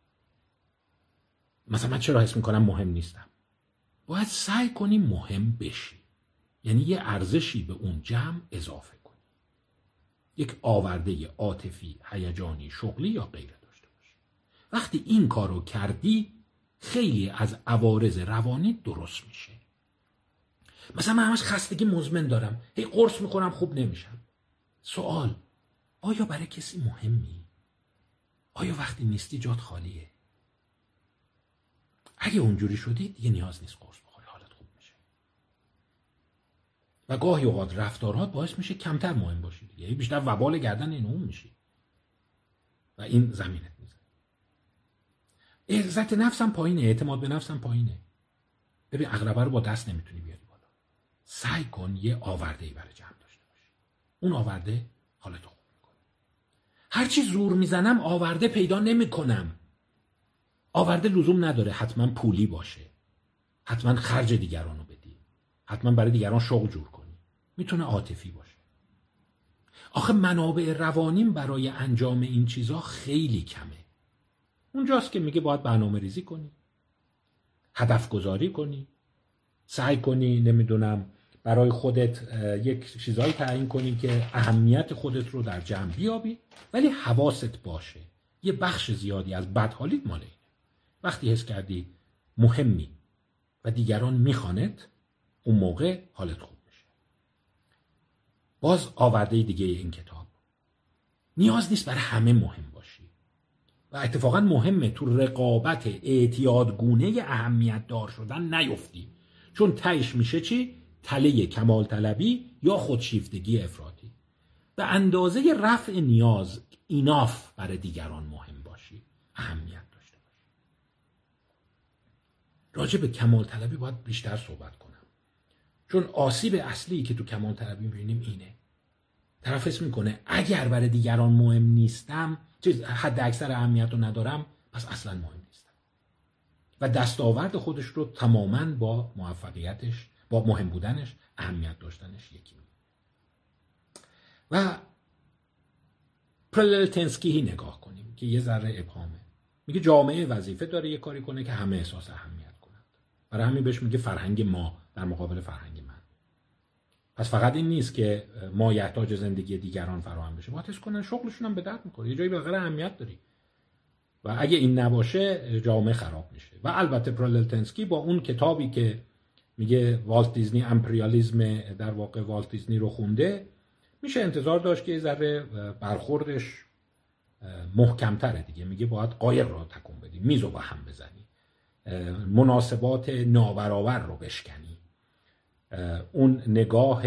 مثلا من چرا حس میکنم مهم نیستم؟ باید سعی کنی مهم بشی. یعنی یه ارزشی به اون جمع اضافه کنی. یک آورده عاطفی، هیجانی، شغلی یا غیره داشته باشی. وقتی این کارو کردی خیلی از عوارض روانی درست میشه. مثلا من همش خستگی مزمن دارم، هی قرص میخورم خوب نمیشم. سوال، آیا برای کسی مهمی؟ آیا وقتی نیستی جات خالیه؟ اگه اونجوری شدی دیگه نیاز نیست قرص بخوری، حالت خوب میشه. و گاهی اوقات رفتارات باعث میشه کمتر مهم باشی، یعنی بیشتر وبال گردن این اون میشی و این زمینت میزنه. عزت نفسم پایینه، اعتماد به نفسم پایینه. ببین عقربه رو با دست نمیتونی بیاری بالا. سعی کن یه آورده‌ای برای جمع داشته باشی. اون آورده حالت خوب میکنه. هرچی زور میزنم آورده پیدا نمیکنم. آورده لزوم نداره حتما پولی باشه، حتما خرج دیگرانو بدی، حتما برای دیگران شغل جور کنی. میتونه عاطفی باشه. آخه منابع روانیم برای انجام این چیزا خیلی کمه. اونجاست که میگه باید برنامه ریزی کنی، هدف گذاری کنی، سعی کنی نمیدونم برای خودت یک چیزایی تعیین کنی که اهمیت خودت رو در جمع بیابی، ولی حواست باشه یه بخش زیادی از بدحالیت مال اینه. وقتی حس کردی مهمی و دیگران میخوانت، اون موقع حالت خوب میشه. باز آورده دیگه این کتاب، نیاز نیست برای همه مهم باشی و اتفاقا مهمه تو رقابت اعتیادگونه اهمیت دار شدن نیفتی، چون تهش میشه چی؟ تله کمال طلبی یا خودشیفتگی افراطی. به اندازه رفع نیاز ایناف برای دیگران مهم باشی، اهمیت داشته باشی. راجع به کمال طلبی باید بیشتر صحبت کنم، چون آسیب اصلی که تو کمال طلبی میبینیم اینه. طرف حس میکنه اگر برای دیگران مهم نیستم، چیز حد اکثر اهمیت رو ندارم، پس اصلا مهم نیستم و دستاورد خودش رو تماما با موفقیتش، با مهم بودنش، اهمیت داشتنش یکی می‌کنه. و پرلتنسکی نگاه کنیم که یه ذره ابهامه. میگه جامعه وظیفه داره یه کاری کنه که همه احساس اهمیت کنند. برای همین بهش میگه فرهنگ ما در مقابل فرهنگ من. پس فقط این نیست که ما یحتاج زندگی دیگران فراهم بشه، باید حس کنن شغلشون هم به درد می‌خوره، یه جایی بالاخره اهمیت داری. و اگه این نباشه جامعه خراب میشه. و البته پرلتنسکی با اون کتابی که میگه والت دیزنی امپریالیسم، در واقع والت دیزنی رو خونده، میشه انتظار داشت که یه ذره برخوردش محکم‌تره دیگه. میگه باید قایق رو تکون بدی، میز رو با هم بزنی، مناسبات نابرابر رو بشکنی. اون نگاه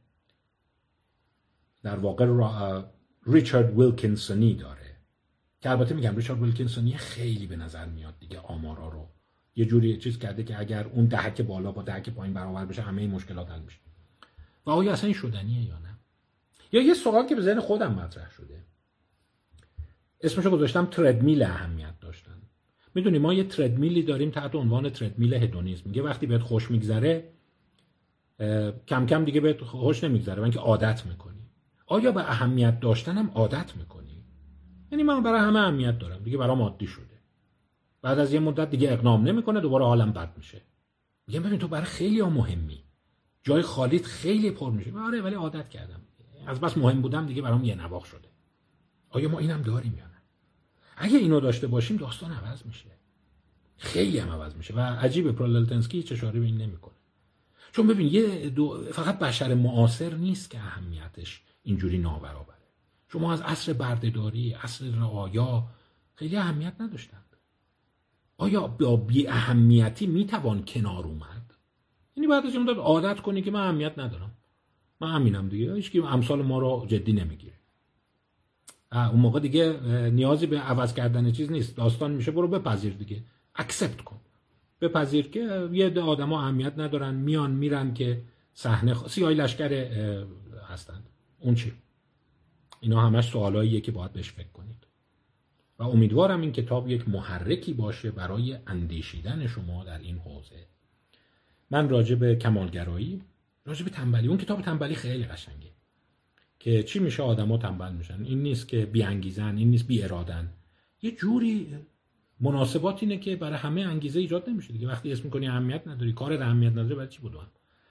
در واقع ریچارد ویلکینسونی داره که البته میگم ریچارد ویلکینسونی خیلی به نظر میاد دیگه آمارا رو یه جوری چیز کرده که اگر اون دهک بالا با دهک پایین برابر بشه همه این مشکلات حل میشه. و آیا اصلا این شدنیه یا نه؟ یا یه سوال که به ذهن خودم مطرح شده، اسمشو گذاشتم تردمیل اهمیت داشتن. میدونی ما یه تردمیلی داریم تحت عنوان تردمیل هدونیسم. میگه وقتی بهت خوش میگذره کم کم دیگه بهت خوش نمیگذره و اینکه عادت میکنی. آیا به اهمیت داشتنم عادت میکنی؟ یعنی من برای همه اهمیت دارم دیگه، برام عادی شده. بعد از یه مدت دیگه اقنام نمیکنه، دوباره حالم بد میشه. میگم ببین تو برای خیلی ها مهمی، جای خالیت خیلی پر میشه. آره ولی عادت کردم، از بس مهم بودم دیگه برام یه نواخت شده. آیا ما اینم داریم یا نه؟ اگه اینو داشته باشیم داستان عوض میشه، خیلی هم عوض میشه. و عجیبه پرلتنسکی هیچ اشاره به این نمیکنه. چون ببین یه دو... فقط بشر معاصر نیست که اهمیتش اینجوری نابرابره. شما از عصر بردهداری، عصر رعایا خیلی اهمیت نداشتند. آیا با بی اهمیتی میتوان کنار اومد؟ یعنی بعد از این مدت عادت کنی که من اهمیت ندارم، من همینم دیگه، هیچ کی امثال ما رو جدی نمیگیره. اون موقع دیگه نیازی به عوض کردن چیز نیست. داستان میشه برو بپذیر دیگه، اکسپت کن، بپذیر که یه عده آدما اهمیت ندارن، میان میرن که صحنه خ... سیاهی لشکر هستند. اون چی؟ اینا همش سوالاییه که باید بهش فکر کنید و امیدوارم این کتاب یک محرکی باشه برای اندیشیدن شما در این حوزه. من راجع به کمالگرایی، راجع به تنبلی، اون کتاب تنبلی خیلی قشنگه که چی میشه آدما تنبل میشن. این نیست که بی انگیزن، این نیست بی ارادن، یه جوری مناسبات اینه که برای همه انگیزه ایجاد نمیشه دیگه. وقتی اسم میکنی اهمیت نداری، کار اهمیت نداره، برای چی بودن؟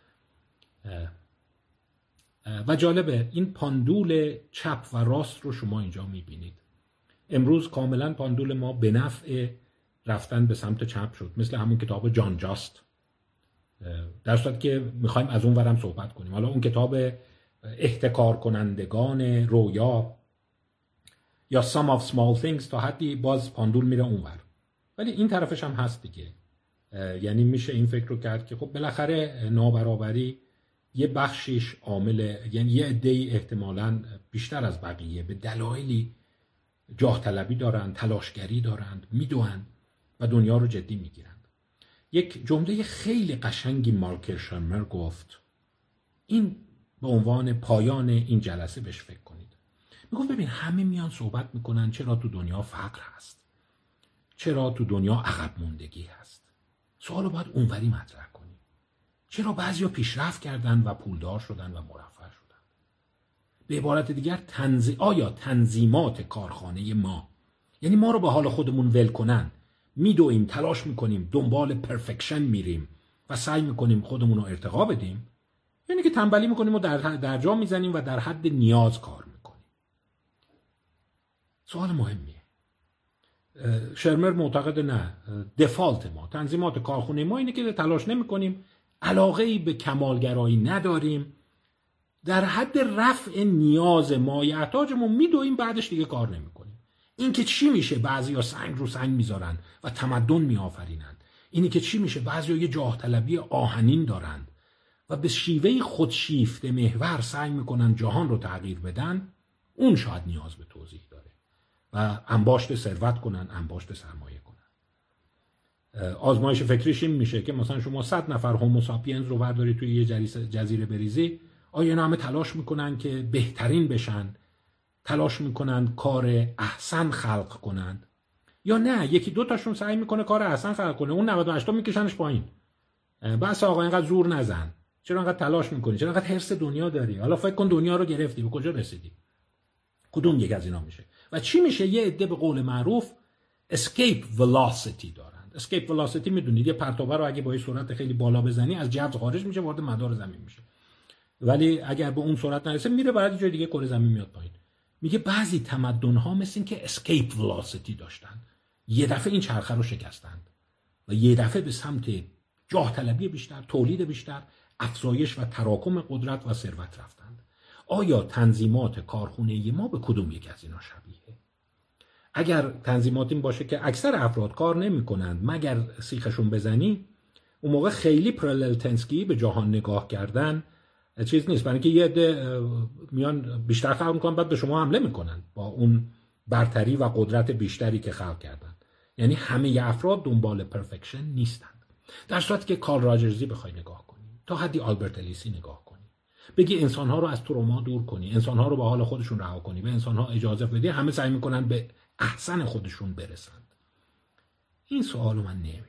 و جالبه این پاندول چپ و راست رو شما اینجا میبینید. امروز کاملا پاندول ما به نفع رفتن به سمت چپ شد، مثل همون کتاب جان جاست، در صورتی که میخوایم از اون ورم صحبت کنیم. حالا اون کتاب احتکار کنندگان رویا یا Some of Small Things تا حدی باز پاندول میره اونور، ولی این طرفش هم هست دیگه. یعنی میشه این فکر رو کرد که خب بالاخره نابرابری یه بخشیش عامل، یعنی یه عده‌ای احتمالاً بیشتر از بقیه به دلایلی جاه طلبی دارند، تلاشگری دارند، میدوند و دنیا رو جدی میگیرند. یک جمله خیلی قشنگی مارکل شرمر گفت، این به عنوان پایان این جلسه بهش فکر کنید. میگفت ببین همه میان صحبت میکنن چرا تو دنیا فقر هست، چرا تو دنیا عقب موندگی هست. سوالو باید اونوری مطرح کنی. چرا بعضیا پیشرفت کردن و پولدار شدن و مرفه شدن؟ به عبارت دیگر تنظیم آیا تنظیمات کارخانه ما، یعنی ما رو به حال خودمون ول کنن، میدویم، تلاش میکنیم، دنبال پرفکشن میریم و سعی میکنیم خودمون رو ارتقا بدیم، یعنی که تنبلی میکنیم و در در جا میزنیم و در حد نیاز کار میکنیم؟ سوال مهمیه. شرمر معتقد نه، دفالت ما، تنظیمات کارخانه ما اینه که تلاش نمیکنیم، علاقه‌ای به کمالگرایی نداریم، در حد رفع نیاز مایحتاجمون میدویم، بعدش دیگه کار نمیکنیم. این که چی میشه بعضیا سنگ رو سنگ میذارن و تمدن میآفرینن، اینی که چی میشه بعضیا یه جاه طلبی آهنین دارن و به شیوه خودشیفته محور سعی میکنن جهان رو تغییر بدن، اون شاید نیاز به توضیح داره و انباشت ثروت کنن، انباشت سرمایه کنن. آزمایش فکریش این میشه که مثلا شما صد نفر هومو ساپینز رو برداری توی یه جزیره بریزی، آیا اینا همه تلاش میکنن که بهترین بشن، تلاش میکنن کار احسن خلق کنن، یا نه یکی دو تاشون سعی میکنه کار احسن خلق کنه، اون نود و هشت تا میکشنش پایین. بس آقا اینقدر زور نزن، چرا انقدر تلاش میکنی، چرا انقدر حرص دنیا داری، حالا فکر کن دنیا رو گرفتی، به کجا رسیدی؟ کدوم یک از اینا میشه؟ و چی میشه؟ یه عده به قول معروف escape velocity دارند. escape velocity میدونید یه پرتابه رو اگه با یه سرعت خیلی بالا بزنی از جو خارج میشه، وارد مدار زمین میشه، ولی اگر به اون سرعت نرسه میره برای جای دیگه کره زمین میاد پایین. میگه بعضی تمدن ها مثل این که escape velocity داشتن، یه دفعه این چرخه رو شکستند و یه دفعه به سمت جاه طلبی بیشتر، تولید بیشتر، افزایش و تراکم قدرت و ثروت رفتند. آیا تنظیمات کارخانه ما به کدوم یک از اینا شبیه؟ اگر تنظیمات این باشه که اکثر افراد کار نمی کنند مگر سیخشون بزنی، اون موقع خیلی پرللتنسکی به جهان نگاه کردن چیز نیست، برای اینکه یه عده میان بیشتر خلق میکنن بعد به شما حمله میکنن با اون برتری و قدرت بیشتری که خلق کردن. یعنی همه افراد دنبال پرفکشن نیستند. در صورتی که کارل راجرزی بخوای نگاه کنی، تا حدی آلبرت الیسی نگاه کنی، بگی انسان‌ها رو از تروما دور کنی، انسان‌ها رو به حال خودشون رها کنی، به انسان‌ها اجازه بدی، همه سعی میکنن به احسن خودشون برسند. این سوالو من نمیدونم.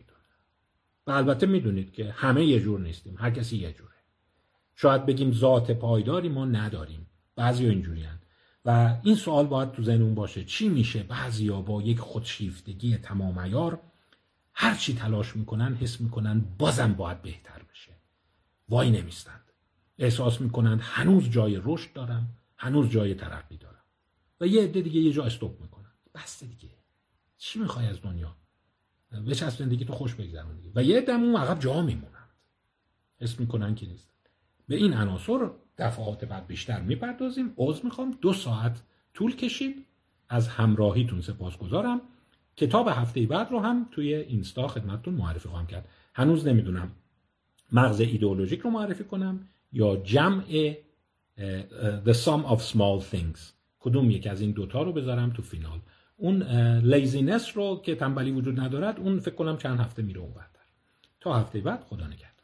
و البته میدونید که همه یه جور نیستیم، هر کسی یه جوره. شاید بگیم ذات پایداری ما نداریم، بعضیا اینجوریان و این سوال باید تو ذهنمون باشه، چی میشه بعضیا با یک خودشیفتگی تمام عیار هر چی تلاش میکنن حس میکنن بازم باید بهتر بشه، وای نمیستند، احساس میکنن هنوز جای رشد دارم، هنوز جای ترقی دارم، و یه عده دیگه یه جا استاپ میکنن. بس دیگه چی میخوای از دنیا؟ بچسب زندگی تو خوش بگذرون دیگه. و یه عده اون عقب جا میمونن، حس میکنن که نیست. به این عناصر دفعات بعد بیشتر میپردازیم. عذر میخوام دو ساعت طول کشید، از همراهیتون سپاسگزارم. کتاب هفته بعد رو هم توی اینستا خدمتتون معرفی خواهم کرد. هنوز نمیدونم مغز ایدئولوژیک رو معرفی کنم یا جمع The Sum of Small Things، کدوم یک از این دوتا رو بذارم تو فینال. اون لیزینس رو که تنبلی وجود ندارد، اون فکر کنم چند هفته میره اونورتر. تا هفته بعد، خدا نگهدار.